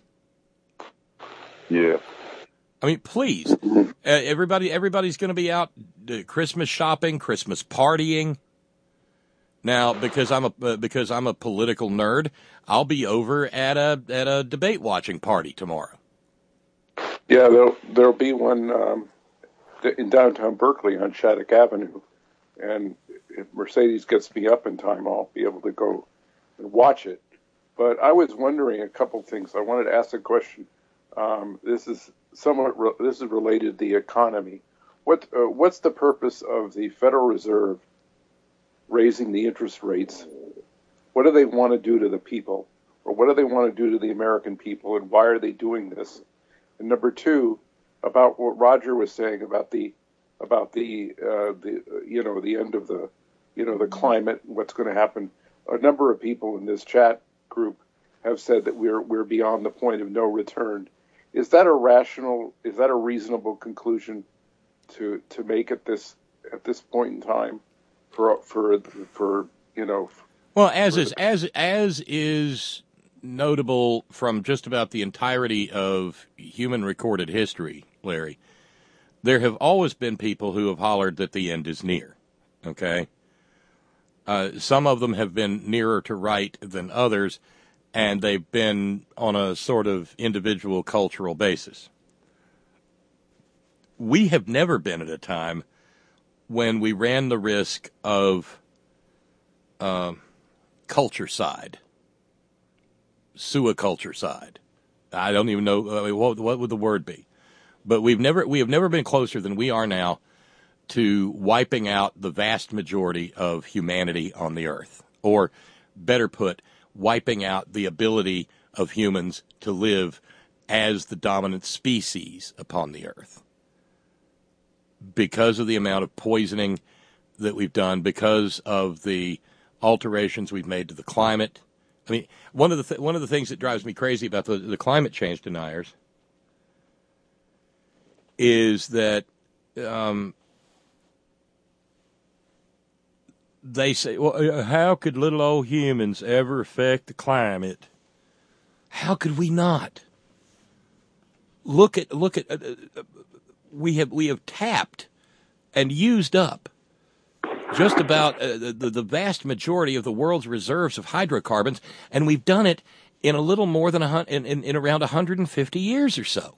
Yeah. I mean, please, uh, everybody, everybody's going to be out uh, Christmas shopping, Christmas partying. Now, because I'm a uh, because I'm a political nerd, I'll be over at a at a debate watching party tomorrow. Yeah, there'll there'll be one um, in downtown Berkeley on Shattuck Avenue, and if Mercedes gets me up in time, I'll be able to go and watch it. But I was wondering a couple things. I wanted to ask a question. Um, this is somewhat re- this is related to the economy. What uh, what's the purpose of the Federal Reserve raising the interest rates? What do they want to do to the people, or what do they want to do to the American people, and why are they doing this? And number two, about what Roger was saying about the about the uh, the you know the end of the you know the climate and what's going to happen. A number of people in this chat group have said that we're we're beyond the point of no return. Is that a rational? Is that a reasonable conclusion to to make at this at this point in time for for for you know? Well, as is as as is notable from just about the entirety of human recorded history, Larry. There have always been people who have hollered that the end is near. Okay, uh, some of them have been nearer to right than others, and they've been on a sort of individual cultural basis. We have never been at a time when we ran the risk of uh, culture side, suiculture side. I don't even know I mean, what, what would the word be, but we've never we have never been closer than we are now to wiping out the vast majority of humanity on the earth, or better put, wiping out the ability of humans to live as the dominant species upon the earth. Because of the amount of poisoning that we've done, because of the alterations we've made to the climate. I mean, one of the th- one of the things that drives me crazy about the, the climate change deniers is that um, they say, well, how could little old humans ever affect the climate? How could we not? Look at look at uh, we have we have tapped and used up just about uh, the, the vast majority of the world's reserves of hydrocarbons, and we've done it in a little more than a in, in, in around one hundred fifty years or so.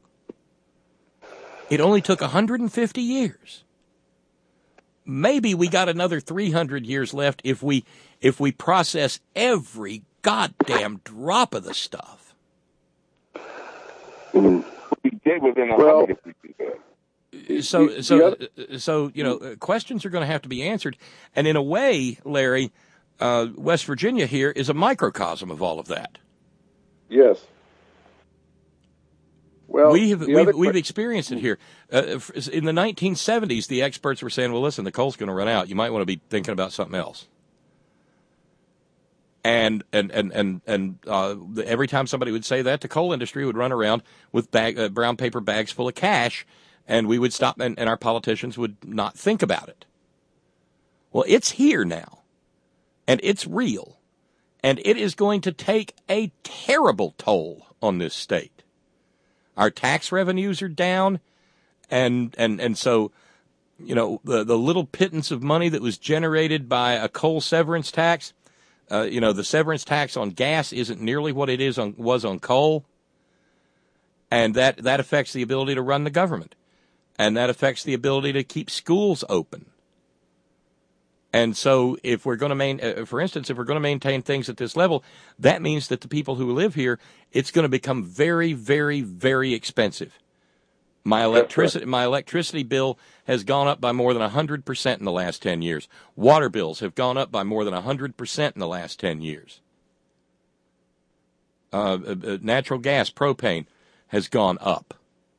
It only took one hundred fifty years. Maybe we got another three hundred years left if we if we process every goddamn drop of the stuff. We did within a Well, hundred if we do that. So, so, so, you know, questions are going to have to be answered. And in a way, Larry, uh, West Virginia here is a microcosm of all of that. Yes. Well, we have the we've, other we've que- experienced it here. Uh, in the nineteen seventies, the experts were saying, well, listen, the coal's going to run out. You might want to be thinking about something else. And and and and and uh, every time somebody would say that, the coal industry would run around with bag, uh, brown paper bags full of cash, and we would stop, and, and our politicians would not think about it. Well, it's here now, and it's real, and it is going to take a terrible toll on this state. Our tax revenues are down, and and and so, you know, the the little pittance of money that was generated by a coal severance tax. Uh, you know, the severance tax on gas isn't nearly what it is on was on coal, and that, that affects the ability to run the government, and that affects the ability to keep schools open. And so, if we're going to main, uh, for instance, if we're going to maintain things at this level, that means that the people who live here, it's going to become very, very, very expensive. My electricity, my electricity bill has gone up by more than one hundred percent in the last ten years. Water bills have gone up by more than one hundred percent in the last ten years. Uh, uh, natural gas, propane, has gone up.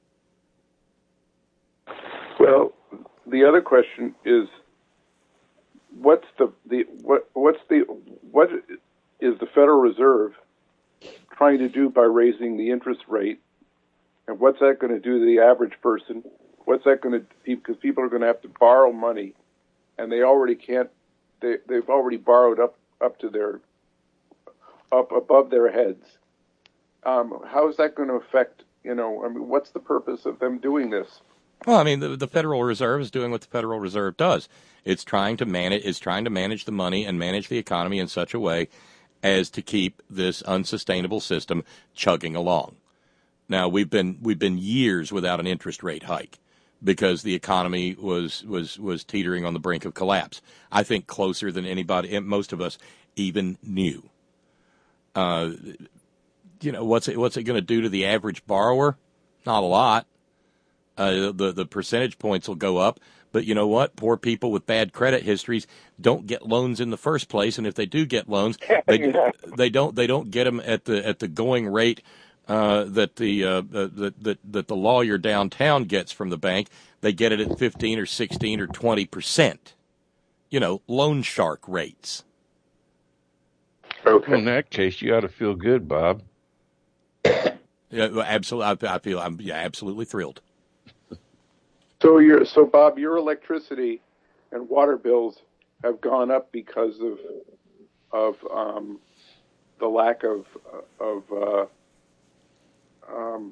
Well, the other question is, what's the, the what what's the what is the Federal Reserve trying to do by raising the interest rate? And what's that going to do to the average person? What's that going to do? Because people are going to have to borrow money, and they already can't. They they've already borrowed up up to their up above their heads. Um, how is that going to affect? You know, I mean, what's the purpose of them doing this? Well, I mean, the, the Federal Reserve is doing what the Federal Reserve does. It's trying to manage. It's trying to manage the money and manage the economy in such a way as to keep this unsustainable system chugging along. Now, we've been we've been years without an interest rate hike because the economy was was was teetering on the brink of collapse. I think closer than anybody, most of us even knew. Uh, you know, what's it what's it going to do to the average borrower? Not a lot. Uh, the the percentage points will go up, but you know what? Poor people with bad credit histories don't get loans in the first place, and if they do get loans, they they don't they don't get them at the at the going rate. Uh, that the uh, that, that that the lawyer downtown gets from the bank. They get it at fifteen or sixteen or twenty percent. You know, loan shark rates. Okay. Well, in that case, you ought to feel good, Bob. Yeah, absolutely. I feel I'm yeah, absolutely thrilled. So your so Bob, your electricity and water bills have gone up because of of um, the lack of of. Uh, Um,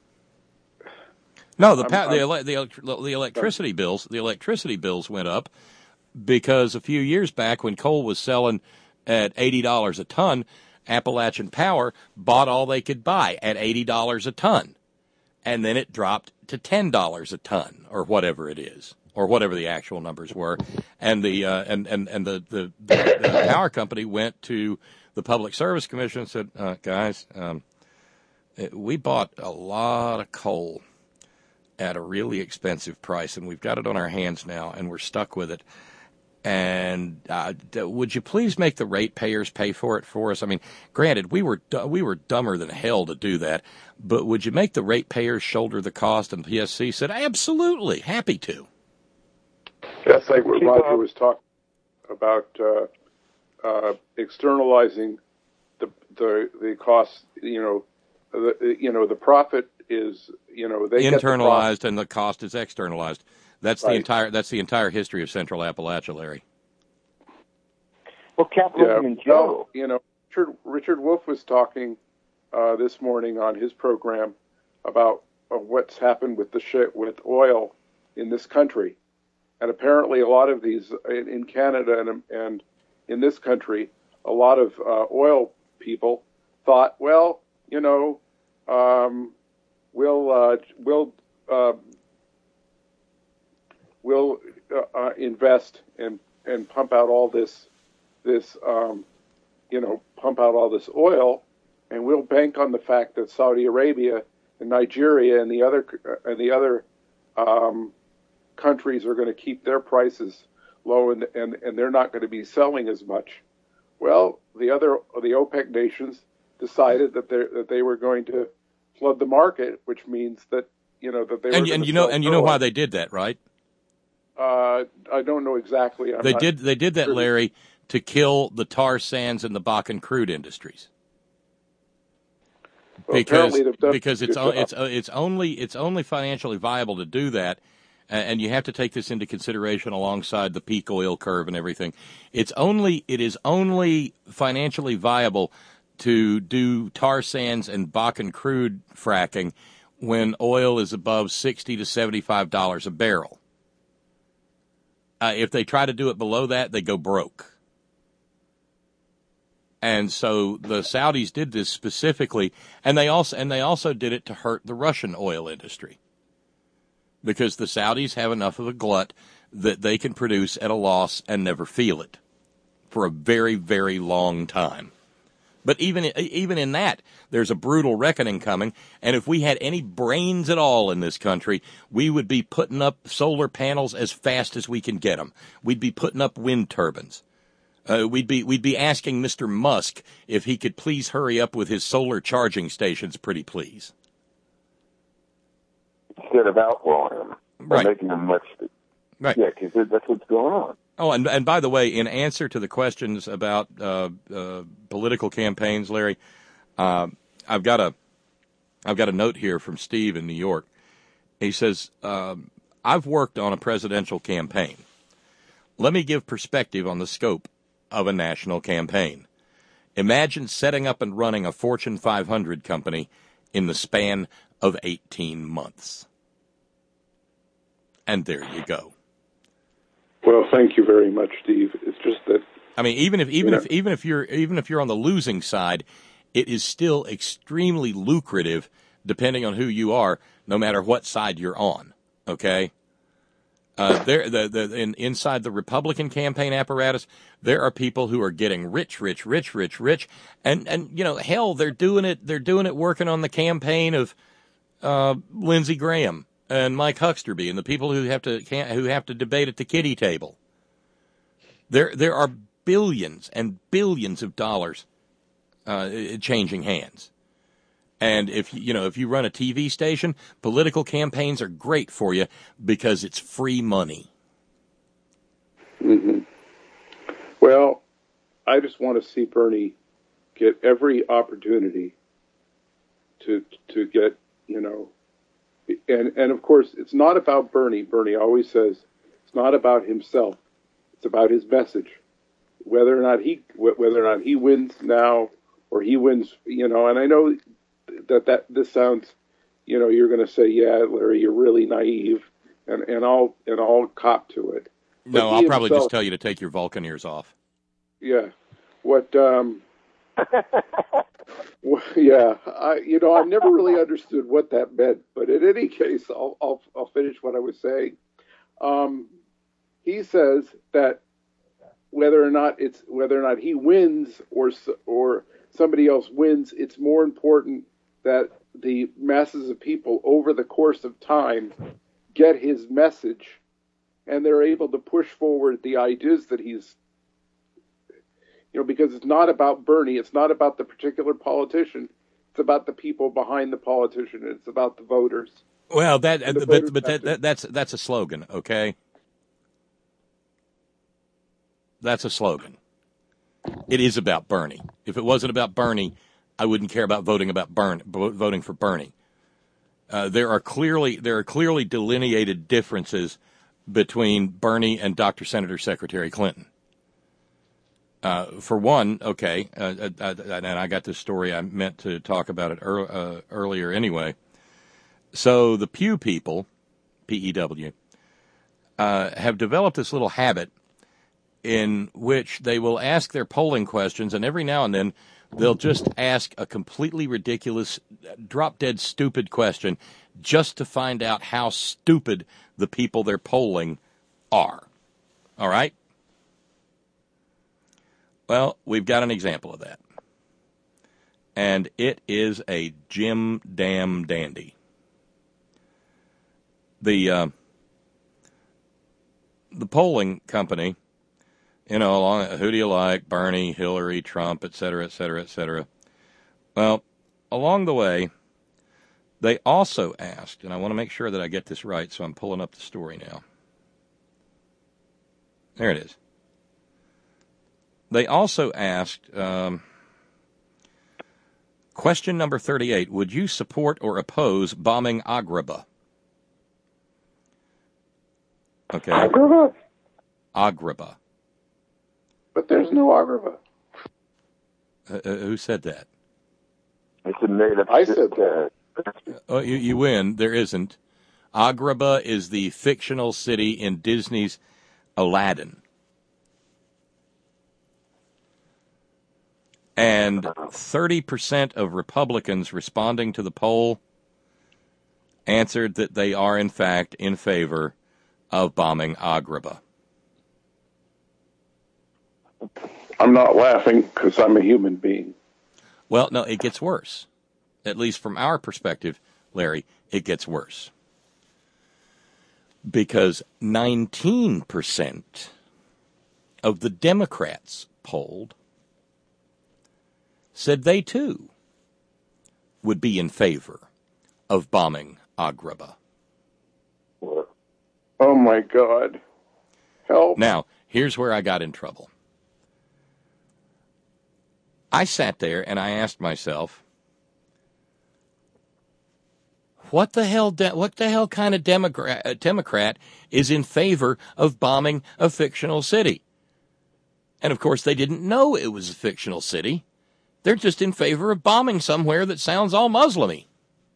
no, the, I'm, pa- I'm, the, the the electricity bills the electricity bills went up because a few years back when coal was selling at eighty dollars a ton, Appalachian Power bought all they could buy at eighty dollars a ton, and then it dropped to ten dollars a ton or whatever it is, or whatever the actual numbers were, and the uh, and and and the the, the the power company went to the Public Service Commission and said, uh, guys. Um, We bought a lot of coal at a really expensive price, and we've got it on our hands now, and we're stuck with it. And uh, would you please make the ratepayers pay for it for us? I mean, granted, we were we were dumber than hell to do that, but would you make the ratepayers shoulder the cost? And P S C said, absolutely, happy to. That's like what Roger was talking about, uh, uh, externalizing the the the costs. You know. The, you know, the profit is, you know, they internalized get the and the cost is externalized. That's right. the entire. That's the entire history of Central Appalachia, Larry. Well, capitalism yeah, in general. no, you know, Richard, Richard Wolff was talking uh, this morning on his program about uh, what's happened with the shit with oil in this country, And apparently a lot of these in, in Canada and, and in this country, a lot of uh, oil people thought, well, you know, um, we'll uh, we'll uh, we'll uh, uh, invest and and pump out all this this um, you know pump out all this oil, and we'll bank on the fact that Saudi Arabia and Nigeria and the other uh, and the other um, countries are going to keep their prices low, and, and and they're not going to be selling as much. Well, the other the OPEC nations decided that they that they were going to flood the market, which means that you know that they and, were and you know and you know why they did that, right? Uh, I don't know exactly. I'm they not did they did that, sure. Larry, to kill the tar sands and the Bakken crude industries. Well, because apparently they've done because a it's good it's job. it's only it's only financially viable to do that, and you have to take this into consideration alongside the peak oil curve and everything. It's only it is only financially viable to do tar sands and Bakken crude fracking when oil is above sixty to seventy-five dollars a barrel. Uh, if they try to do it below that, they go broke. And so the Saudis did this specifically, and they also and they also did it to hurt the Russian oil industry, because the Saudis have enough of a glut that they can produce at a loss and never feel it for a very, very long time. But even even in that, there's a brutal reckoning coming, and if we had any brains at all in this country, we would be putting up solar panels as fast as we can get them. We'd be putting up wind turbines. Uh, we'd be we'd be asking Mister Musk if he could please hurry up with his solar charging stations, pretty please. Instead of outlawing them, right? Making them much, right? Yeah, because that's what's going on. Oh, and and by the way, in answer to the questions about uh, uh, political campaigns, Larry, uh, I've got a I've got a note here from Steve in New York. He says, um, "I've worked on a presidential campaign. Let me give perspective on the scope of a national campaign. Imagine setting up and running a Fortune five hundred company in the span of eighteen months. And there you go." Well, thank you very much, Steve. It's just that I mean, even if even you if even if you're even if you're on the losing side, it is still extremely lucrative, depending on who you are, no matter what side you're on. Okay. Uh, there, the, the, in, inside the Republican campaign apparatus, there are people who are getting rich, rich, rich, rich, rich, and and you know, hell, they're doing it. They're doing it, working on the campaign of uh, Lindsey Graham and Mike Hucksterby and the people who have to can't, who have to debate at the kiddie table. There, there are billions and billions of dollars uh, changing hands. And if you know if you run a T V station, political campaigns are great for you because it's free money. Mm-hmm. Well, I just want to see Bernie get every opportunity to to get you know, and and of course it's not about Bernie. Bernie always says it's not about himself; it's about his message. Whether or not he whether or not he wins now or he wins, you know, and I know. That that this sounds, you know, you're going to say, yeah, Larry, you're really naive, and and I'll and I'll cop to it. But no, I'll probably himself, just tell you to take your Vulcan ears off. Yeah, what? Um, well, yeah, I you know I've never really understood what that meant, but in any case, I'll I'll I'll finish what I was saying. Um, he says that whether or not it's whether or not he wins or or somebody else wins, it's more important that the masses of people over the course of time get his message and they're able to push forward the ideas that he's, you know, because it's not about Bernie. It's not about the particular politician. It's about the people behind the politician. It's about the voters. Well, that, The but, but that, that, that's, that's a slogan. Okay. That's a slogan. It is about Bernie. If it wasn't about Bernie, I wouldn't care about voting about Bern, voting for Bernie. Uh, there are clearly there are clearly delineated differences between Bernie and Doctor Senator Secretary Clinton. Uh, for one, okay, uh, uh, and I got this story. I meant to talk about it er, uh, earlier anyway. So the Pew people, P E W, uh, have developed this little habit in which they will ask their polling questions, and every now and then they'll just ask a completely ridiculous, drop-dead stupid question just to find out how stupid the people they're polling are. All right? Well, we've got an example of that. And it is a Jim Damn Dandy. The, uh, the polling company, you know, along, who do you like? Bernie, Hillary, Trump, et cetera, et cetera, et cetera. Well, along the way, they also asked, and I want to make sure that I get this right, so I'm pulling up the story now. There it is. They also asked, um, question number thirty-eight, would you support or oppose bombing Agrabah? Okay. Agrabah? Agrabah. But there's no Agrabah. Uh, uh, who said that? It's a native. I said that. Oh, you, you win. There isn't. Agrabah is the fictional city in Disney's Aladdin. And thirty percent of Republicans responding to the poll answered that they are, in fact, in favor of bombing Agrabah. I'm not laughing because I'm a human being. Well, no, it gets worse. At least from our perspective, Larry, it gets worse. Because nineteen percent of the Democrats polled said they, too, would be in favor of bombing Agrabah. Oh, my God. Help. Now, here's where I got in trouble. I sat there and I asked myself, what the hell, de- what the hell kind of Democrat, Democrat is in favor of bombing a fictional city? And, of course, they didn't know it was a fictional city. They're just in favor of bombing somewhere that sounds all Muslim-y.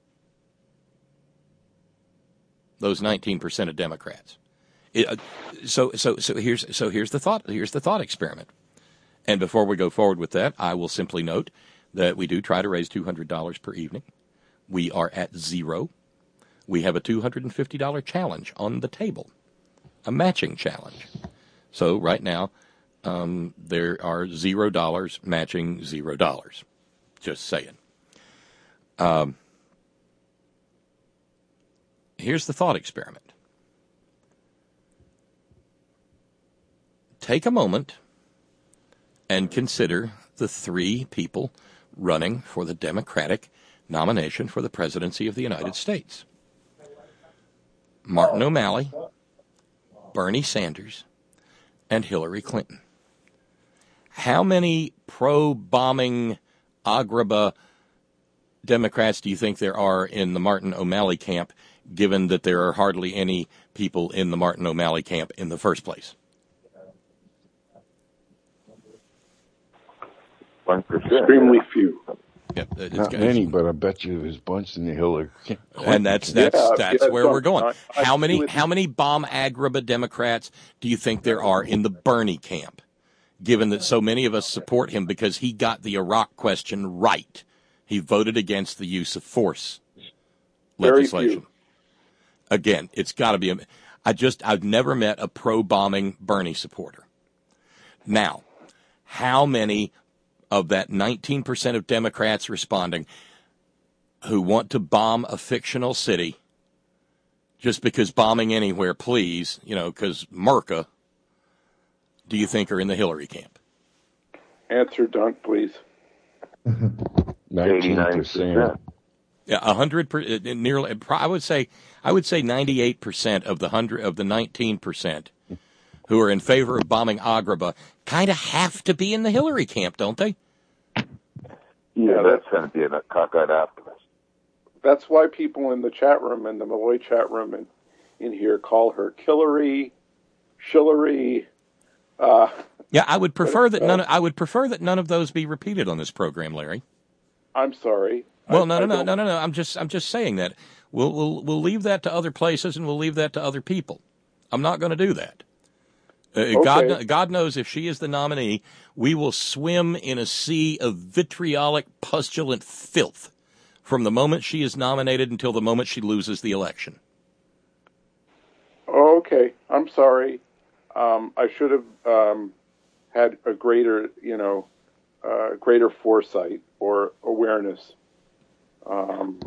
Those nineteen percent of Democrats. It, uh, so, so, so here's, so here's the thought. Here's the thought experiment. And before we go forward with that, I will simply note that we do try to raise two hundred dollars per evening. We are at zero. We have a two hundred fifty dollars challenge on the table, a matching challenge. So right now, um, there are zero dollars matching zero dollars. Just saying. Um, here's the thought experiment. Take a moment and consider the three people running for the Democratic nomination for the presidency of the United States. Martin O'Malley, Bernie Sanders, and Hillary Clinton. How many pro-bombing Agrabah Democrats do you think there are in the Martin O'Malley camp, given that there are hardly any people in the Martin O'Malley camp in the first place? One percent. Extremely few. Yep, it's, Not it's, many, but I bet you there's a bunch in the Hillary. And that's that's Yeah, that's yeah, where we're going. I- I How many would- how many bomb Agrabah Democrats do you think there are in the Bernie camp? Given that so many of us support him because he got the Iraq question right, he voted against the use of force Very legislation. few. Again, it's got to be. A, I just I've never met a pro-bombing Bernie supporter. Now, how many of that nineteen percent of Democrats responding who want to bomb a fictional city just because bombing anywhere, please, you know, because Merca, do you think are in the Hillary camp? Answer, Dunk, please. Nineteen percent. Yeah, a hundred per, nearly. I would say, I would say ninety-eight percent of the hundred of the nineteen percent who are in favor of bombing Agrabah kind of have to be in the Hillary camp, don't they? Yeah, that's going to be a cockeyed optimist. That's why people in the chat room, in the Malloy chat room in, in here, call her Killary, Shillery. Uh, Yeah, I would prefer that none. I would prefer that none of those be repeated on this program, Larry. I'm sorry. Well, I, no, no, I no, don't- no, no, no. I'm just, I'm just saying that we'll, we'll, we'll leave that to other places and we'll leave that to other people. I'm not going to do that. Uh, Okay. God, God knows if she is the nominee, we will swim in a sea of vitriolic, pustulant filth from the moment she is nominated until the moment she loses the election. Oh, okay. I'm sorry. Um, I should have um, had a greater, you know, uh, greater foresight or awareness. Um,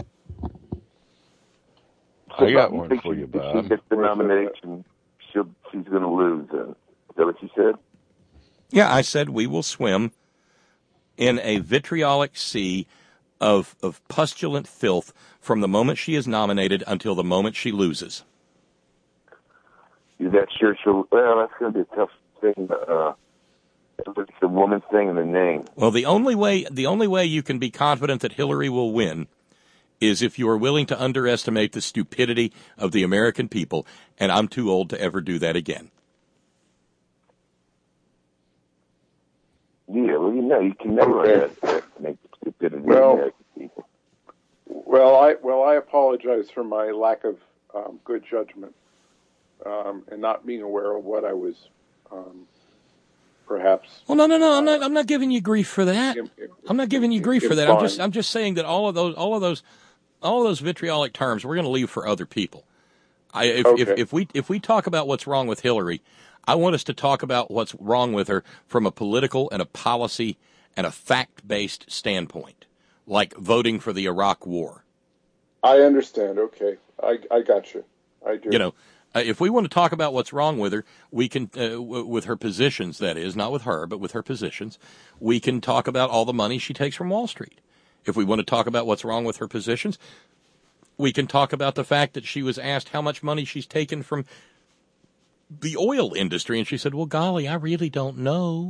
I got you one think for she- you, if Bob. She gets the nomination. She'll, she's going to lose. Uh, is that what you said? Yeah, I said we will swim in a vitriolic sea of of pustulant filth from the moment she is nominated until the moment she loses. Is that sure she'll? Well, that's going to be a tough thing. Uh, it's a woman's thing in the name. Well, the only way the only way you can be confident that Hillary will win is if you are willing to underestimate the stupidity of the American people, and I'm too old to ever do that again. Yeah, well, you know, you can never Okay. underestimate the stupidity Well- of the American people. well, I well I apologize for my lack of um, good judgment um, and not being aware of what I was um, perhaps. Well, no, no, no. I'm not. I'm not giving you grief for that. im- im- I'm not giving you grief for that. I'm just. implying. I'm just saying that all of those, all of those, all of those vitriolic terms, we're going to leave for other people. I, if, if, Okay. if we if we talk about what's wrong with Hillary, I want us to talk about what's wrong with her from a political and a policy and a fact-based standpoint, like voting for the Iraq War. I understand. Okay, I I got you. I do. You know, uh, if we want to talk about what's wrong with her, we can, uh, w- with her positions, that is, not with her, but with her positions, we can talk about all the money she takes from Wall Street. If we want to talk about what's wrong with her positions, we can talk about the fact that she was asked how much money she's taken from the oil industry, and she said, well, golly, I really don't know.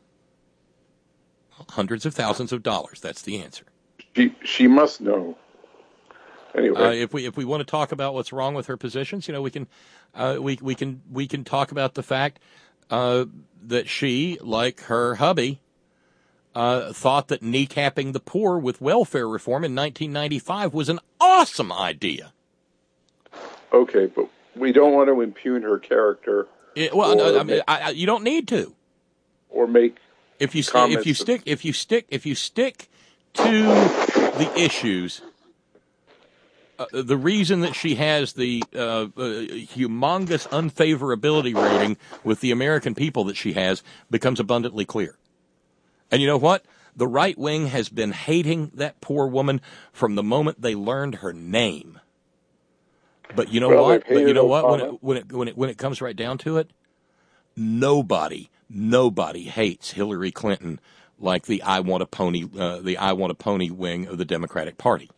Hundreds of thousands of dollars, that's the answer. She she must know. Anyway, Uh, if we if we want to talk about what's wrong with her positions, you know, we can uh, we we can we can talk about the fact uh, that she, like her hubby, uh, thought that kneecapping the poor with welfare reform in nineteen ninety-five was an awesome idea. okay, but we don't want to impugn her character It, well, no, Or I mean, make- I, I, you don't need to. or make If you st- comments if you of- stick if you stick if you stick to the issues. Uh, the reason that she has the uh, uh, humongous unfavorability rating with the American people that she has becomes abundantly clear. And you know what? The right wing has been hating that poor woman from the moment they learned her name. But you know Well, what? they've But you hated know what? When Obama. it, when it when it when it comes right down to it, nobody nobody hates Hillary Clinton like the I want a pony uh, the I want a pony wing of the Democratic Party.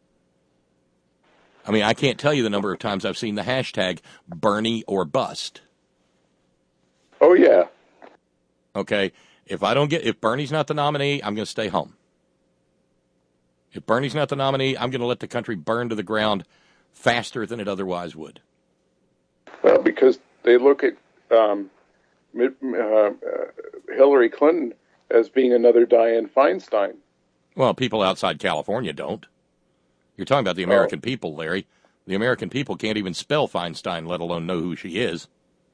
I mean, I can't tell you the number of times I've seen the hashtag Bernie or bust. Oh yeah, Okay, if I don't get if Bernie's not the nominee, I'm going to stay home. If Bernie's not the nominee, I'm going to let the country burn to the ground faster than it otherwise would. well, because they look at um, Mid- uh, uh, Hillary Clinton as being another Dianne Feinstein. Well, people outside California don't. You're talking about the American people, Larry. The American people can't even spell Feinstein, let alone know who she is.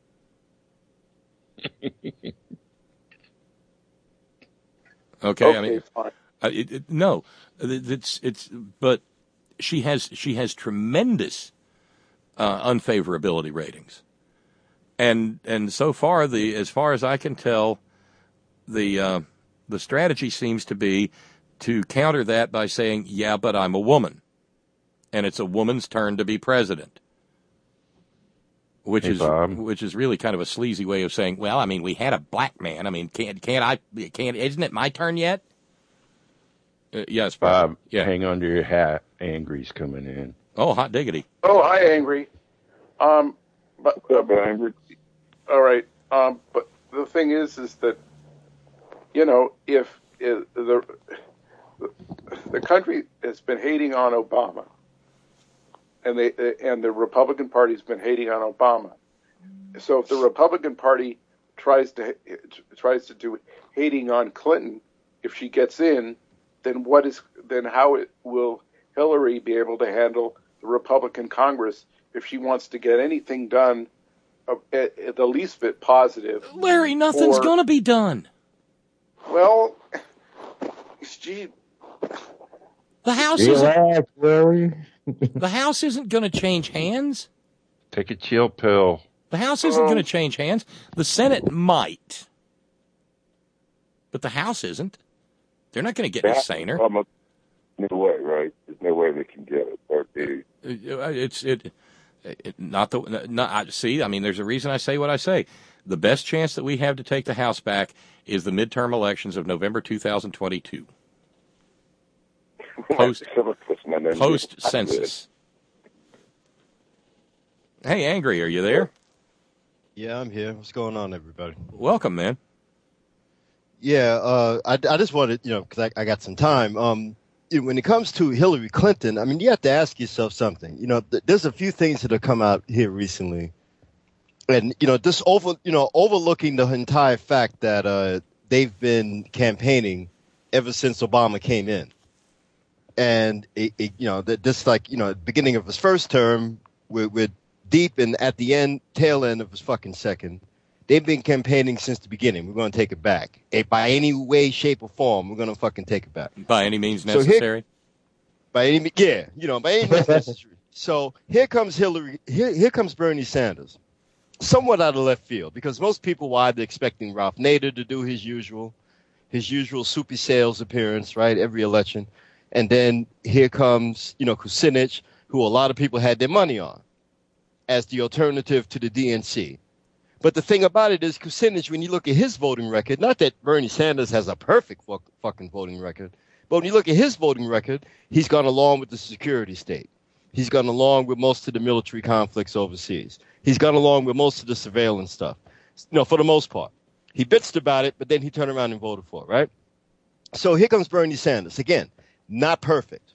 Okay, Okay, I mean, fine. uh, it, it, no, It- it's it's, but she has she has tremendous uh, unfavorability ratings, and and so far the as far as I can tell, the uh, the strategy seems to be to counter that by saying, yeah, but I'm a woman, and it's a woman's turn to be president. Which Hey, is Bob. which is really kind of a sleazy way of saying, well, I mean, we had a black man. I mean, can't can't I can't isn't it my turn yet? Uh, yes, Bob. Bob, Yeah. hang on to your hat. Angry's coming in. Oh, hot diggity. Oh, hi, Angry. Um, but What's up, Angry? all right. Um, but the thing is, is that you know, if, if the the country has been hating on Obama, and they and the Republican Party's been hating on Obama. So if the Republican Party tries to tries to do hating on Clinton, if she gets in, then what is then how it, will Hillary be able to handle the Republican Congress if she wants to get anything done uh, at, at the least bit positive. Larry, nothing's for, going to be done. Well, gee. The House Relax, Larry. The House isn't going to change hands. Take a chill pill. The House isn't um, going to change hands. The Senate might. But the House isn't. They're not going to get any saner. No way, right? There's no way they can get it. Or they... It's it, it not the not. I see. I mean, there's a reason I say what I say. The best chance that we have to take the House back is the midterm elections of November two thousand twenty-two. Post post census. Hey, Angry, are you there? Yeah, I'm here. What's going on, everybody? Welcome, man. Yeah, uh, I, I just wanted, you know, because I, I got some time. Um, when it comes to Hillary Clinton, I mean, you have to ask yourself something. You know, th- there's a few things that have come out here recently, and you know, this over, you know, overlooking the entire fact that uh, they've been campaigning ever since Obama came in, and it, it, you know, that this like, you know, beginning of his first term, we're, we're deep and at the end, tail end of his fucking second. They've been campaigning since the beginning. We're going to take it back. If by any way, shape, or form, we're going to fucking take it back. By any means necessary? So here, by any, yeah, you know, by any means necessary. So here comes Hillary, here, here comes Bernie Sanders. Somewhat out of left field, because most people were either expecting Ralph Nader to do his usual, his usual soupy sales appearance, right, every election. And then here comes, you know, Kucinich, who a lot of people had their money on as the alternative to the D N C. But the thing about it is, Kucinich, when you look at his voting record, not that Bernie Sanders has a perfect fuck, fucking voting record, but when you look at his voting record, he's gone along with the security state. He's gone along with most of the military conflicts overseas. He's gone along with most of the surveillance stuff. You know, for the most part. He bitched about it, but then he turned around and voted for it, right? So here comes Bernie Sanders. Again, not perfect.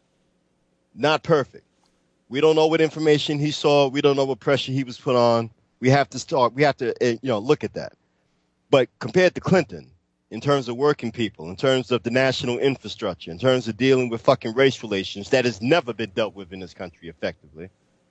Not perfect. We don't know what information he saw. We don't know what pressure he was put on. We have to start. We have to, uh, you know, look at that. But compared to Clinton, in terms of working people, in terms of the national infrastructure, in terms of dealing with fucking race relations, that has never been dealt with in this country effectively.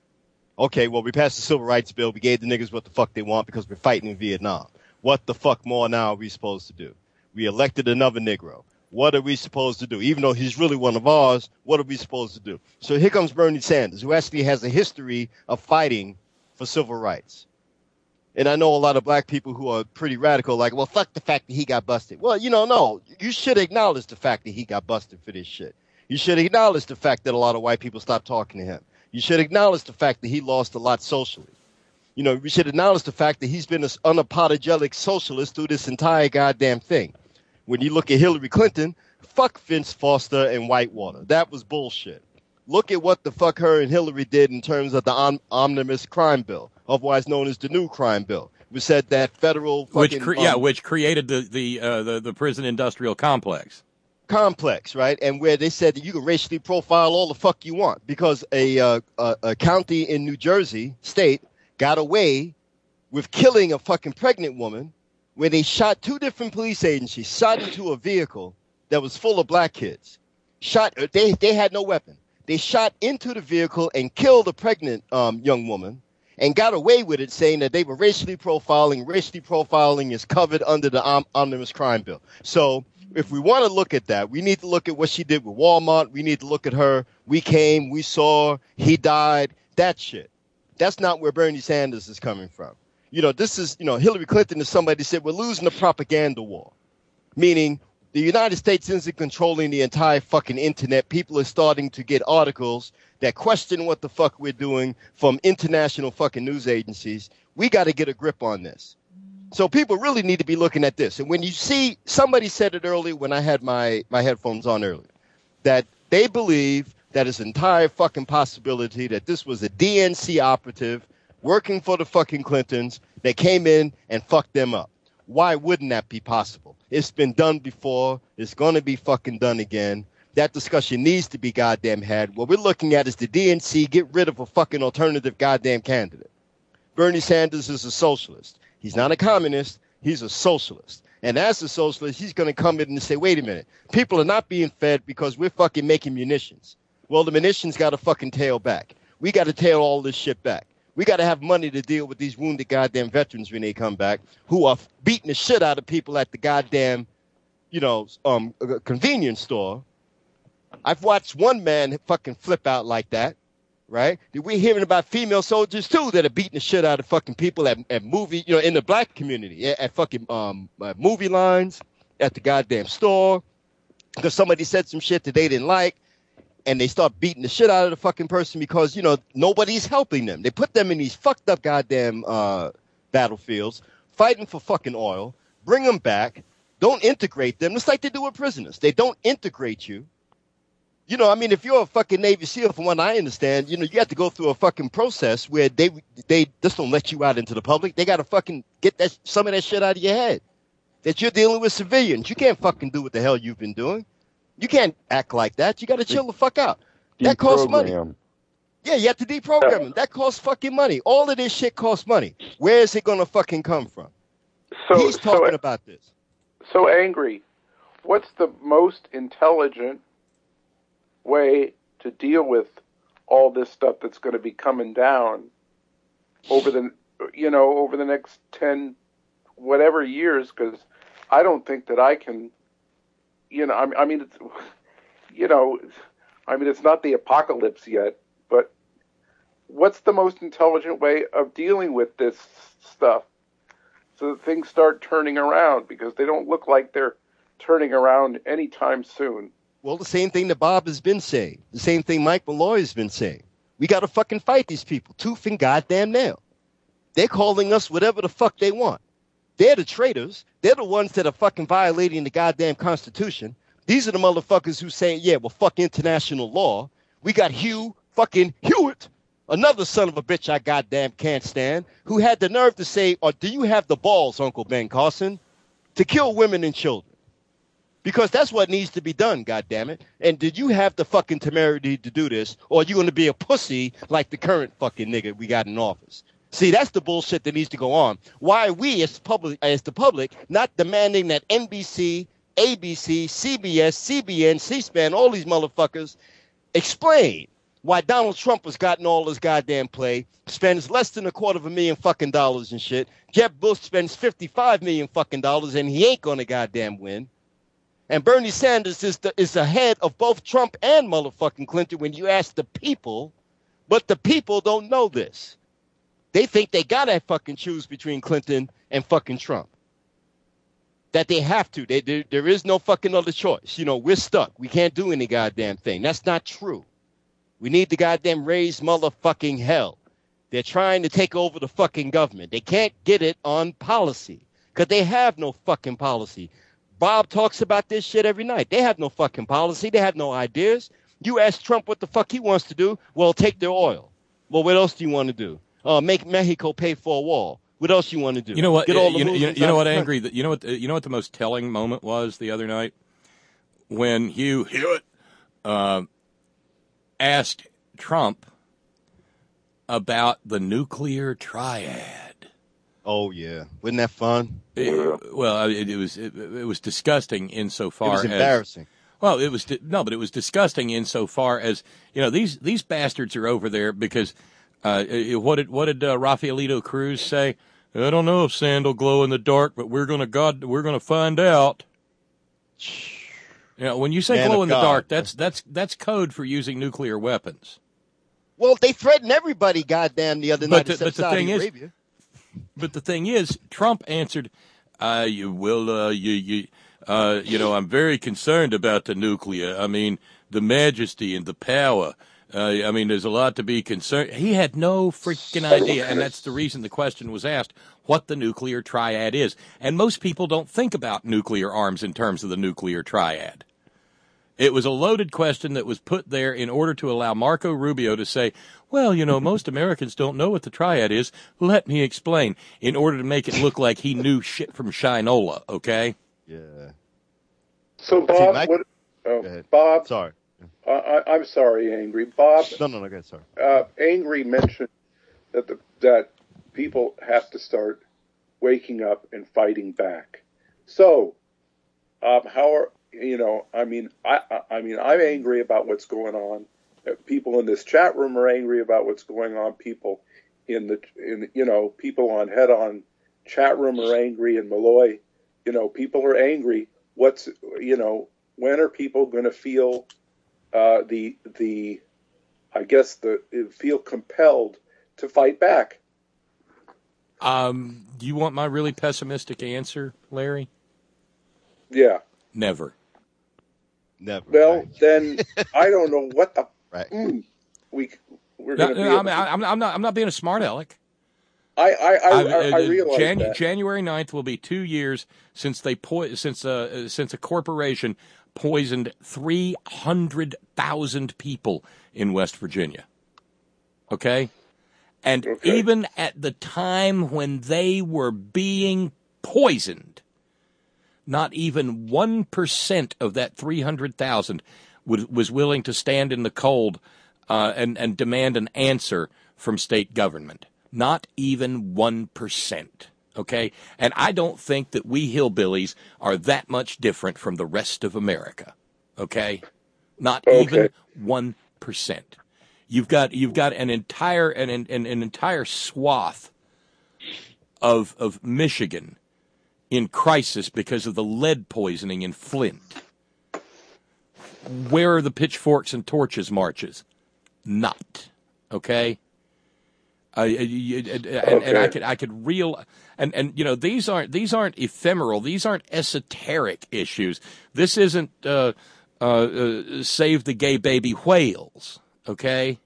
Okay, well, we passed the Civil Rights Bill. We gave the niggas what the fuck they want because we're fighting in Vietnam. What the fuck more now are we supposed to do? We elected another Negro. What are we supposed to do? Even though he's really one of ours, what are we supposed to do? So here comes Bernie Sanders, who actually has a history of fighting for civil rights. And I know a lot of black people who are pretty radical, like, well, fuck the fact that he got busted. Well, you know, no, you should acknowledge the fact that he got busted for this shit. You should acknowledge the fact that a lot of white people stopped talking to him. You should acknowledge the fact that he lost a lot socially. You know, we should acknowledge the fact that he's been this unapologetic socialist through this entire goddamn thing. When you look at Hillary Clinton, fuck Vince Foster and Whitewater. That was bullshit. Look at what the fuck her and Hillary did in terms of the om- omnibus crime bill, otherwise known as the new crime bill. We said that federal fucking, which cre- um, yeah, which created the the, uh, the the prison industrial complex. Complex, right? And where they said that you can racially profile all the fuck you want because a uh, a, a county in New Jersey state got away with killing a fucking pregnant woman where they shot two different police agencies, shot into a vehicle that was full of black kids. Shot, they they had no weapon. They shot into the vehicle and killed a pregnant um, young woman and got away with it, saying that they were racially profiling. Racially profiling is covered under the om- omnibus crime bill. So if we want to look at that, we need to look at what she did with Walmart. We need to look at her. We came, we saw, he died. That shit. That's not where Bernie Sanders is coming from. You know, this is, you know, Hillary Clinton is somebody that said we're losing the propaganda war, meaning the United States isn't controlling the entire fucking internet. People are starting to get articles that question what the fuck we're doing from international fucking news agencies. We got to get a grip on this. So people really need to be looking at this. And when you see, somebody said it earlier when I had my, my headphones on earlier, that they believe that it's an entire fucking possibility that this was a D N C operative working for the fucking Clintons that came in and fucked them up. Why wouldn't that be possible? It's been done before. It's going to be fucking done again. That discussion needs to be goddamn had. What we're looking at is the D N C get rid of a fucking alternative goddamn candidate. Bernie Sanders is a socialist. He's not a communist. He's a socialist. And as a socialist, he's going to come in and say, wait a minute. People are not being fed because we're fucking making munitions. Well, the munitions got to fucking tail back. We got to tail all this shit back. We got to have money to deal with these wounded goddamn veterans when they come back, who are beating the shit out of people at the goddamn, you know, um, convenience store. I've watched one man fucking flip out like that, right? We're hearing about female soldiers too that are beating the shit out of fucking people at, at movie, you know, in the black community, at, at fucking um uh, movie lines, at the goddamn store, because somebody said some shit that they didn't like. And they start beating the shit out of the fucking person because, you know, nobody's helping them. They put them in these fucked up goddamn uh, battlefields, fighting for fucking oil, bring them back, don't integrate them. It's like they do with prisoners. They don't integrate you. You know, I mean, if you're a fucking Navy SEAL, from what I understand, you know, you have to go through a fucking process where they they just don't let you out into the public. They got to fucking get that some of that shit out of your head. That you're dealing with civilians. You can't fucking do what the hell you've been doing. You can't act like that. You got to chill the fuck out. That costs money. Yeah, you have to deprogram them. That costs fucking money. All of this shit costs money. Where is it going to fucking come from? So, He's talking so, about this. So angry. What's the most intelligent way to deal with all this stuff that's going to be coming down over the, you know, over the next ten, whatever years? Because I don't think that I can. You know, I mean, it's, you know, I mean, it's not the apocalypse yet, but what's the most intelligent way of dealing with this stuff so that things start turning around? Because they don't look like they're turning around anytime soon. Well, the same thing that Bob has been saying. The same thing Mike Malloy has been saying. We got to fucking fight these people, tooth and goddamn nail. They're calling us whatever the fuck they want. They're the traitors. They're the ones that are fucking violating the goddamn Constitution. These are the motherfuckers who say, yeah, well, fuck international law. We got Hugh fucking Hewitt, another son of a bitch I goddamn can't stand, who had the nerve to say, or do you have the balls, Uncle Ben Carson, to kill women and children? Because that's what needs to be done, goddammit. And did you have the fucking temerity to do this, or are you going to be a pussy like the current fucking nigga we got in office? See, that's the bullshit that needs to go on. Why are we, as public, as the public, not demanding that N B C, A B C, C B S, C B N, C-SPAN, all these motherfuckers explain why Donald Trump has gotten all his goddamn play, spends less than a quarter of a million fucking dollars and shit. Jeb Bush spends fifty-five million fucking dollars and he ain't gonna goddamn win. And Bernie Sanders is the is ahead of both Trump and motherfucking Clinton when you ask the people, but the people don't know this. They think they gotta fucking choose between Clinton and fucking Trump. That they have to. They, there, there is no fucking other choice. You know, we're stuck. We can't do any goddamn thing. That's not true. We need to goddamn raise motherfucking hell. They're trying to take over the fucking government. They can't get it on policy because they have no fucking policy. Bob talks about this shit every night. They have no fucking policy. They have no ideas. You ask Trump what the fuck he wants to do. Well, take their oil. Well, what else do you want to do? Uh, make Mexico pay for a wall. What else you want to do? You know what? Get all the you, know, you, Muslims you know out what? of the Angry. You know what? You know what the most telling moment was the other night when Hugh Hewitt uh, asked Trump about the nuclear triad. Oh yeah, wasn't that fun? It, well, it, it was it, it was disgusting insofar It was as embarrassing. Well, it was no, but it was disgusting insofar as you know these these bastards are over there because uh, what did what did uh, Rafaelito Cruz say? I don't know if sand will glow in the dark, but we're gonna God we're gonna find out. You know, when you say Man glow of in the God. dark, that's that's that's code for using nuclear weapons. Well, they threatened everybody, goddamn, the other But night the, except but the Saudi thing Arabia. is, but the thing is, Trump answered, uh, "You will, uh, you, you, uh, you know, I'm very concerned about the nuclear. I mean, the majesty and the power. Uh, I mean, there's a lot to be concerned." He had no freaking idea, and that's the reason the question was asked: what the nuclear triad is. And most people don't think about nuclear arms in terms of the nuclear triad. It was a loaded question that was put there in order to allow Marco Rubio to say, well, you know, most Americans don't know what the triad is. Let me explain, in order to make it look like he knew shit from Shinola, okay? Yeah. So, Bob, See, Mike- what, oh, Bob, Sorry. uh, I, I'm sorry, Angry. Bob, No, no, no, go ahead, sorry. uh, Angry mentioned that the, that people have to start waking up and fighting back. So, um, how are you know? I mean, I, I I mean, I'm angry about what's going on. Uh, People in this chat room are angry about what's going on. People in the in you know people on Head On chat room are angry, and Malloy, you know, people are angry. What's you know when are people going to feel uh, the the I guess the feel compelled to fight back? Um, do you want my really pessimistic answer, Larry? Yeah. Never. Never. Well, right. then I don't know what the right. mm, we we're No, going to no, be. I mean, I, I'm not. I'm not. I'm not being a smart aleck. I I I, I, uh, I realize Jan- that. January ninth will be two years since they po- since uh, since a corporation poisoned three hundred thousand people in West Virginia. Okay? And okay. even at the time when they were being poisoned, not even one percent of that three hundred thousand was, was willing to stand in the cold uh, and, and demand an answer from state government. Not even one percent. Okay? And I don't think that we hillbillies are that much different from the rest of America. Okay? Not okay. even one percent. You've got you've got an entire an an, an entire swath of of Michigan in crisis because of the lead poisoning in Flint. Where are the pitchforks and torches marches? Not. Okay? Uh, and, and, okay. and I could I could real and, and you know these aren't these aren't ephemeral, these aren't esoteric issues. This isn't uh, uh, uh, save the gay baby whales. Okay,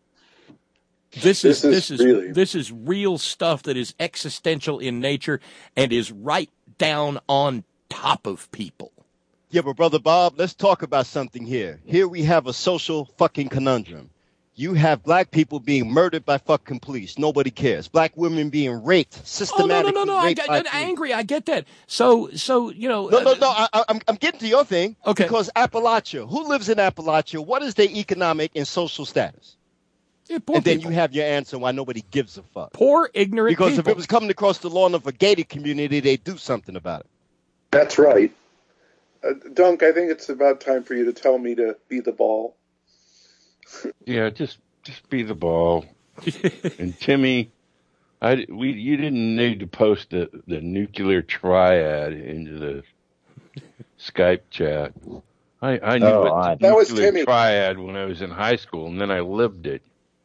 this is this is, this is really... this is real stuff that is existential in nature and is right down on top of people. Yeah, but Brother Bob, let's talk about something here. Here we have a social fucking conundrum. You have black people being murdered by fucking police. Nobody cares. Black women being raped, systematically. Oh, no, no, no, no. raped I, I'm angry. I get that. So, so you know. No, no, no. I, I'm, I'm getting to your thing. Okay. Because Appalachia, who lives in Appalachia? What is their economic and social status? Yeah, poor and then people. you have your answer why nobody gives a fuck. Poor, ignorant because people. Because if it was coming across the lawn of a gated community, they'd do something about it. That's right. Uh, Dunk, I think it's about time for you to tell me to be the ball. Yeah, just just be the ball. And Timmy, I we you didn't need to post the, the nuclear triad into the Skype chat. I, I knew oh, what I, the that was nuclear Timmy. triad when I was in high school, and then I lived it.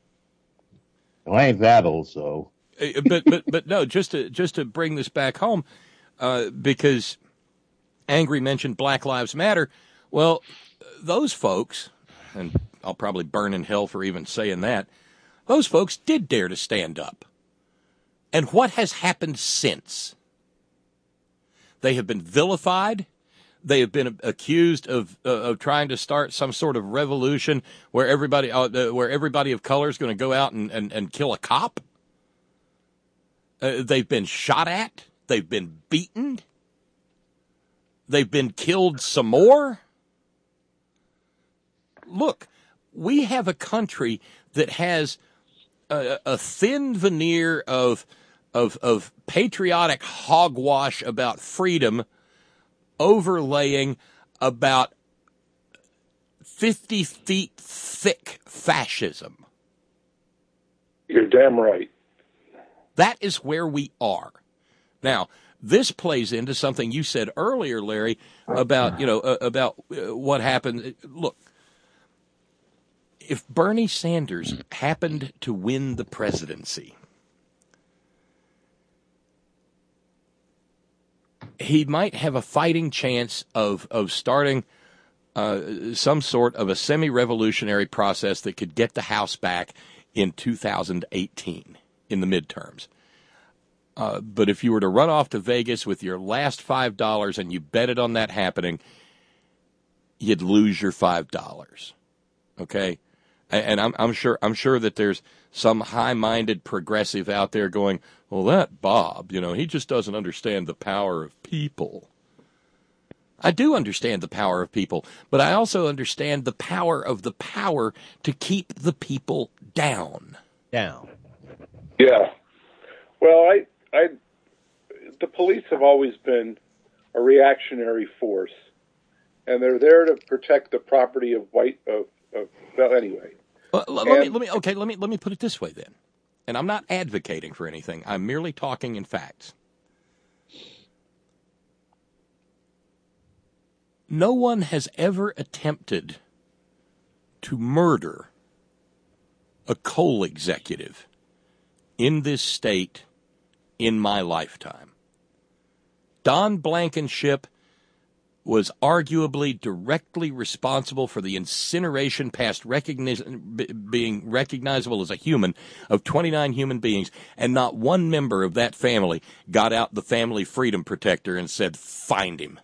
Well, I ain't that old, so. but but but no, just to just to bring this back home, uh, because Angry mentioned Black Lives Matter. Well, those folks, and I'll probably burn in hell for even saying that, those folks did dare to stand up. And what has happened since? They have been vilified. They have been accused of uh, of trying to start some sort of revolution where everybody uh, where everybody of color is going to go out and, and, and kill a cop. Uh, they've been shot at. They've been beaten. They've been killed some more. Look, we have a country that has a, a thin veneer of, of, of patriotic hogwash about freedom overlaying about fifty feet thick fascism. You're damn right. That is where we are. Now, this plays into something you said earlier, Larry, about, you know, uh, about uh, what happened. Look, if Bernie Sanders happened to win the presidency, he might have a fighting chance of, of starting uh, some sort of a semi-revolutionary process that could get the House back in two thousand eighteen in the midterms. Uh, but if you were to run off to Vegas with your last five dollars and you betted on that happening, you'd lose your five dollars. Okay? And I'm, I'm sure I'm sure that there's some high-minded progressive out there going, well, that Bob, you know, he just doesn't understand the power of people. I do understand the power of people, but I also understand the power of the power to keep the people down. Down. Yeah. Well, I, I, the police have always been a reactionary force, and they're there to protect the property of white of, of well, anyway. Well, let, and, me let me okay let me let me put it this way then. and I'm not advocating for anything, I'm merely talking in facts. No one has ever attempted to murder a coal executive in this state in my lifetime. Don Blankenship was arguably directly responsible for the incineration past recogniz- being recognizable as a human of twenty-nine human beings, and not one member of that family got out the family freedom protector and said, find him.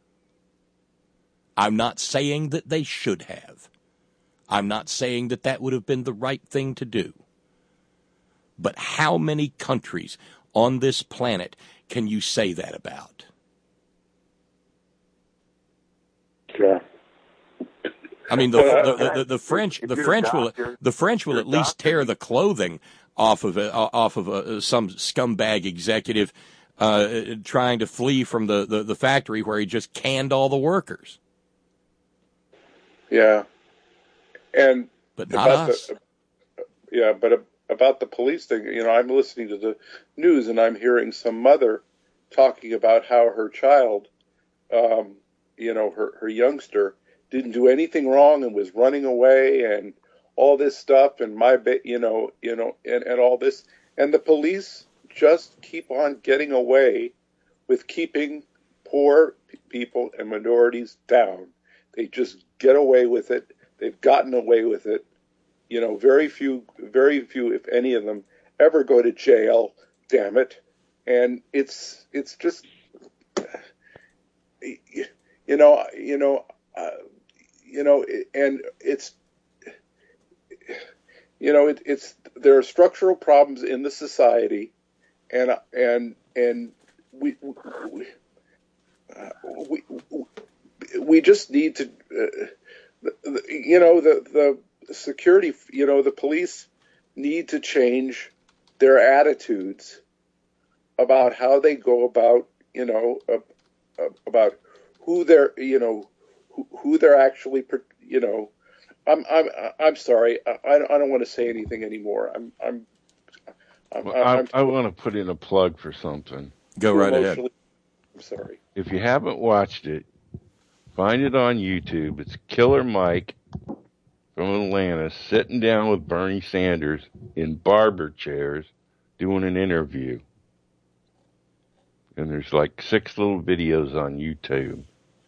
I'm not saying that they should have. I'm not saying that that would have been the right thing to do. But how many countries on this planet can you say that about? Yeah. I mean, the the, the, the French the French will the French will at least tear the clothing off of a, off of a, some scumbag executive uh, trying to flee from the, the, the factory where he just canned all the workers. Yeah, and but not about us. The, yeah, but about the police thing, you know, I'm listening to the news and I'm hearing some mother talking about how her child, um, you know, her, her youngster didn't do anything wrong and was running away and all this stuff and my, ba- you know, you know, and, and all this. And the police just keep on getting away with keeping poor people and minorities down. They just get away with it. They've gotten away with it. You know, very few, very few, if any of them, ever go to jail. Damn it! And it's it's just, you know, you know, uh, you know, and it's, you know, it, it's there are structural problems in the society, and and and we we uh, we, we just need to, uh, you know, the the security, you know, the police need to change their attitudes about how they go about, you know, uh, uh, about who they're, you know, who, who they're actually, you know. I'm I'm I'm sorry. I, I don't want to say anything anymore. I'm I'm. I'm, well, I'm I, I want to put in a plug for something. Go right ahead. I'm sorry. If you haven't watched it, find it on YouTube. It's Killer Mike from Atlanta sitting down with Bernie Sanders in barber chairs doing an interview. And there's like six little videos on YouTube.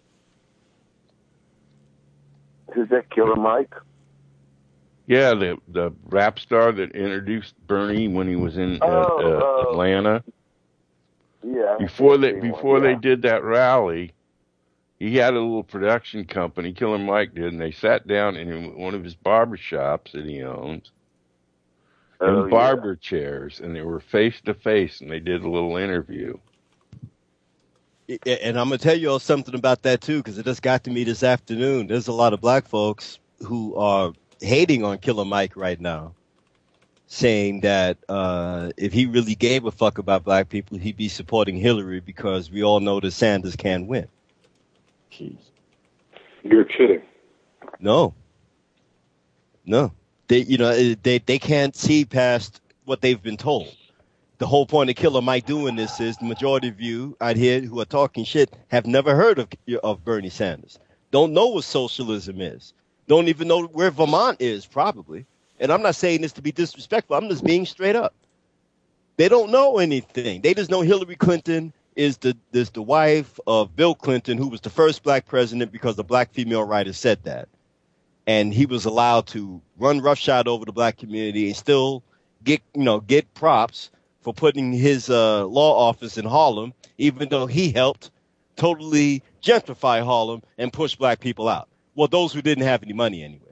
Who's that, Killer Mike? Yeah, the the rap star that introduced Bernie when he was in uh, Oh, uh, oh. Atlanta. Yeah. Before they I've seen before one, they yeah. did that rally, he had a little production company, Killer Mike did, and they sat down in one of his barber shops that he owns, Oh, in barber chairs, and they were face to face, and they did a little interview. And I'm going to tell you all something about that, too, because it just got to me this afternoon. There's a lot of black folks who are hating on Killer Mike right now, saying that uh, if he really gave a fuck about black people, he'd be supporting Hillary because we all know that Sanders can't win. Jeez. You're kidding. No. No. They, you know, they, they can't see past what they've been told. The whole point of Killer Mike doing this is the majority of you out here who are talking shit have never heard of of Bernie Sanders. Don't know what socialism is. Don't even know where Vermont is, probably. And I'm not saying this to be disrespectful. I'm just being straight up. They don't know anything. They just know Hillary Clinton is the is the wife of Bill Clinton, who was the first black president because a black female writer said that. And he was allowed to run roughshod over the black community and still get, you know, get props for putting his uh, law office in Harlem, even though he helped totally gentrify Harlem and push black people out. Well, those who didn't have any money anyway.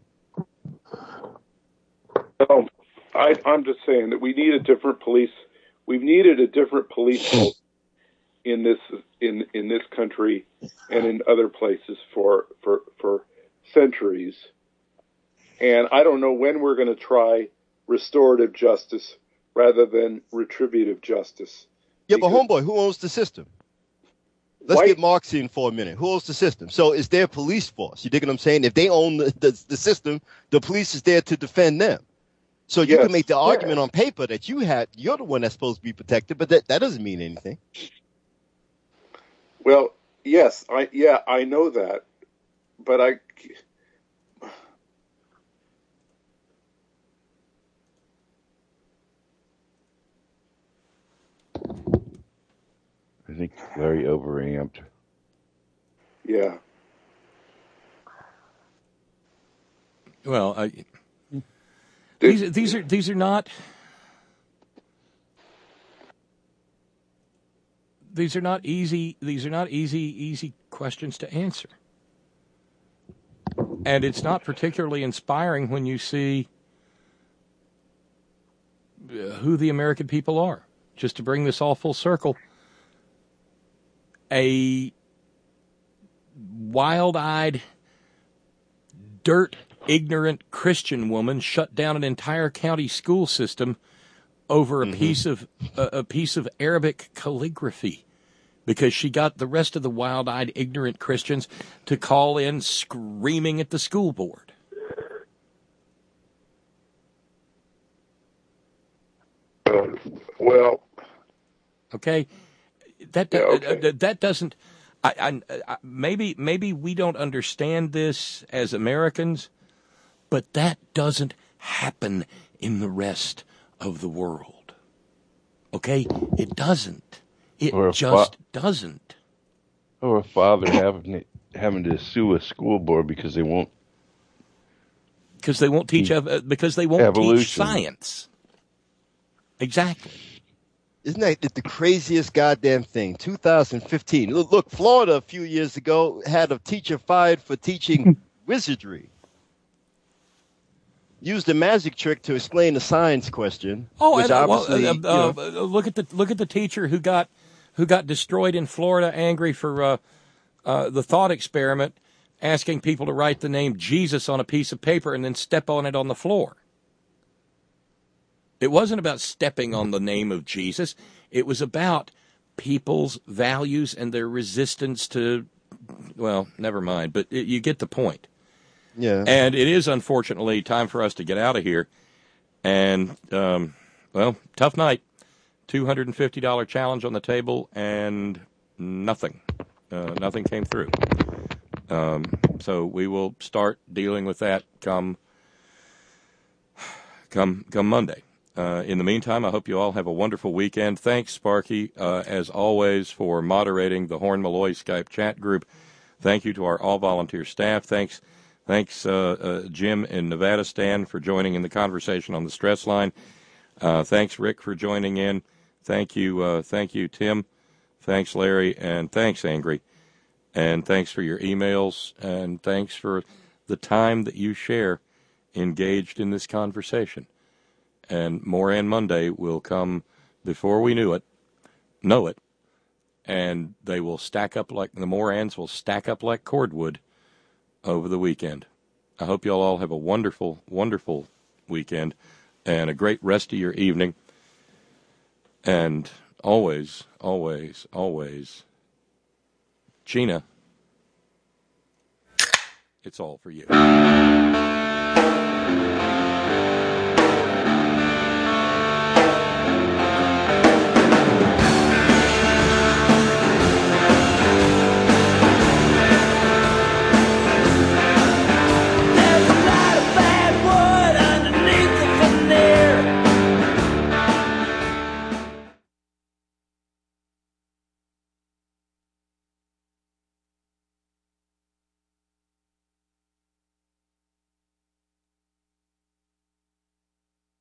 No, I, I'm just saying that we need a different police. We've needed a different police force in this in in this country and in other places for for for centuries. And I don't know when we're going to try restorative justice rather than retributive justice. Yeah, but homeboy, who owns the system? Let's White- get Marxian for a minute. Who owns the system? So it's their police force. You dig what I'm saying? If they own the, the, the system, the police is there to defend them. So you Yes. can make the argument on paper that you had, you're the one that's supposed to be protected, but that, that doesn't mean anything. Well, yes, I yeah, I know that, but I. I think Larry overamped. Yeah. Well, I, these these are these are not these are not easy these are not easy easy questions to answer, and it's not particularly inspiring when you see who the American people are. Just to bring this all full circle, a wild-eyed, dirt ignorant Christian woman shut down an entire county school system over a mm-hmm. piece of uh, a piece of Arabic calligraphy because she got the rest of the wild-eyed ignorant Christians to call in screaming at the school board. Uh, well, okay, that yeah, okay. Uh, that doesn't. I, I, I maybe maybe we don't understand this as Americans. But that doesn't happen in the rest of the world. Okay? It doesn't. It just fa- doesn't. Or a father having having to sue a school board because they won't because they won't teach ev- because they won't evolution. teach science. Exactly. Isn't that the craziest goddamn thing? two thousand fifteen. Look, look, Florida a few years ago had a teacher fired for teaching wizardry. Used a magic trick to explain the science question. Oh, which and, uh, well, obviously, uh, you uh, know, look at the look at the teacher who got who got destroyed in Florida, angry for uh, uh, the thought experiment, asking people to write the name Jesus on a piece of paper and then step on it on the floor. It wasn't about stepping on the name of Jesus. It was about people's values and their resistance to. Well, never mind, but it, you get the point. Yeah. And it is, unfortunately, time for us to get out of here. And, um, well, tough night. two hundred fifty dollars challenge on the table, and nothing. Uh, nothing came through. Um, so we will start dealing with that come come come Monday. Uh, in the meantime, I hope you all have a wonderful weekend. Thanks, Sparky, uh, as always, for moderating the Horn Malloy Skype chat group. Thank you to our all-volunteer staff. Thanks. Thanks, uh, uh, Jim in Nevada, Stan, for joining in the conversation on the stress line. Uh, thanks, Rick, for joining in. Thank you, uh, thank you, Tim. Thanks, Larry, and thanks, Angry. And thanks for your emails, and thanks for the time that you share engaged in this conversation. And Moran Monday will come before we knew it, know it, and they will stack up like, the Morans will stack up like cordwood over the weekend. I hope you all have a wonderful, wonderful weekend and a great rest of your evening. And always, always, always, Gina, it's all for you.